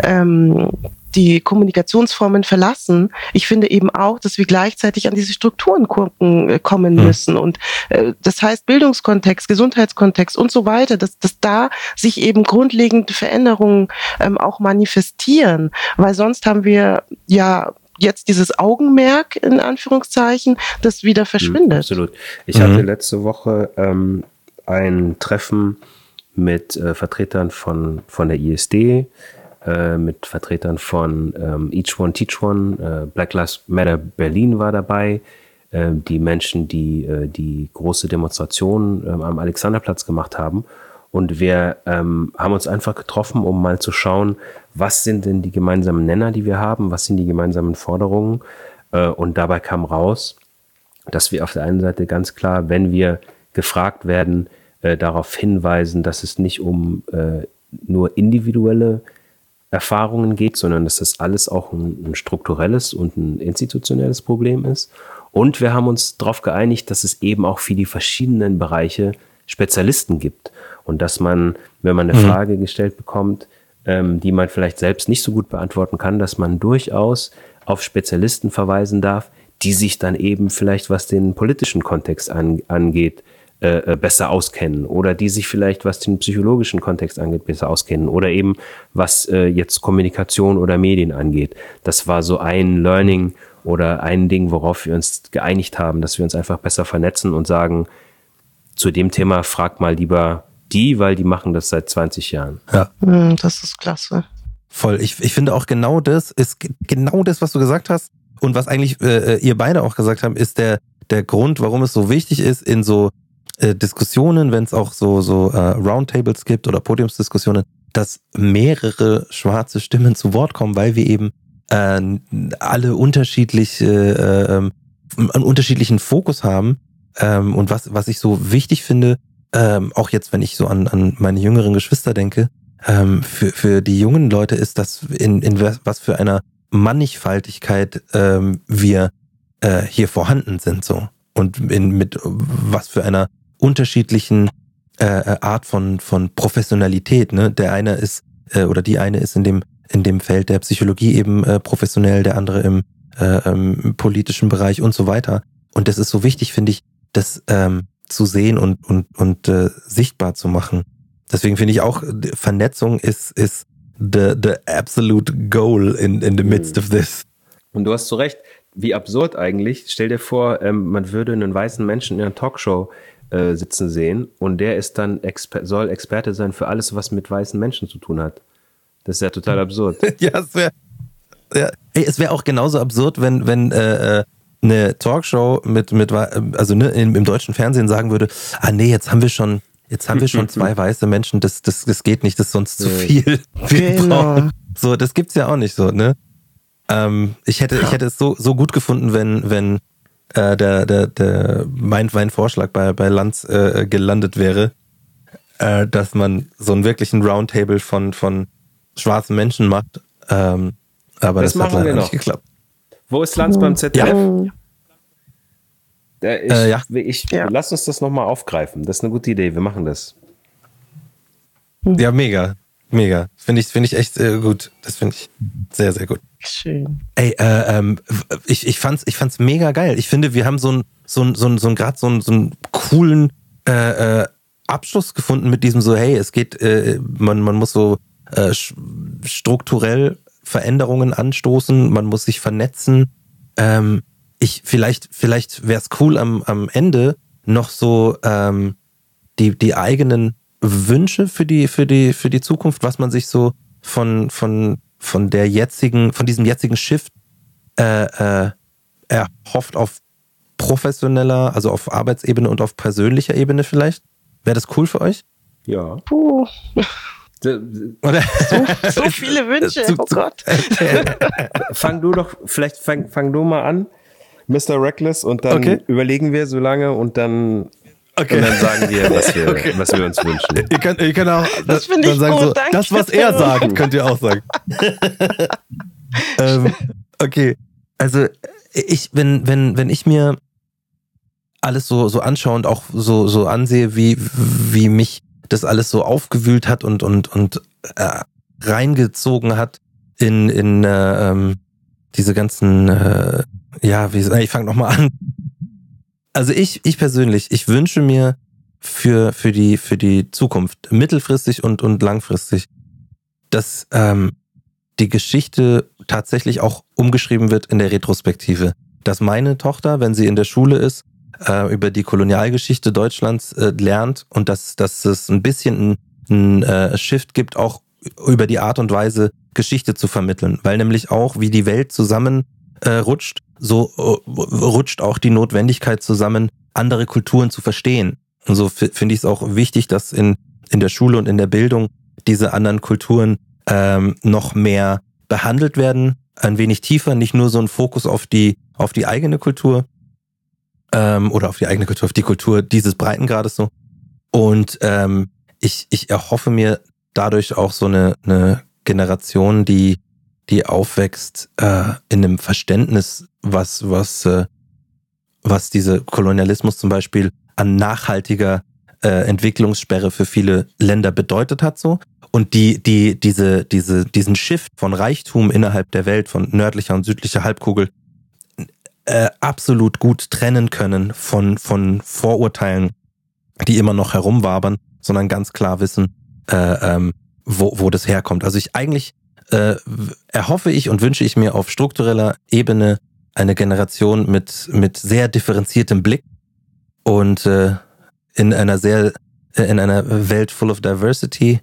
S6: Kommunikationsformen verlassen. Ich finde eben auch, dass wir gleichzeitig an diese Strukturen kommen müssen. Und das heißt Bildungskontext, Gesundheitskontext und so weiter, dass da sich eben grundlegende Veränderungen auch manifestieren. Weil sonst haben wir ja jetzt dieses Augenmerk, in Anführungszeichen, das wieder verschwindet.
S5: Absolut. Ich hatte letzte Woche ein Treffen mit Vertretern von der ISD, mit Vertretern von Each One Teach One, Black Lives Matter Berlin war dabei, die Menschen, die große Demonstrationen am Alexanderplatz gemacht haben. Und wir haben uns einfach getroffen, um mal zu schauen, was sind denn die gemeinsamen Nenner, die wir haben, was sind die gemeinsamen Forderungen. Und dabei kam raus, dass wir auf der einen Seite ganz klar, wenn wir gefragt werden, darauf hinweisen, dass es nicht um nur individuelle Erfahrungen geht, sondern dass das alles auch ein strukturelles und ein institutionelles Problem ist. Und wir haben uns darauf geeinigt, dass es eben auch für die verschiedenen Bereiche Spezialisten gibt. Und dass man, wenn man eine Frage gestellt bekommt, die man vielleicht selbst nicht so gut beantworten kann, dass man durchaus auf Spezialisten verweisen darf, die sich dann eben vielleicht, was den politischen Kontext angeht, besser auskennen, oder die sich vielleicht, was den psychologischen Kontext angeht, besser auskennen, oder eben was jetzt Kommunikation oder Medien angeht. Das war so ein Learning oder ein Ding, worauf wir uns geeinigt haben, dass wir uns einfach besser vernetzen und sagen, zu dem Thema frag mal lieber die, weil die machen das seit 20 Jahren.
S4: Ja.
S6: Das ist klasse.
S4: Voll. Ich finde auch genau das ist genau das, was du gesagt hast, und was eigentlich ihr beide auch gesagt habt, ist der Grund, warum es so wichtig ist, in so Diskussionen, wenn es auch so Roundtables gibt oder Podiumsdiskussionen, dass mehrere schwarze Stimmen zu Wort kommen, weil wir eben alle einen unterschiedlichen Fokus haben. Und was ich so wichtig finde, auch jetzt, wenn ich so an meine jüngeren Geschwister denke, für die jungen Leute ist das, in was für einer Mannigfaltigkeit wir hier vorhanden sind, so. Und mit was für einer unterschiedlichen Art von Professionalität, ne? Der eine ist oder die eine ist in dem Feld der Psychologie eben professionell, der andere im politischen Bereich und so weiter. Und das ist so wichtig, finde ich, das zu sehen und sichtbar zu machen. Deswegen finde ich auch, Vernetzung ist the absolute goal in the midst of this.
S5: Und du hast zu Recht, wie absurd eigentlich. Stell dir vor, man würde einen weißen Menschen in einer Talkshow sitzen sehen und der ist dann soll Experte sein für alles, was mit weißen Menschen zu tun hat. Das ist ja total absurd.
S4: Ja, es wäre auch genauso absurd, wenn eine Talkshow im deutschen Fernsehen sagen würde, nee, jetzt haben wir schon 2 weiße Menschen, das geht nicht, das ist sonst zu viel.
S6: Genau.
S4: So, das gibt's ja auch nicht so, ne? Ich hätte es so gut gefunden, wenn mein Vorschlag bei Lanz gelandet wäre, dass man so einen wirklichen Roundtable von schwarzen Menschen macht. Aber das hat leider nicht geklappt.
S5: Wo ist Lanz beim ZDF?
S4: Ja.
S5: Lass uns das nochmal aufgreifen. Das ist eine gute Idee. Wir machen das.
S4: Ja, mega. Finde ich echt gut. Das finde ich sehr, sehr gut.
S6: Schön.
S4: Ey, ich fand's mega geil. Ich finde, wir haben so einen coolen Abschluss gefunden mit diesem so, hey, es geht, man muss so strukturell Veränderungen anstoßen, man muss sich vernetzen. Vielleicht wäre es cool am Ende noch so die eigenen Wünsche für die Zukunft, was man sich so von diesem jetzigen Shift erhofft auf professioneller, also auf Arbeitsebene und auf persönlicher Ebene vielleicht. Wäre das cool für euch?
S5: Ja.
S6: Puh.
S4: Oder?
S6: So viele Wünsche, oh Gott.
S5: Fang du mal an, Mr. Reckless, und dann überlegen wir so lange und dann sagen wir, was wir uns wünschen.
S4: Ihr könnt auch
S6: das finde ich
S4: dann sagen
S6: gut,
S4: so,
S6: danke.
S4: das, was er sagt, könnt ihr auch sagen. Okay, also wenn ich mir alles so anschaue und auch so ansehe, wie mich das alles so aufgewühlt hat und reingezogen hat in diese ganzen ich fange nochmal an. Also ich persönlich, ich wünsche mir für die Zukunft, mittelfristig und langfristig, dass die Geschichte tatsächlich auch umgeschrieben wird in der Retrospektive. Dass meine Tochter, wenn sie in der Schule ist, über die Kolonialgeschichte Deutschlands lernt und dass es ein bisschen einen Shift gibt, auch über die Art und Weise Geschichte zu vermitteln. Weil nämlich auch, wie die Welt zusammen rutscht, so rutscht auch die Notwendigkeit zusammen, andere Kulturen zu verstehen. Und so finde ich es auch wichtig, dass in der Schule und in der Bildung diese anderen Kulturen noch mehr behandelt werden, ein wenig tiefer, nicht nur so ein Fokus auf die eigene Kultur oder auf die Kultur dieses Breitengrades so. Und ich erhoffe mir dadurch auch so eine Generation, die aufwächst in einem Verständnis, was diese Kolonialismus zum Beispiel an nachhaltiger Entwicklungssperre für viele Länder bedeutet hat so. Und diesen Shift von Reichtum innerhalb der Welt, von nördlicher und südlicher Halbkugel, absolut gut trennen können von Vorurteilen, die immer noch herumwabern, sondern ganz klar wissen, wo das herkommt. Also erhoffe ich und wünsche ich mir auf struktureller Ebene eine Generation mit sehr differenziertem Blick und in einer Welt full of diversity.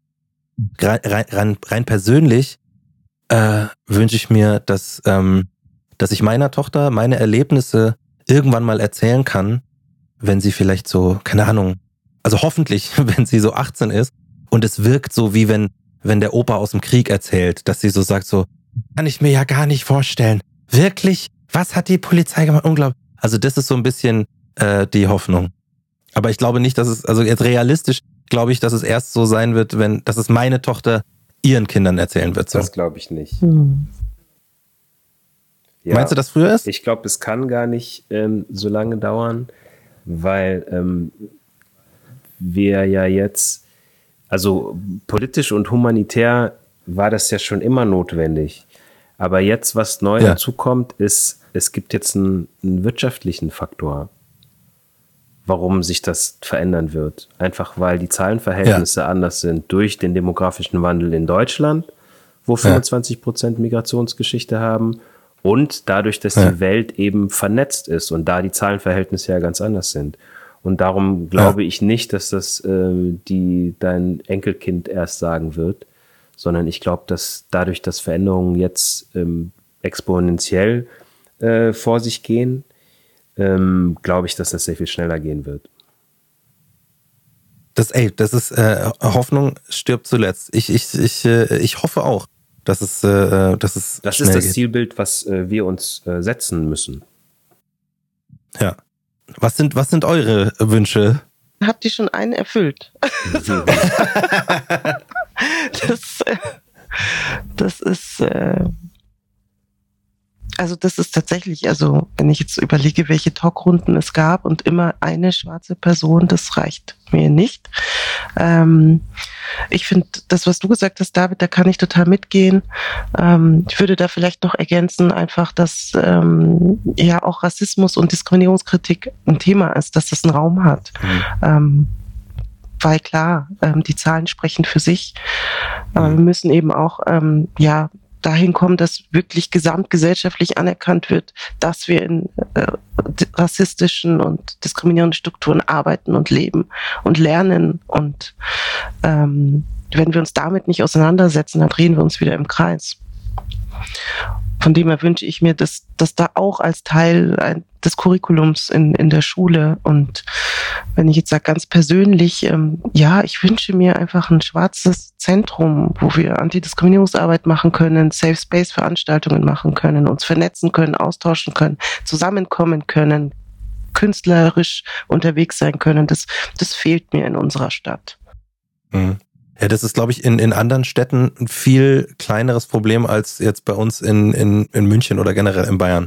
S4: Rein persönlich wünsche ich mir, dass ich meiner Tochter meine Erlebnisse irgendwann mal erzählen kann, wenn sie vielleicht so, keine Ahnung, also hoffentlich, wenn sie so 18 ist und es wirkt so, wie wenn der Opa aus dem Krieg erzählt, dass sie so sagt, so, kann ich mir ja gar nicht vorstellen. Wirklich? Was hat die Polizei gemacht? Unglaublich. Also das ist so ein bisschen die Hoffnung. Aber ich glaube nicht, dass es, also jetzt realistisch glaube ich, dass es erst so sein wird, dass es meine Tochter ihren Kindern erzählen wird. So.
S5: Das glaube ich nicht.
S4: Ja, meinst du, dass früher ist?
S5: Ich glaube, es kann gar nicht so lange dauern, weil wir ja jetzt, also politisch und humanitär war das ja schon immer notwendig. Aber jetzt, was neu dazukommt, ist, es gibt jetzt einen wirtschaftlichen Faktor, warum sich das verändern wird. Einfach weil die Zahlenverhältnisse anders sind durch den demografischen Wandel in Deutschland, wo 25% Migrationsgeschichte haben, Und dadurch, dass die Welt eben vernetzt ist und da die Zahlenverhältnisse ja ganz anders sind. Und darum glaube ich nicht, dass das dein Enkelkind erst sagen wird, sondern ich glaube, dass dadurch, dass Veränderungen jetzt exponentiell vor sich gehen, glaube ich, dass das sehr viel schneller gehen wird.
S4: Das ist Hoffnung stirbt zuletzt. Ich hoffe auch, dass es
S5: Das ist das Zielbild, was wir uns setzen müssen.
S4: Ja. Was sind eure Wünsche?
S6: Habt ihr schon einen erfüllt? Das ist tatsächlich, also wenn ich jetzt überlege, welche Talkrunden es gab und immer eine schwarze Person, das reicht mir nicht. Ich finde, das, was du gesagt hast, David, da kann ich total mitgehen. Ich würde da vielleicht noch ergänzen, einfach, dass ja auch Rassismus und Diskriminierungskritik ein Thema ist, dass das einen Raum hat. Weil klar, die Zahlen sprechen für sich, aber wir müssen eben auch dahin kommen, dass wirklich gesamtgesellschaftlich anerkannt wird, dass wir in rassistischen und diskriminierenden Strukturen arbeiten und leben und lernen. Und wenn wir uns damit nicht auseinandersetzen, dann drehen wir uns wieder im Kreis. Von dem her wünsche ich mir, dass da auch als Teil des Curriculums in der Schule, und wenn ich jetzt sage ganz persönlich, ich wünsche mir einfach ein schwarzes Zentrum, wo wir Antidiskriminierungsarbeit machen können, Safe Space Veranstaltungen machen können, uns vernetzen können, austauschen können, zusammenkommen können, künstlerisch unterwegs sein können. Das fehlt mir in unserer Stadt.
S4: Mhm. Ja, das ist, glaube ich, in anderen Städten ein viel kleineres Problem als jetzt bei uns in München oder generell in Bayern.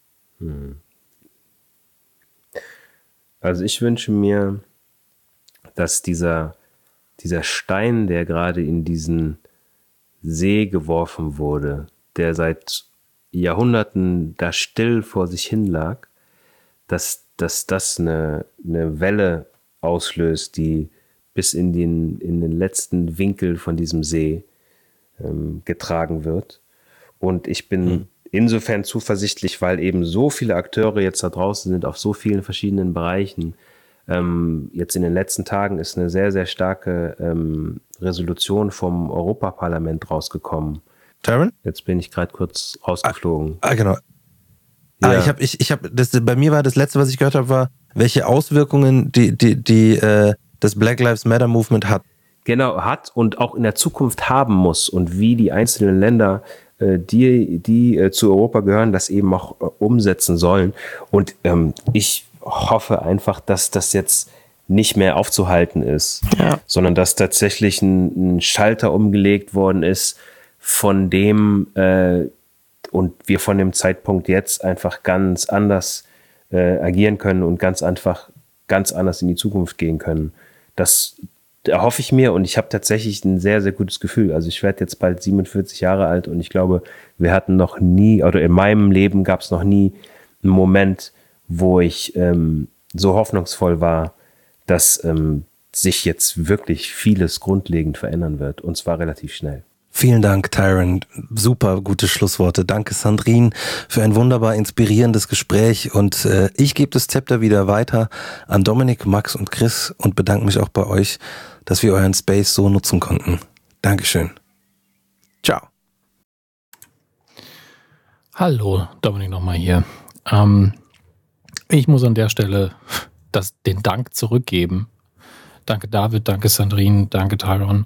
S5: Also ich wünsche mir, dass dieser Stein, der gerade in diesen See geworfen wurde, der seit Jahrhunderten da still vor sich hin lag, dass das eine Welle auslöst, die bis in den letzten Winkel von diesem See getragen wird. Und ich bin insofern zuversichtlich, weil eben so viele Akteure jetzt da draußen sind auf so vielen verschiedenen Bereichen. Jetzt in den letzten Tagen ist eine sehr, sehr starke Resolution vom Europaparlament rausgekommen.
S4: Tyron?
S5: Jetzt bin ich gerade kurz rausgeflogen.
S4: Genau.
S5: Ja.
S4: Ich habe bei mir war das letzte, was ich gehört habe, war, welche Auswirkungen das Black Lives Matter Movement hat.
S5: Genau, hat und auch in der Zukunft haben muss, und wie die einzelnen Länder, die zu Europa gehören, das eben auch umsetzen sollen. Und ich hoffe einfach, dass das jetzt nicht mehr aufzuhalten ist, sondern dass tatsächlich ein Schalter umgelegt worden ist, von dem und wir von dem Zeitpunkt jetzt einfach ganz anders agieren können und ganz anders in die Zukunft gehen können. Das erhoffe ich mir, und ich habe tatsächlich ein sehr, sehr gutes Gefühl. Also ich werde jetzt bald 47 Jahre alt und ich glaube, wir hatten noch nie, oder in meinem Leben gab es noch nie einen Moment, wo ich so hoffnungsvoll war, dass sich jetzt wirklich vieles grundlegend verändern wird, und zwar relativ schnell.
S4: Vielen Dank, Tyron. Super gute Schlussworte. Danke, Sandrine, für ein wunderbar inspirierendes Gespräch. Und ich gebe das Zepter wieder weiter an Dominik, Max und Chris und bedanke mich auch bei euch, dass wir euren Space so nutzen konnten. Dankeschön. Ciao.
S1: Hallo, Dominik nochmal hier. Ich muss an der Stelle den Dank zurückgeben. Danke David, danke Sandrine, danke Tyron.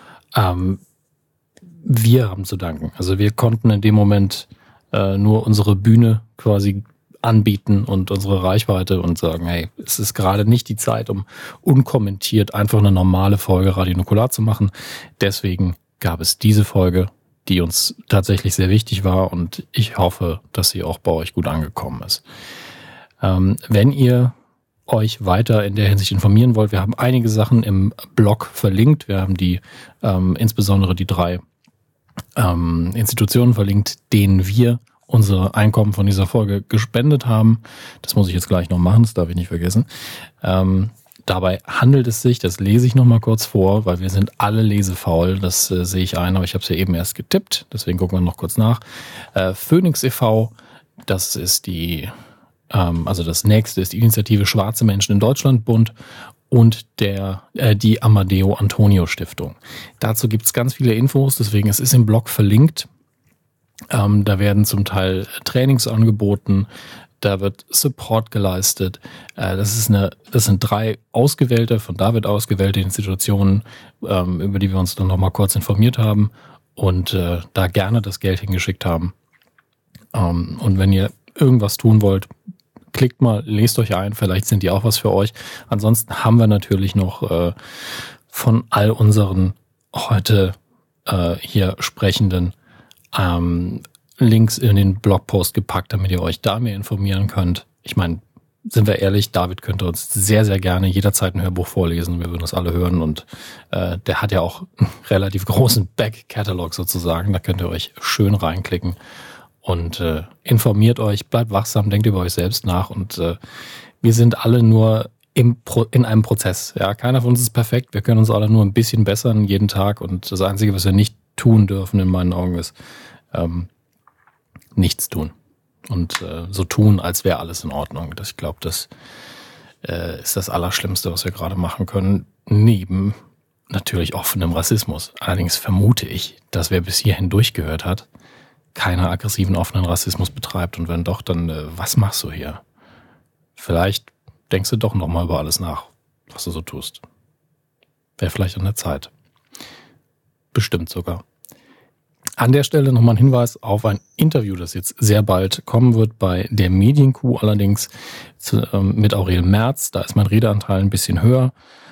S1: Wir haben zu danken. Also wir konnten in dem Moment nur unsere Bühne quasi anbieten und unsere Reichweite und sagen, hey, es ist gerade nicht die Zeit, um unkommentiert einfach eine normale Folge Radio Nukular zu machen. Deswegen gab es diese Folge, die uns tatsächlich sehr wichtig war, und ich hoffe, dass sie auch bei euch gut angekommen ist. Wenn ihr euch weiter in der Hinsicht informieren wollt, wir haben einige Sachen im Blog verlinkt. Wir haben insbesondere die 3 Institutionen verlinkt, denen wir unser Einkommen von dieser Folge gespendet haben. Das muss ich jetzt gleich noch machen, das darf ich nicht vergessen.
S7: dabei handelt es sich, das lese ich nochmal kurz vor, weil wir sind alle lesefaul, das sehe ich ein, aber ich habe es ja eben erst getippt, deswegen gucken wir noch kurz nach. Phoenix e.V., das ist also das nächste ist die Initiative Schwarze Menschen in Deutschland Bund und die Amadeo Antonio Stiftung. Dazu gibt's ganz viele Infos, deswegen es ist im Blog verlinkt. Da werden zum Teil Trainings angeboten, da wird Support geleistet. Das sind 3 von David ausgewählte Institutionen, über die wir uns dann nochmal kurz informiert haben und da gerne das Geld hingeschickt haben. Und wenn ihr irgendwas tun wollt, klickt mal, lest euch ein, vielleicht sind die auch was für euch. Ansonsten haben wir natürlich noch von all unseren heute hier sprechenden Links in den Blogpost gepackt, damit ihr euch da mehr informieren könnt. Ich meine, sind wir ehrlich, David könnte uns sehr, sehr gerne jederzeit ein Hörbuch vorlesen. Wir würden das alle hören und der hat ja auch einen relativ großen Back-Catalog sozusagen. Da könnt ihr euch schön reinklicken und informiert euch, bleibt wachsam, denkt über euch selbst nach und wir sind alle nur in einem Prozess. Ja, keiner von uns ist perfekt. Wir können uns alle nur ein bisschen bessern jeden Tag und das Einzige, was wir nicht tun dürfen in meinen Augen ist nichts tun und so tun, als wäre alles in Ordnung. Ich glaube, das ist das Allerschlimmste, was wir gerade machen können, neben natürlich offenem Rassismus. Allerdings vermute ich, dass wer bis hierhin durchgehört hat, keinen aggressiven, offenen Rassismus betreibt und wenn doch, dann was machst du hier? Vielleicht denkst du doch nochmal über alles nach, was du so tust. Wäre vielleicht an der Zeit. Bestimmt sogar. An der Stelle nochmal ein Hinweis auf ein Interview, das jetzt sehr bald kommen wird bei der Medienkuh, allerdings mit Aurel Merz. Da ist mein Redeanteil ein bisschen höher.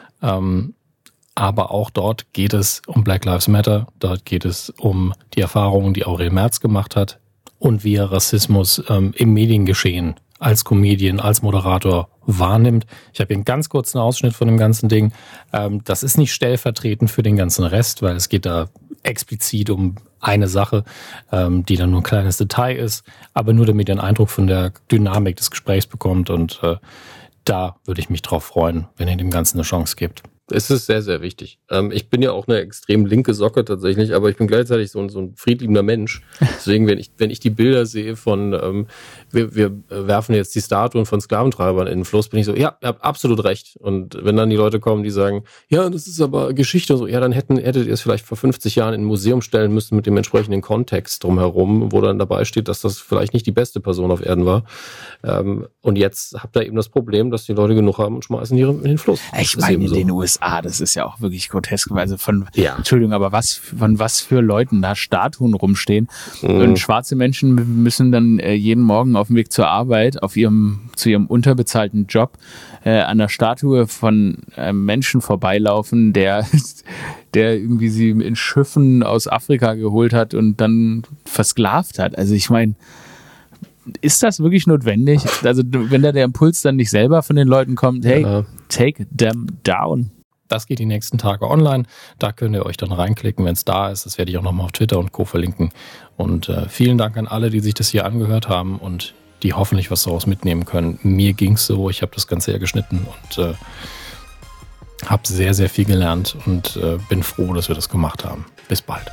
S7: Aber auch dort geht es um Black Lives Matter. Dort geht es um die Erfahrungen, die Aurel Merz gemacht hat und wie er Rassismus im Mediengeschehen als Comedian, als Moderator wahrnimmt. Ich habe hier einen ganz kurzen Ausschnitt von dem ganzen Ding. Das ist nicht stellvertretend für den ganzen Rest, weil es geht da explizit um eine Sache, die dann nur ein kleines Detail ist, aber nur damit ihr einen Eindruck von der Dynamik des Gesprächs bekommt und da würde ich mich drauf freuen, wenn ihr dem Ganzen eine Chance gibt.
S1: Es ist sehr, sehr wichtig. Ich bin ja auch eine extrem linke Socke tatsächlich, aber ich bin gleichzeitig so ein friedliebender Mensch. Deswegen, wenn ich die Bilder sehe von, wir werfen jetzt die Statuen von Sklaventreibern in den Fluss, bin ich so, ja, ihr habt absolut recht. Und wenn dann die Leute kommen, die sagen, ja, das ist aber Geschichte und so, ja, dann hättet ihr es vielleicht vor 50 Jahren in ein Museum stellen müssen mit dem entsprechenden Kontext drumherum, wo dann dabei steht, dass das vielleicht nicht die beste Person auf Erden war. Und jetzt habt ihr eben das Problem, dass die Leute genug haben und schmeißen die in den Fluss.
S8: Ich meine, in den USA, das ist ja auch wirklich grotesk. Also Entschuldigung, aber von was für Leuten da Statuen rumstehen. Und schwarze Menschen müssen dann jeden Morgen auf dem Weg zur Arbeit, zu ihrem unterbezahlten Job, an der Statue von einem Menschen vorbeilaufen, der irgendwie sie in Schiffen aus Afrika geholt hat und dann versklavt hat. Also ich meine, ist das wirklich notwendig? Also wenn da der Impuls dann nicht selber von den Leuten kommt, hey, take them down.
S7: Das geht die nächsten Tage online. Da könnt ihr euch dann reinklicken, wenn es da ist. Das werde ich auch nochmal auf Twitter und Co. verlinken. Und vielen Dank an alle, die sich das hier angehört haben und die hoffentlich was daraus mitnehmen können. Mir ging's so, ich habe das Ganze ja geschnitten und habe sehr, sehr viel gelernt und bin froh, dass wir das gemacht haben. Bis bald.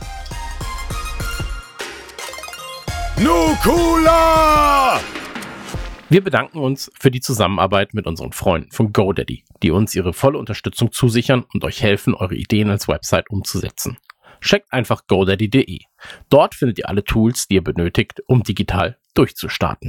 S2: Nukular!
S1: Wir bedanken uns für die Zusammenarbeit mit unseren Freunden von GoDaddy, die uns ihre volle Unterstützung zusichern und euch helfen, eure Ideen als Website umzusetzen. Checkt einfach godaddy.de. Dort findet ihr alle Tools, die ihr benötigt, um digital durchzustarten.